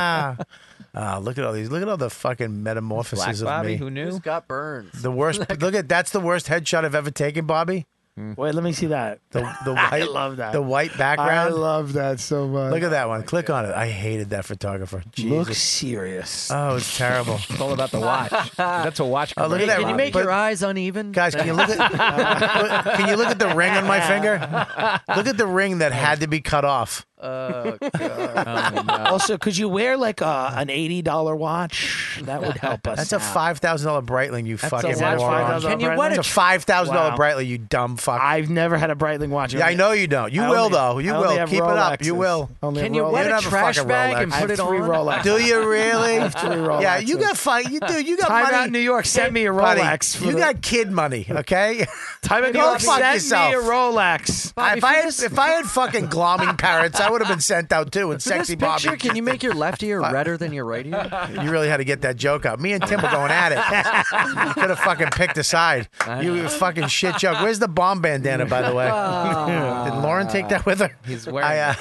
Look at all these. Look at all the fucking metamorphoses Black of Bobby. me. Who knew? Who's got burns? The worst. That's the worst headshot I've ever taken, Bobby. Wait, let me see that. The I white. love that. The white I background. love that so much. Look at that one. Click on it. I hated that photographer. Look Jesus. serious. Oh, it's terrible. It's all about the watch. That's a watch. Oh, look at commercial. that. Can you make But- your eyes uneven? Guys, can you look at? Can you look at the ring on my finger? Look at the ring that had to be cut off. Oh, no. Also, could you wear like an $80 watch? That would help us. That's a $5,000 Breitling. You fucking Is that a moron. $5,000 Can you Breitling? wet It's a $5,000 Wow. Breitling. You dumb fuck. I've never had a Breitling watch. Yeah, I know you don't. You I will only- though. You I only will. have Keep it up. Rolexes. You will. Only Can have you Rolex. wet You a have a trash fucking bag Rolex. and I have put it 3 on? Rolexes. Do you really? I have 3 Rolexes. Yeah, you got fun. You do. You got Time money. Out New York sent me a Buddy, Rolex. for you the- got kid money, okay? Time Out New Go York fuck sent yourself. me a Rolex. If I had fucking glomming parrots, I would have been sent out too. And For this sexy picture, Bobby. can you make your left ear redder than your right ear? You really had to get that joke out. Me and Tim were going at it. You could have fucking picked a side. You fucking shit joke. Where's the bomb bandana, by the way? Did Lauren take that with her? He's wearing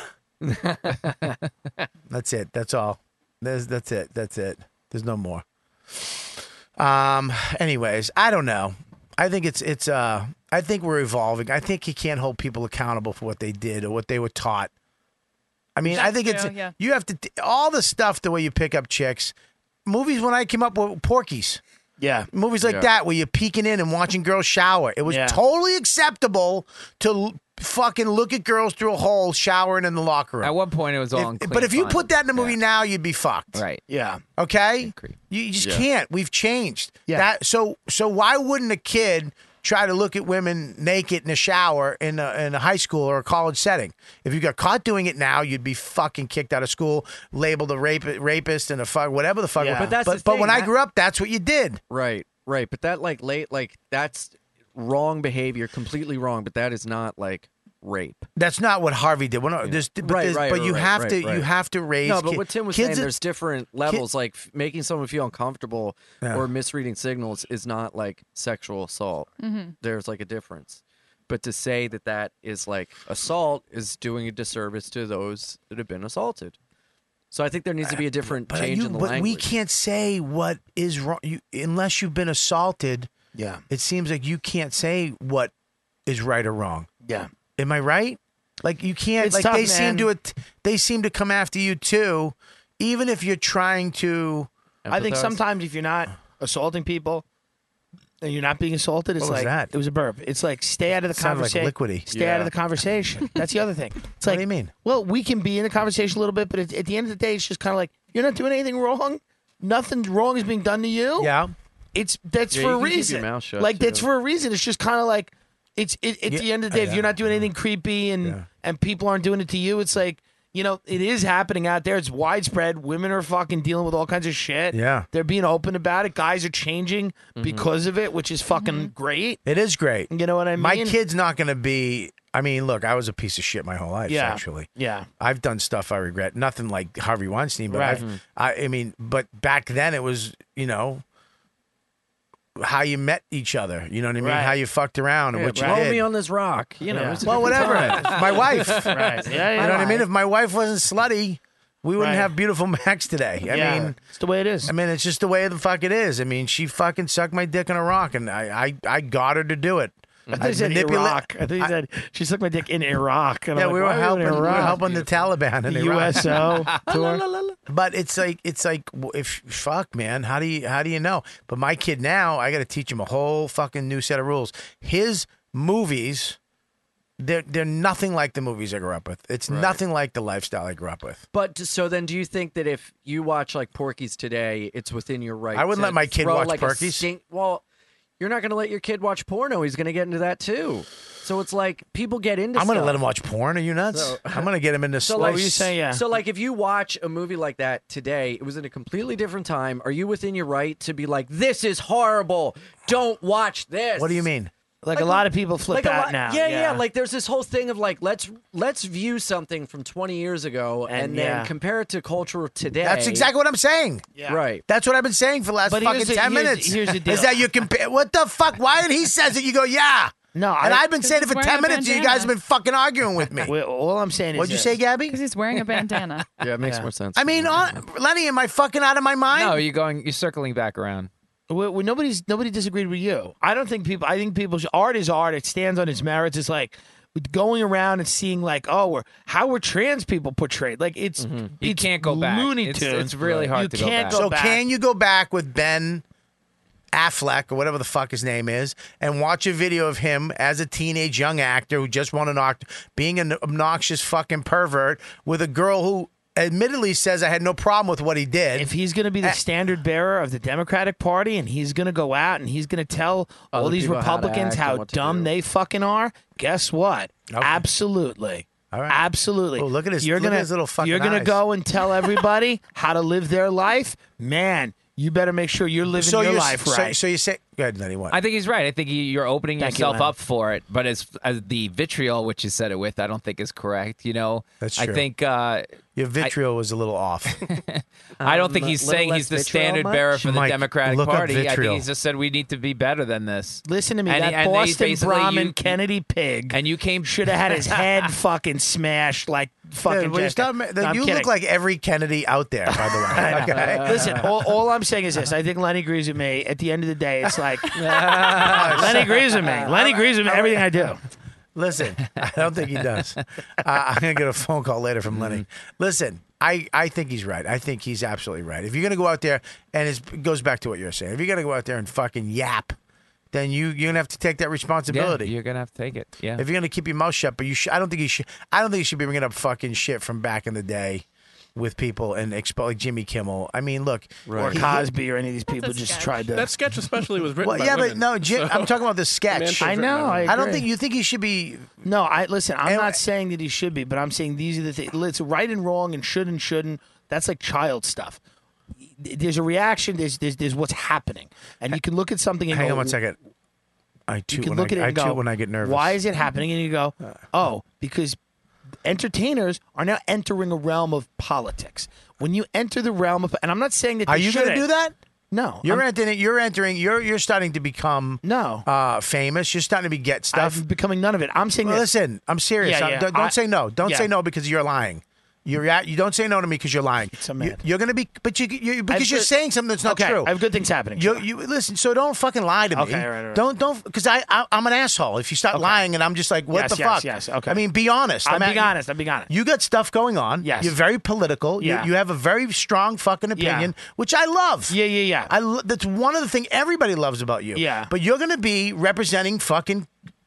That's it. That's all. That's it. That's it. There's no more. Anyways, I don't know. I think it's I think we're evolving. I think you can't hold people accountable for what they did or what they were taught. I mean, I think That's it's true, yeah. you have to all the stuff the way you pick up chicks. Movies when I came up with Porky's. Yeah. Movies like that where you're peeking in and watching girls shower. It was Yeah. totally acceptable to fucking look at girls through a hole showering in the locker room. At one point, it was all in clean But if you fun. put that in a movie now, you'd be fucked. Right. Yeah. Okay? You just can't. We've changed. Yeah. So why wouldn't a kid try to look at women naked in a shower in a high school or a college setting? If you got caught doing it now, you'd be fucking kicked out of school, labeled a rapist and a fuck whatever the fuck. Yeah. But that's the but thing, when I that- grew up, that's what you did. Right. But that that's wrong behavior, completely wrong. But that is not like rape. That's not what Harvey did. Well, no, but you have to raise. No, but what Tim was kids saying, that- there's different levels. Like making someone feel uncomfortable Yeah. or misreading signals is not like sexual assault. Mm-hmm. There's like a difference. But to say that is like assault is doing a disservice to those that have been assaulted. So I think there needs to be a different change in the but language. we can't say what is wrong unless you've been assaulted. Yeah. It seems like you can't say what is right or wrong. Yeah. Am I right? Like you can't. It's like tough, they seem to come after you too, even if you're trying to. I think Empathize. sometimes if you're not assaulting people and you're not being assaulted, it's What was like that? it was a burp. It's like stay out of the Sounded like conversation. liquidy. Stay out of the conversation. That's the other thing. It's like, What do you mean? Well, we can be in a conversation a little bit, but at the end of the day, it's just kind of like you're not doing anything wrong. Nothing wrong is being done to you. Yeah. That's Yeah, for you a can keep your reason. mouth shut, like that's too. for a reason. It's just kind of like at the end of the day, if you're not doing anything creepy and people aren't doing it to you, it's like, you know, it is happening out there. It's widespread. Women are fucking dealing with all kinds of shit. Yeah. They're being open about it. Guys are changing because of it, which is fucking great. It is great. You know what I mean? My kid's not going to be. I mean, look, I was a piece of shit my whole life. Yeah. Actually. Yeah. I've done stuff I regret. Nothing like Harvey Weinstein, but Right. I mean, but back then it was, you know, how you met each other. You know what I mean? Right. How you fucked around and what you blow did. me on this rock. You know, Yeah. it's a Well, different whatever. time. My wife. Right. Yeah, You know what I mean? If my wife wasn't slutty, we wouldn't Right. have beautiful Max today. I mean, it's the way it is. I mean, it's just the way the fuck it is. I mean, she fucking sucked my dick on a rock, and I got her to do it. I thought you said Iraq. I thought you said she sucked my dick in Iraq. And Yeah, I'm we like, were why helping. in We were Iraq? helping the Taliban in The Iraq. USO tour. But it's like if fuck, man, how do you know? But my kid now, I got to teach him a whole fucking new set of rules. His movies, they're nothing like the movies I grew up with. It's nothing like the lifestyle I grew up with. But so then, do you think that if you watch like Porky's today, it's within your right? I wouldn't to let my kid throw, watch like, a Porky's. well, you're not going to let your kid watch porno. He's going to get into that too. So it's like people get into. I'm going to stuff. let him watch porn. Are you nuts? So- I'm going to get him into So slow. like, were you saying? Yeah. So like, if you watch a movie like that today, it was in a completely different time. Are you within your right to be like, "This is horrible. Don't watch this"? What do you mean? Like a lot of people flip a out lot- now. Yeah. Like there's this whole thing of like, let's view something from 20 years ago and then yeah. compare it to culture today. That's exactly what I'm saying. Yeah. Right. That's what I've been saying for the last But fucking 10 minutes. Here's the deal. Is that you compare? What the fuck? Why when he says it, you go, yeah. No, And I've been saying it for he's 10 wearing a minutes, and you bandana. guys have been fucking arguing with me. Well, all I'm saying is What'd you this. say, Gabby? Because he's wearing a bandana. Yeah, it makes Yeah. more sense. I mean, Lenny, am I fucking out of my mind? No, you're circling back around. Well, nobody disagreed with you. I don't think people. I think people. Art is art. It stands on its merits. It's like going around and seeing like, oh, how were trans people portrayed? Like it's You it's can't go back. Looney It's- Tunes. it's really hard you to go can't back. Go So back. can you go back with Ben Affleck or whatever the fuck his name is and watch a video of him as a teenage young actor who just won an Oscar being an obnoxious fucking pervert with a girl who admittedly says I had no problem with what he did. If he's going to be the standard bearer of the Democratic Party and he's going to go out and he's going to tell all Other these people how to Republicans act and how what to dumb do. they fucking are, guess what? Absolutely. All right. Absolutely. Oh, look at his- You're look at gonna, his little fucking You're gonna eyes. go and tell everybody how to live their life? Man, you better make sure you're living your life right. So you say, go ahead, Lenny, what? I think he's right. I think you're opening Thank you, yourself Lenny. up for it. But as the vitriol, which you said it with, I don't think is correct. You know, That's I true. think Your vitriol was a little off. I don't think he's little saying less he's the vitriol standard much? bearer for the Mike, Democratic look up Party. I think vitriol. he's just said we need to be better than this. Listen to me, And that he- and he's Boston basically Brahmin you- Kennedy pig And you came should have had his head fucking smashed like fucking Yeah, well, you Jessica. stop- No, I'm you kidding. look like every Kennedy out there, by the way. Okay? Listen, all I'm saying is this. I think Lenny agrees with me. At the end of the day, it's like Lenny agrees with me. Lenny agrees with everything I do. Listen, I don't think he does. I'm going to get a phone call later from Lenny. Listen, I think he's right. I think he's absolutely right. If you're going to go out there, and it goes back to what you're saying, if you're going to go out there and fucking yap, then you're going to have to take that responsibility. Yeah, you're gonna have to take it. Yeah. If you're going to keep your mouth shut, but I don't think you should. I don't think you should be bringing up fucking shit from back in the day with people and like Jimmy Kimmel. I mean, look, Or Cosby or any of these people just tried to. That sketch especially was written well, by yeah, women, but no, Jim, so- I'm talking about the sketch. Man, I know. I don't agree. think you think he should be. No, listen. I'm And- not saying that he should be, but I'm saying these are the things. It's right and wrong and should and shouldn't. That's like child stuff. There's a reaction. There's what's happening, and you can look at something and Hang go, on one second. I You toot can when look at it I and go, toot when I get nervous. why is it happening? And you go, oh, because entertainers are now entering a realm of politics. When you enter the realm of, and I'm not saying that Are they you going to shouldn't. do that? No, You're I'm- entering. You're entering. You're starting to become famous. You're starting to get stuff. I'm becoming none of it. I'm saying Well, this. listen, I'm serious. Yeah, yeah. Don't say no. Don't yeah. say no because you're lying. You don't say no to me because you're lying. So mad. You're going to be, but you because you're good- saying something that's not okay, true. I have good things happening. You listen. So don't fucking lie to me. Okay, right. Don't because I'm an asshole. If you start lying and I'm just like, what Yes, the yes, fuck? yes, okay. I mean, be honest. I'm being honest. I'm being honest. You got stuff going on. Yes. You're very political. Yeah. You have a very strong fucking opinion, Yeah. which I love. Yeah. That's one of the things everybody loves about you. Yeah. But you're going to be representing fucking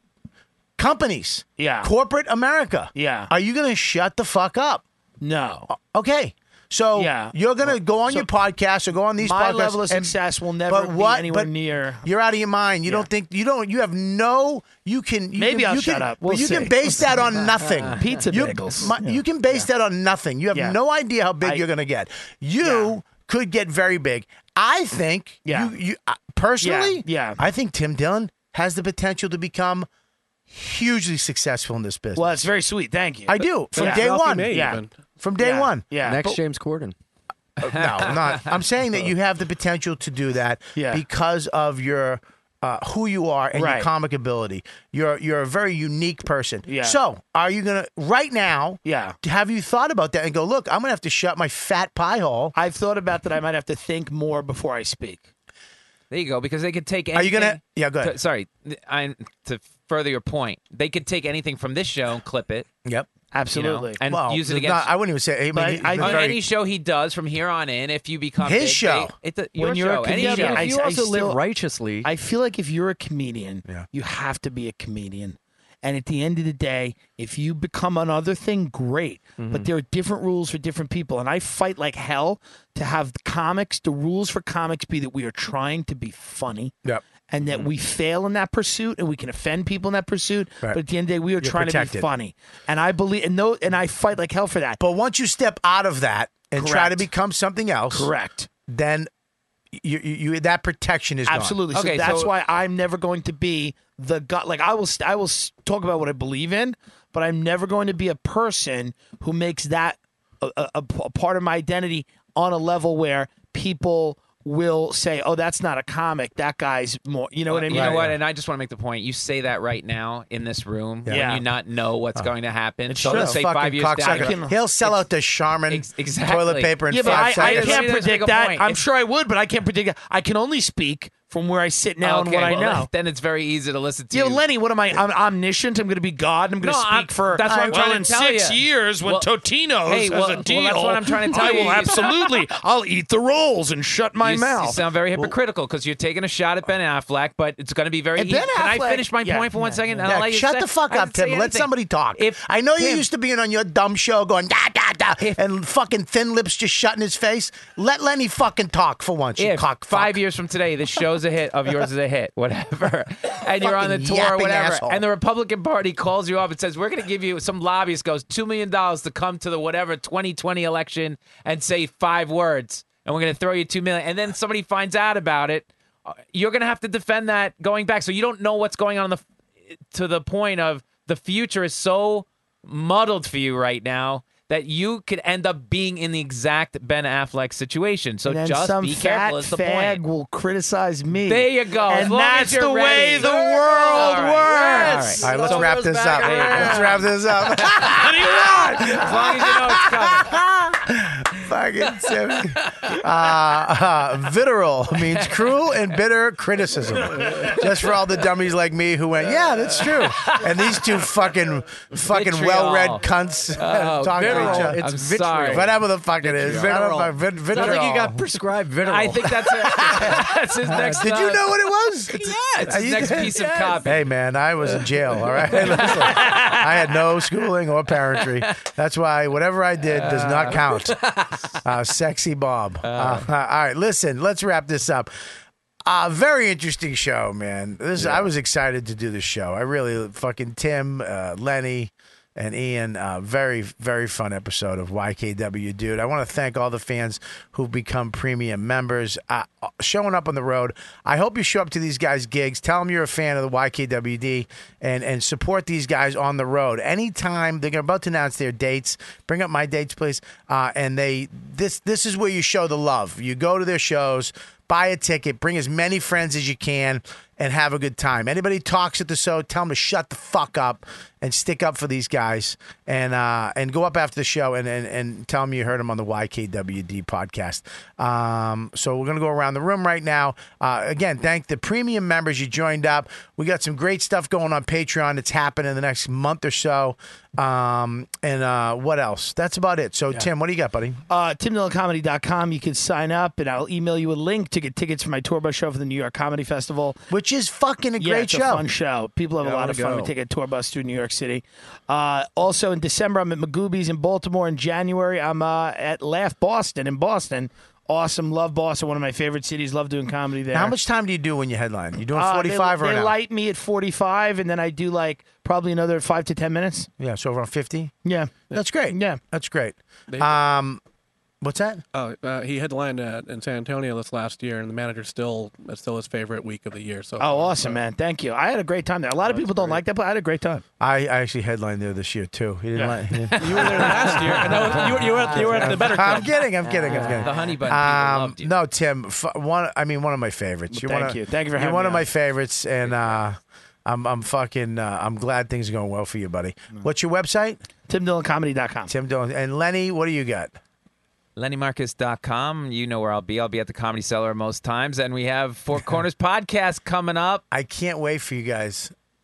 companies. Yeah. Corporate America. Yeah. Are you going to shut the fuck up? No. Okay. So Yeah. you're going to go on your podcast or go on these My podcasts. level of and- success will never be anywhere near. You're out of your mind. You don't think you have no. You can. Maybe I'll shut up. We'll but you see. can base that on nothing. Pizza You- bagels. You can base that on nothing. You have Yeah. no idea how big you're going to get. You could get very big. I think. Yeah. You personally. Yeah. I think Tim Dillon has the potential to become hugely successful in this business. Well, it's very sweet. Thank you. I do from Yeah. day Ralphie one. May Yeah. even. From day one. Yeah. Next But- James Corden. No, I'm not. I'm saying that you have the potential to do that Yeah. because of your who you are and your Right. comic ability. You're a very unique person. Yeah. So, are you gonna right now? Yeah. Have you thought about that and go, look, I'm gonna have to shut my fat pie hole? I've thought about that. I might have to think more before I speak. There you go. Because they could take. Anything Are you gonna? Yeah, go ahead. Sorry, further your point, they could take anything from this show and clip it. Yep. Absolutely. And Well, use it there's against. not- I wouldn't even say. I mean, on very- any show he does from here on in, if you become His big, show. your When you're show, a any comedian, show. If you also live righteously. I feel like if you're a comedian, Yeah. you have to be a comedian. And at the end of the day, if you become another thing, great. But there are different rules for different people. And I fight like hell to have the rules for comics be that we are trying to be funny. Yep. And that we fail in that pursuit and we can offend people in that pursuit. Right. But at the end of the day, we are You're trying to protected. be funny. And I believe, and I fight like hell for that. But once you step out of that and try to Correct. become something else, Correct. then you that protection is Absolutely. gone. So that's why I'm never going to be the guy. Like I will talk about what I believe in, but I'm never going to be a person who makes that a part of my identity on a level where people will say, "Oh, that's not a comic. That guy's more." You know what I mean? You know what? And I just want to make the point. You say that right now in this room when you not know what's going to happen. So let's say 5 years down. He'll sell out the Charmin exactly. toilet paper in Yeah, but 5 seconds. I can't Let me just make predict a that. point. I'm sure I would, but I can't predict it. I can only speak from where I sit now and what I know. Then it's very easy to listen to. Yeah, Lenny, what am I? I'm omniscient. I'm going to be God. And I'm going to speak for. That's what I'm trying in to tell 6 you. years when Totino's hey, has a deal. that's what I'm trying to tell I you. will absolutely. I'll eat the rolls and shut my You mouth. sound very hypocritical because you're taking a shot at Ben Affleck, but it's going to be very And easy. Ben Can I Affleck- finish my point for 1 second? And Yeah, I'll let you shut say- the fuck I up, didn't say Tim. Let anything. somebody talk. If I know you Tim- used to being on your dumb show going da da da, and fucking thin lips just shutting his face. Let Lenny fucking talk for once. You If cock 5 years from today, this show's a hit, of yours is a hit, whatever, and you're on the Fucking tour or yapping whatever, asshole. and the Republican Party calls you up and says, we're going to give you, some lobbyist goes, $2 million to come to the whatever 2020 election and say 5 words, and we're going to throw you $2 million, and then somebody finds out about it, you're going to have to defend that going back. So you don't know what's going on to the point of the future is so muddled for you right now that you could end up being in the exact Ben Affleck situation. So and then just some be fat careful is the fag point. will criticize me. There you go. As And long as that's you're the way ready. the world All right. works. All right, let's wrap this up. Let's wrap this up. What do you want? As long as you know it's coming. Fucking Timmy. Vitriol means cruel and bitter criticism. Just for all the dummies like me who went, yeah, that's true. And these two fucking Vitriol. well-read cunts talking to each other. It's I'm vitriol. sorry. Whatever the fuck it is. Vitriol. I don't know, vitriol. Sounds like you got prescribed vitriol. I think that's his next. Did you know what it was? It's his next piece of copy. Hey, man, I was in jail, all right? Listen, I had no schooling or parentry. That's why whatever I did does not count. Sexy Bob. All right, listen, let's wrap this up. Very interesting show, man. I was excited to do this show. I really fucking Tim, Lenny, and Ian. Very, very fun episode of YKW, dude. I want to thank all the fans who've become premium members, showing up on the road. I hope you show up to these guys' gigs. Tell them you're a fan of the YKWd and support these guys on the road. Anytime they're about to announce their dates, bring up my dates, please. And this is where you show the love. You go to their shows. Buy a ticket, bring as many friends as you can, and have a good time. Anybody talks at the show, tell them to shut the fuck up and stick up for these guys, and go up after the show and tell them you heard them on the YKWd podcast. So we're gonna go around the room right now. Again, thank the premium members you joined up. We got some great stuff going on Patreon. It's happening in the next month or so. And what else? That's about it. So Tim, what do you got, buddy? TimDillonComedy.com. You can sign up, and I'll email you a link to get tickets for my tour bus show for the New York Comedy Festival. Which is fucking a great it's show. a fun show. People have a lot of fun. We take a tour bus through New York City. Also in December, I'm at Magoobies in Baltimore. In January, I'm at Laugh Boston in Boston. Awesome. Love Boston. One of my favorite cities. Love doing comedy there. Now, how much time do you do when you headline? You doing 45 or they an hour? light me at 45, and then I do like probably another 5 to 10 minutes. Yeah, so around 50? Yeah. That's great. Yeah. That's great. What's that? He headlined in San Antonio this last year, and the manager's still his favorite week of the year. So Oh, awesome, man. Thank you. I had a great time there. A lot of people don't like that, but I had a great time. I actually headlined there this year, too. He didn't like you were there last year, and that was, you were at the better club. I'm kidding. The Honey Bun people loved you. No, Tim, one of my favorites. Thank you. Thank you for You're having one me of my on. favorites, and I'm glad things are going well for you, buddy. What's your website? TimDillonComedy.com. Tim Dillon. And Lenny, what do you got? LennyMarcus.com. You know where I'll be. I'll be at the Comedy Cellar most times. And we have Four Corners podcast coming up. I can't wait for you guys.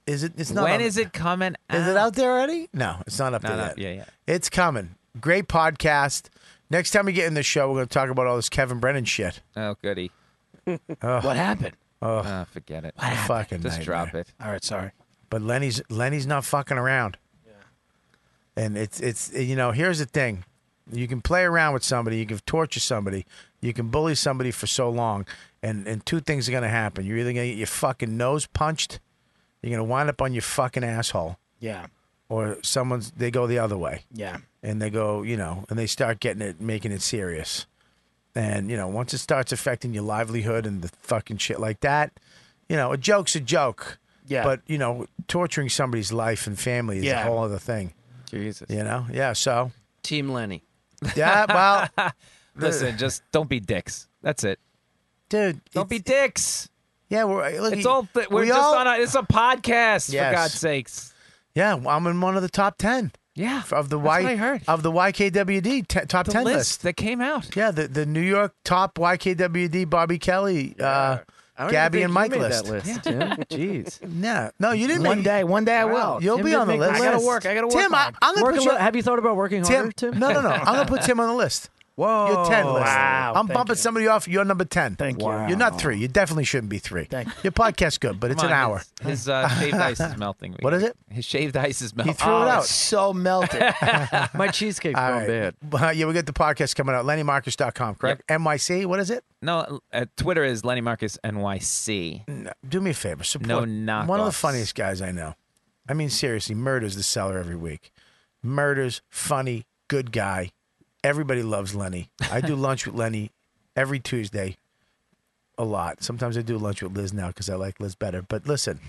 Is it? It's not. When on- is it coming out? Is it out there already? No, it's not up No, there no, yet. yeah, yeah. It's coming. Great podcast. Next time we get in the show, we're going to talk about all this Kevin Brennan shit. Oh, goody. What happened? Oh, Forget it. fucking Just nightmare. drop it. All right, sorry. But Lenny's not fucking around. Yeah. And it's here's the thing. You can play around with somebody, you can torture somebody, you can bully somebody for so long, and two things are gonna happen. You're either gonna get your fucking nose punched, you're gonna wind up on your fucking asshole, Yeah. or they go the other way. Yeah. And they go, and they start making it serious. And, once it starts affecting your livelihood and the fucking shit like that, a joke's a joke. Yeah. But, torturing somebody's life and family is a Yeah. whole other thing. Jesus. Yeah, so. Team Lenny. Yeah, well. Listen, just don't be dicks. That's it. Dude. Don't be dicks. Yeah, It's all. It's a podcast, Yes. for God's sakes. Yeah, I'm in one of the top 10. Yeah. Of the that's what I heard. Of the YKWd top The 10 list that came out. Yeah, the New York top YKWd Bobby Kelly, I don't Gabby even and think Mike you made list. that list, Tim. Jeez. Yeah, no, you didn't. One day I will. You'll Tim be didn't on the make the list. I gotta work. Tim, I'm gonna Work put a you. li- have you thought about working harder, Tim? No. I'm gonna put Tim on the list. Whoa. You're 10 list. Wow, I'm thank bumping you. somebody off. You're number 10. Thank you. You're not 3. You definitely shouldn't be 3. Thank you. Your podcast's good, but it's Come an on, hour. His shaved ice is melting. What is it? His shaved ice is melting. He threw it out. It's so melted. My cheesecake's All gone right. bad. Yeah, we got the podcast coming out. LennyMarcus.com, correct? NYC, what is it? No, Twitter is Lenny Marcus NYC. No, do me a favor. Support No one of the knockoffs. funniest guys I know. I mean, seriously, Murder's the seller every week. Murder's funny, good guy. Everybody loves Lenny. I do lunch with Lenny every Tuesday. A lot. Sometimes I do lunch with Liz now because I like Liz better. But listen,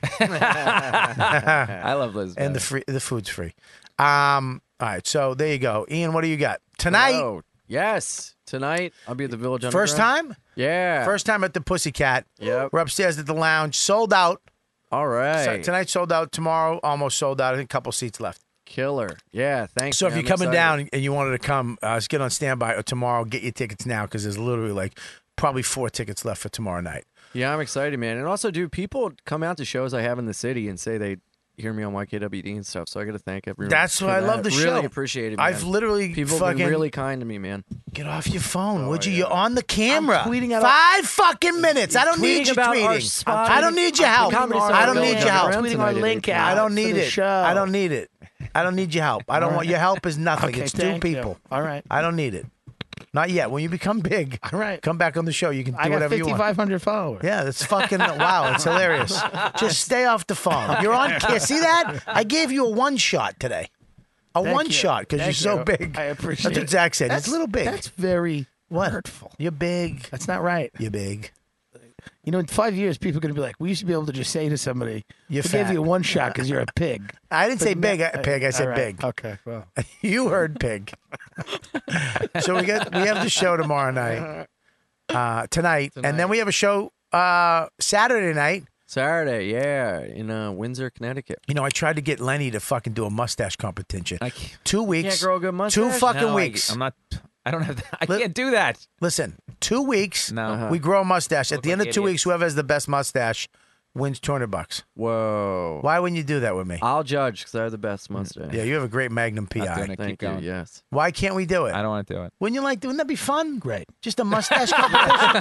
I love Liz. and the food's free. All right, so there you go, Ian. What do you got tonight? Oh, yes. Tonight, I'll be at the Village First Underground. time? Yeah. First time at the Pussycat. Yep. We're upstairs at the lounge. Sold out. All right. So tonight sold out. Tomorrow almost sold out. I think a couple seats left. Killer. Yeah, thanks. So if man. you're I'm coming excited. down and you wanted to come, just get on standby tomorrow. Get your tickets now because there's literally like probably 4 tickets left for tomorrow night. Yeah, I'm excited, man. And also, dude, people come out to shows I have in the city and say they hear me on YKWd and stuff. So I got to thank everyone. That's for why I that. love the show. Really appreciate it, man. I've literally People have fucking been really kind to me, man. get off your phone, would you? You're on the camera. I'm tweeting at 5 fucking minutes. I don't need tweeting you about our tweeting. spot I don't need your help. Comedy I don't Central need your help. Underground Tweeting our tonight, link dude. out. I don't for need the it. show. I don't need it. I don't need your help. I don't want your help is nothing. Okay, it's 2 thank you. people. All right. I don't need it. Not yet. When you become big, All right. come back on the show. You can do I got whatever you want. 5,500 followers. Yeah, that's fucking wow. It's hilarious. Just stay off the phone. You're on Kiss. See that? I gave you a 1 shot today. A Thank 1 you. shot because you're Thank so you. big. I appreciate That's what it. Zach said. That's It's a little big. That's very What? hurtful. You're big. That's not right. You're big. You know, in 5 years, people are going to be like, we used to be able to just say to somebody, You're we gave fat. you a 1 shot because you're a pig. I didn't say But big, no- pig. I said all right. big. Okay, well. You heard pig. So we have the show tomorrow night, tonight, and then we have a show Saturday night. Saturday, yeah, in Windsor, Connecticut. You know, I tried to get Lenny to fucking do a mustache competition. 2 weeks. Can't grow a good 2 mustache? fucking No, weeks. I'm not. I don't have. I can't do that. Listen, 2 weeks. No. We grow a mustache. At the end of like 2 idiots. weeks, whoever has the best mustache wins $200. Whoa. Why wouldn't you do that with me? I'll judge because I have the best mustache. Yeah, you have a great Magnum PI. Not doing it. Thank Keep you. going. Yes. Why can't we do it? I don't want to do it. Wouldn't you like? Wouldn't that be fun? Great. Just a mustache competition.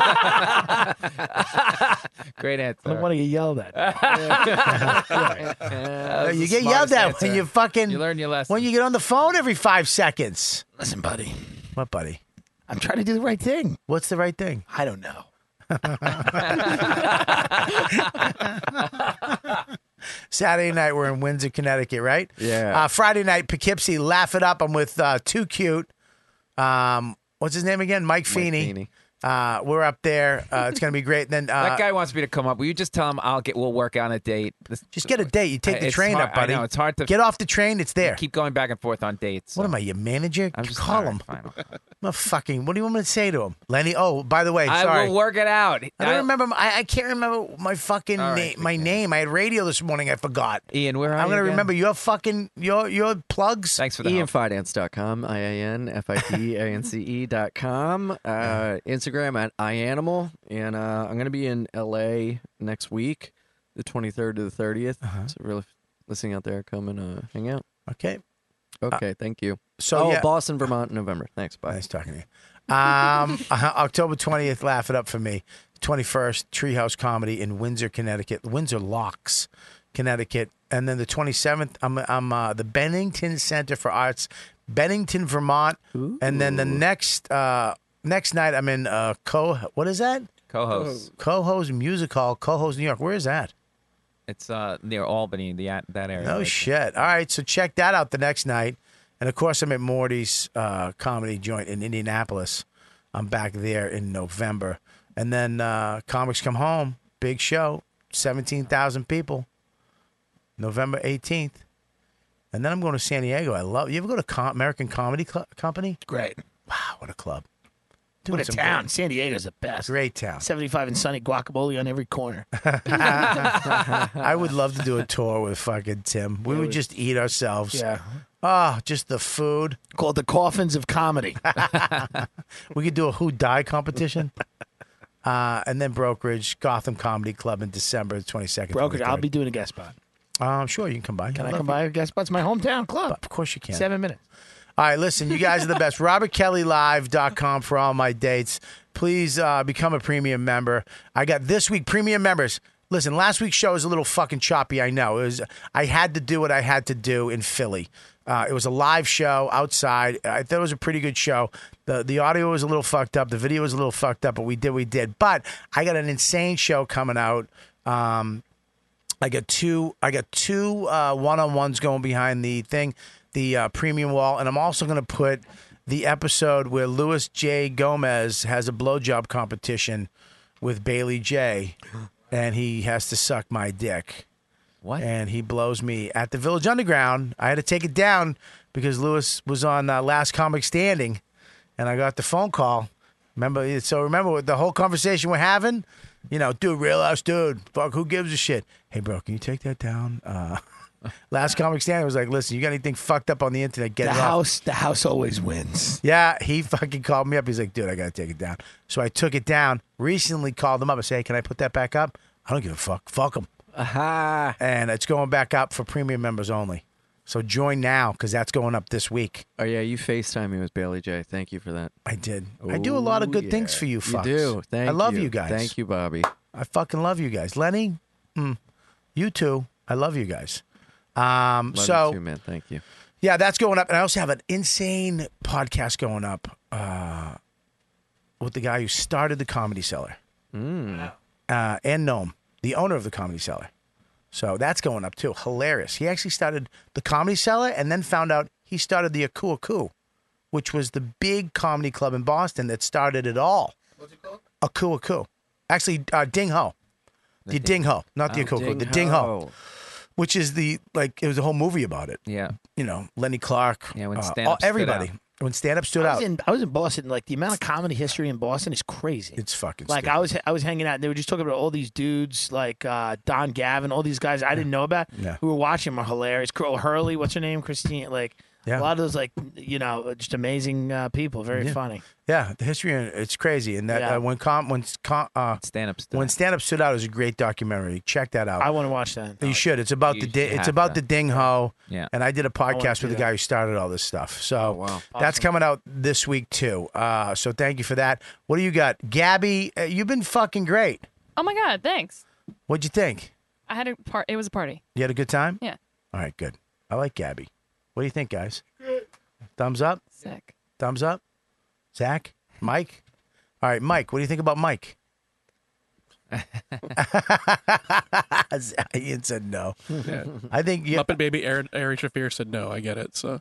Great I answer. don't want to get yelled at. You get yelled at when you fucking. You learn your lesson. When you get on the phone every 5 seconds. Listen, buddy, What, buddy? I'm trying to do the right thing. What's the right thing? I don't know. Saturday night we're in Windsor, Connecticut, right? Yeah. Friday night Poughkeepsie, Laugh It Up. I'm with Too Cute. What's his name again? Mike Feeney. Feeney. We're up there. It's gonna be great. Then that guy wants me to come up. Will you just tell him we'll work on a date? just get a date. You take the It's train hard- up, buddy. I know, it's hard to get off the train. It's there. keep going back and forth on dates. What so. am I, your manager? I'm just Call him. Fine. I'm a fucking. What do you want me to say to him, Lenny? Oh, by the way, I sorry. will work it out. I don't remember. I can't remember my fucking All right, name. My name. I had radio this morning. I forgot. Ian, where are I'm you gonna again? remember your fucking your plugs. Thanks for the help. IanFinance.com, IanFinance.com, Instagram at iAnimal, and I'm going to be in LA next week The 23rd to the 30th. So really listening out there, come and hang out. Okay. Okay, thank you. So, yeah. Boston, Vermont, November. Thanks, bye. Nice talking to you. October 20th, laugh it up for me. 21st, Treehouse Comedy in Windsor, Connecticut. Windsor Locks, Connecticut. And then the 27th, I'm the Bennington Center for Arts, Bennington, Vermont. Ooh. And then the next night, I'm in what is that? Cohoes Music Hall, Cohoes, New York. Where is that? It's near Albany, that area. No right shit. All right, so check that out the next night. And, of course, I'm at Morty's comedy joint in Indianapolis. I'm back there in November. And then Comics Come Home, big show, 17,000 people, November 18th. And then I'm going to San Diego. You ever go to American Comedy Company? Great. Wow, what a club. What a town. San Diego's the best. Great town. 75 and sunny guacamole on every corner. I would love to do a tour with fucking Tim. We would just eat ourselves. Yeah. Oh, just the food. Called the Coffins of Comedy. We could do a Who Die competition. And then Brokerage, Gotham Comedy Club in December 22nd. Brokerage, 23rd. I'll be doing a guest spot. Sure, you can come by. Can I come by a guest spot? It's my hometown club. Of course you can. 7 minutes. All right, listen, you guys are the best. RobertKellyLive.com for all my dates. Please become a premium member. I got this week premium members. Listen, last week's show was a little fucking choppy, I know. I had to do what I had to do in Philly. It was a live show outside. I thought it was a pretty good show. The audio was a little fucked up. The video was a little fucked up, but we did. But I got an insane show coming out. I got two one-on-ones going behind the thing, the premium wall, and I'm also going to put the episode where Louis J. Gomez has a blowjob competition with Bailey J. And he has to suck my dick. What? And he blows me at the Village Underground. I had to take it down because Louis was on Last Comic Standing, and I got the phone call. Remember the whole conversation we're having? You know, dude, real ass dude. Fuck, who gives a shit? Hey, bro, can you take that down? Last Comic Standing was like, listen, you got anything fucked up on the internet, get it off. The house always wins. Yeah, he fucking called me up. He's like, dude, I got to take it down. So I took it down. Recently called him up. I said, hey, can I put that back up? I don't give a fuck. Fuck him. Aha. And it's going back up for premium members only. So join now because that's going up this week. Oh, yeah, you FaceTime me with Bailey J. Thank you for that. I did. I do a lot of good things for you fucks. You do. Thank you. I love you guys. Thank you, Bobby. I fucking love you guys. Lenny, you too. I love you guys. Love you too, man. Thank you. Yeah, that's going up. And I also have an insane podcast going up with the guy who started the Comedy Cellar. And Noam, the owner of the Comedy Cellar. So that's going up too. Hilarious. He actually started the Comedy Cellar and then found out he started the Aku Aku, which was the big comedy club in Boston that started it all. What's it called? Aku Aku. Actually, Ding Ho. The Ding Ho, not the Aku Aku. The Ding Ho. Which is it was a whole movie about it. Yeah. You know, Lenny Clark. Yeah, when stand-up everybody. stood out. When stand-up stood out. I was in Boston. Like, the amount of comedy history in Boston is crazy. It's fucking like, stupid. I was hanging out, and they were just talking about all these dudes, like Don Gavin, all these guys I didn't know about who were watching them are hilarious. Hurley, what's her name? Christine. Like, a lot of those, like, you know, just amazing people. Very funny. Yeah, the history, it's crazy. And that when stand-up stood out, it was a great documentary. Check that out. I want to watch that. You should. It's about the Ding Ho. Yeah. And I did a podcast with the guy who started all this stuff. So that's coming out this week too. So thank you for that. What do you got, Gabby? You've been fucking great. Oh my God, thanks. What'd you think? I had it was a party. You had a good time? Yeah. All right, good. I like Gabby. What do you think, guys? Thumbs up? Sick. Thumbs up? Zach? Mike? All right, Mike, what do you think about Mike? Ian said no. Yeah. I think Muppet Baby Ari Shaffir said no. I get it. So.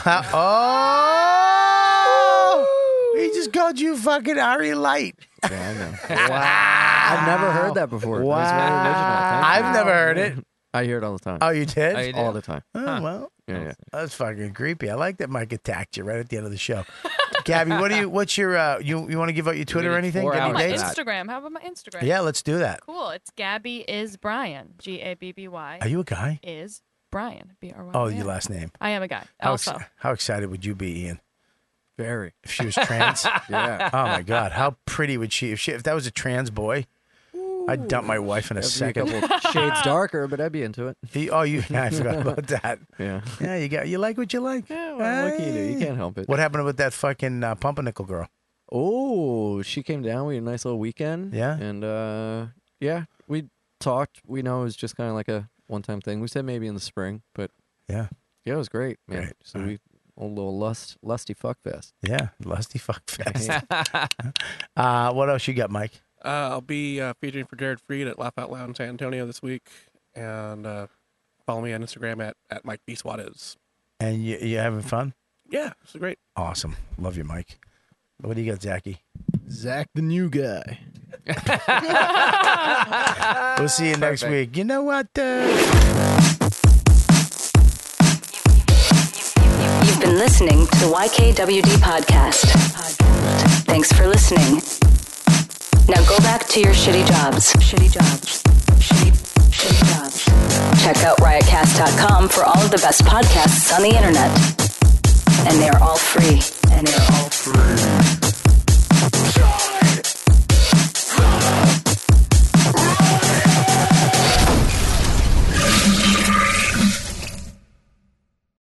Oh! He just called you fucking Ari Light. Yeah, I know. Wow. I've never heard that before. Wow. That's very original. Thank you. I've never heard it. I hear it all the time. Oh, you did? All the time. Oh, well. Yeah. That's fucking creepy. I like that Mike attacked you right at the end of the show. Gabby, what's your you want to give out your Twitter or anything? My Any dates? Instagram. How about my Instagram? Yeah, let's do that. Cool. It's Gabby is Brian. Gabby. Are you a guy? Is Brian. BRY. Oh, your last name. I am a guy. How excited would you be, Ian? Very. If she was trans? Yeah. Oh my God, how pretty would she? If that was a trans boy? I'd dump my wife in a second. A couple shades darker, but I'd be into it. I forgot about that. Yeah. Yeah, you like what you like. Yeah, well, what can you do? You can't help it. What happened with that fucking pumpernickel girl? Oh, she came down. We had a nice little weekend. Yeah. And yeah, we talked. We know it was just kind of like a one-time thing. We said maybe in the spring, but yeah, it was great, man. Great. So we a little lusty fuck fest. Yeah, lusty fuck fest. What else you got, Mike? I'll be featuring for Jared Freed at Laugh Out Loud in San Antonio this week, and follow me on Instagram at Mike B. Suarez. And you having fun? Yeah, it's great. Awesome. Love you, Mike. What do you got, Zachy? Zach, the new guy. We'll see you next week. You know what? You've been listening to the YKWD podcast. Thanks for listening. Now go back to your shitty jobs. Shitty jobs. Shitty jobs. Check out riotcast.com for all of the best podcasts on the internet. And they're all free.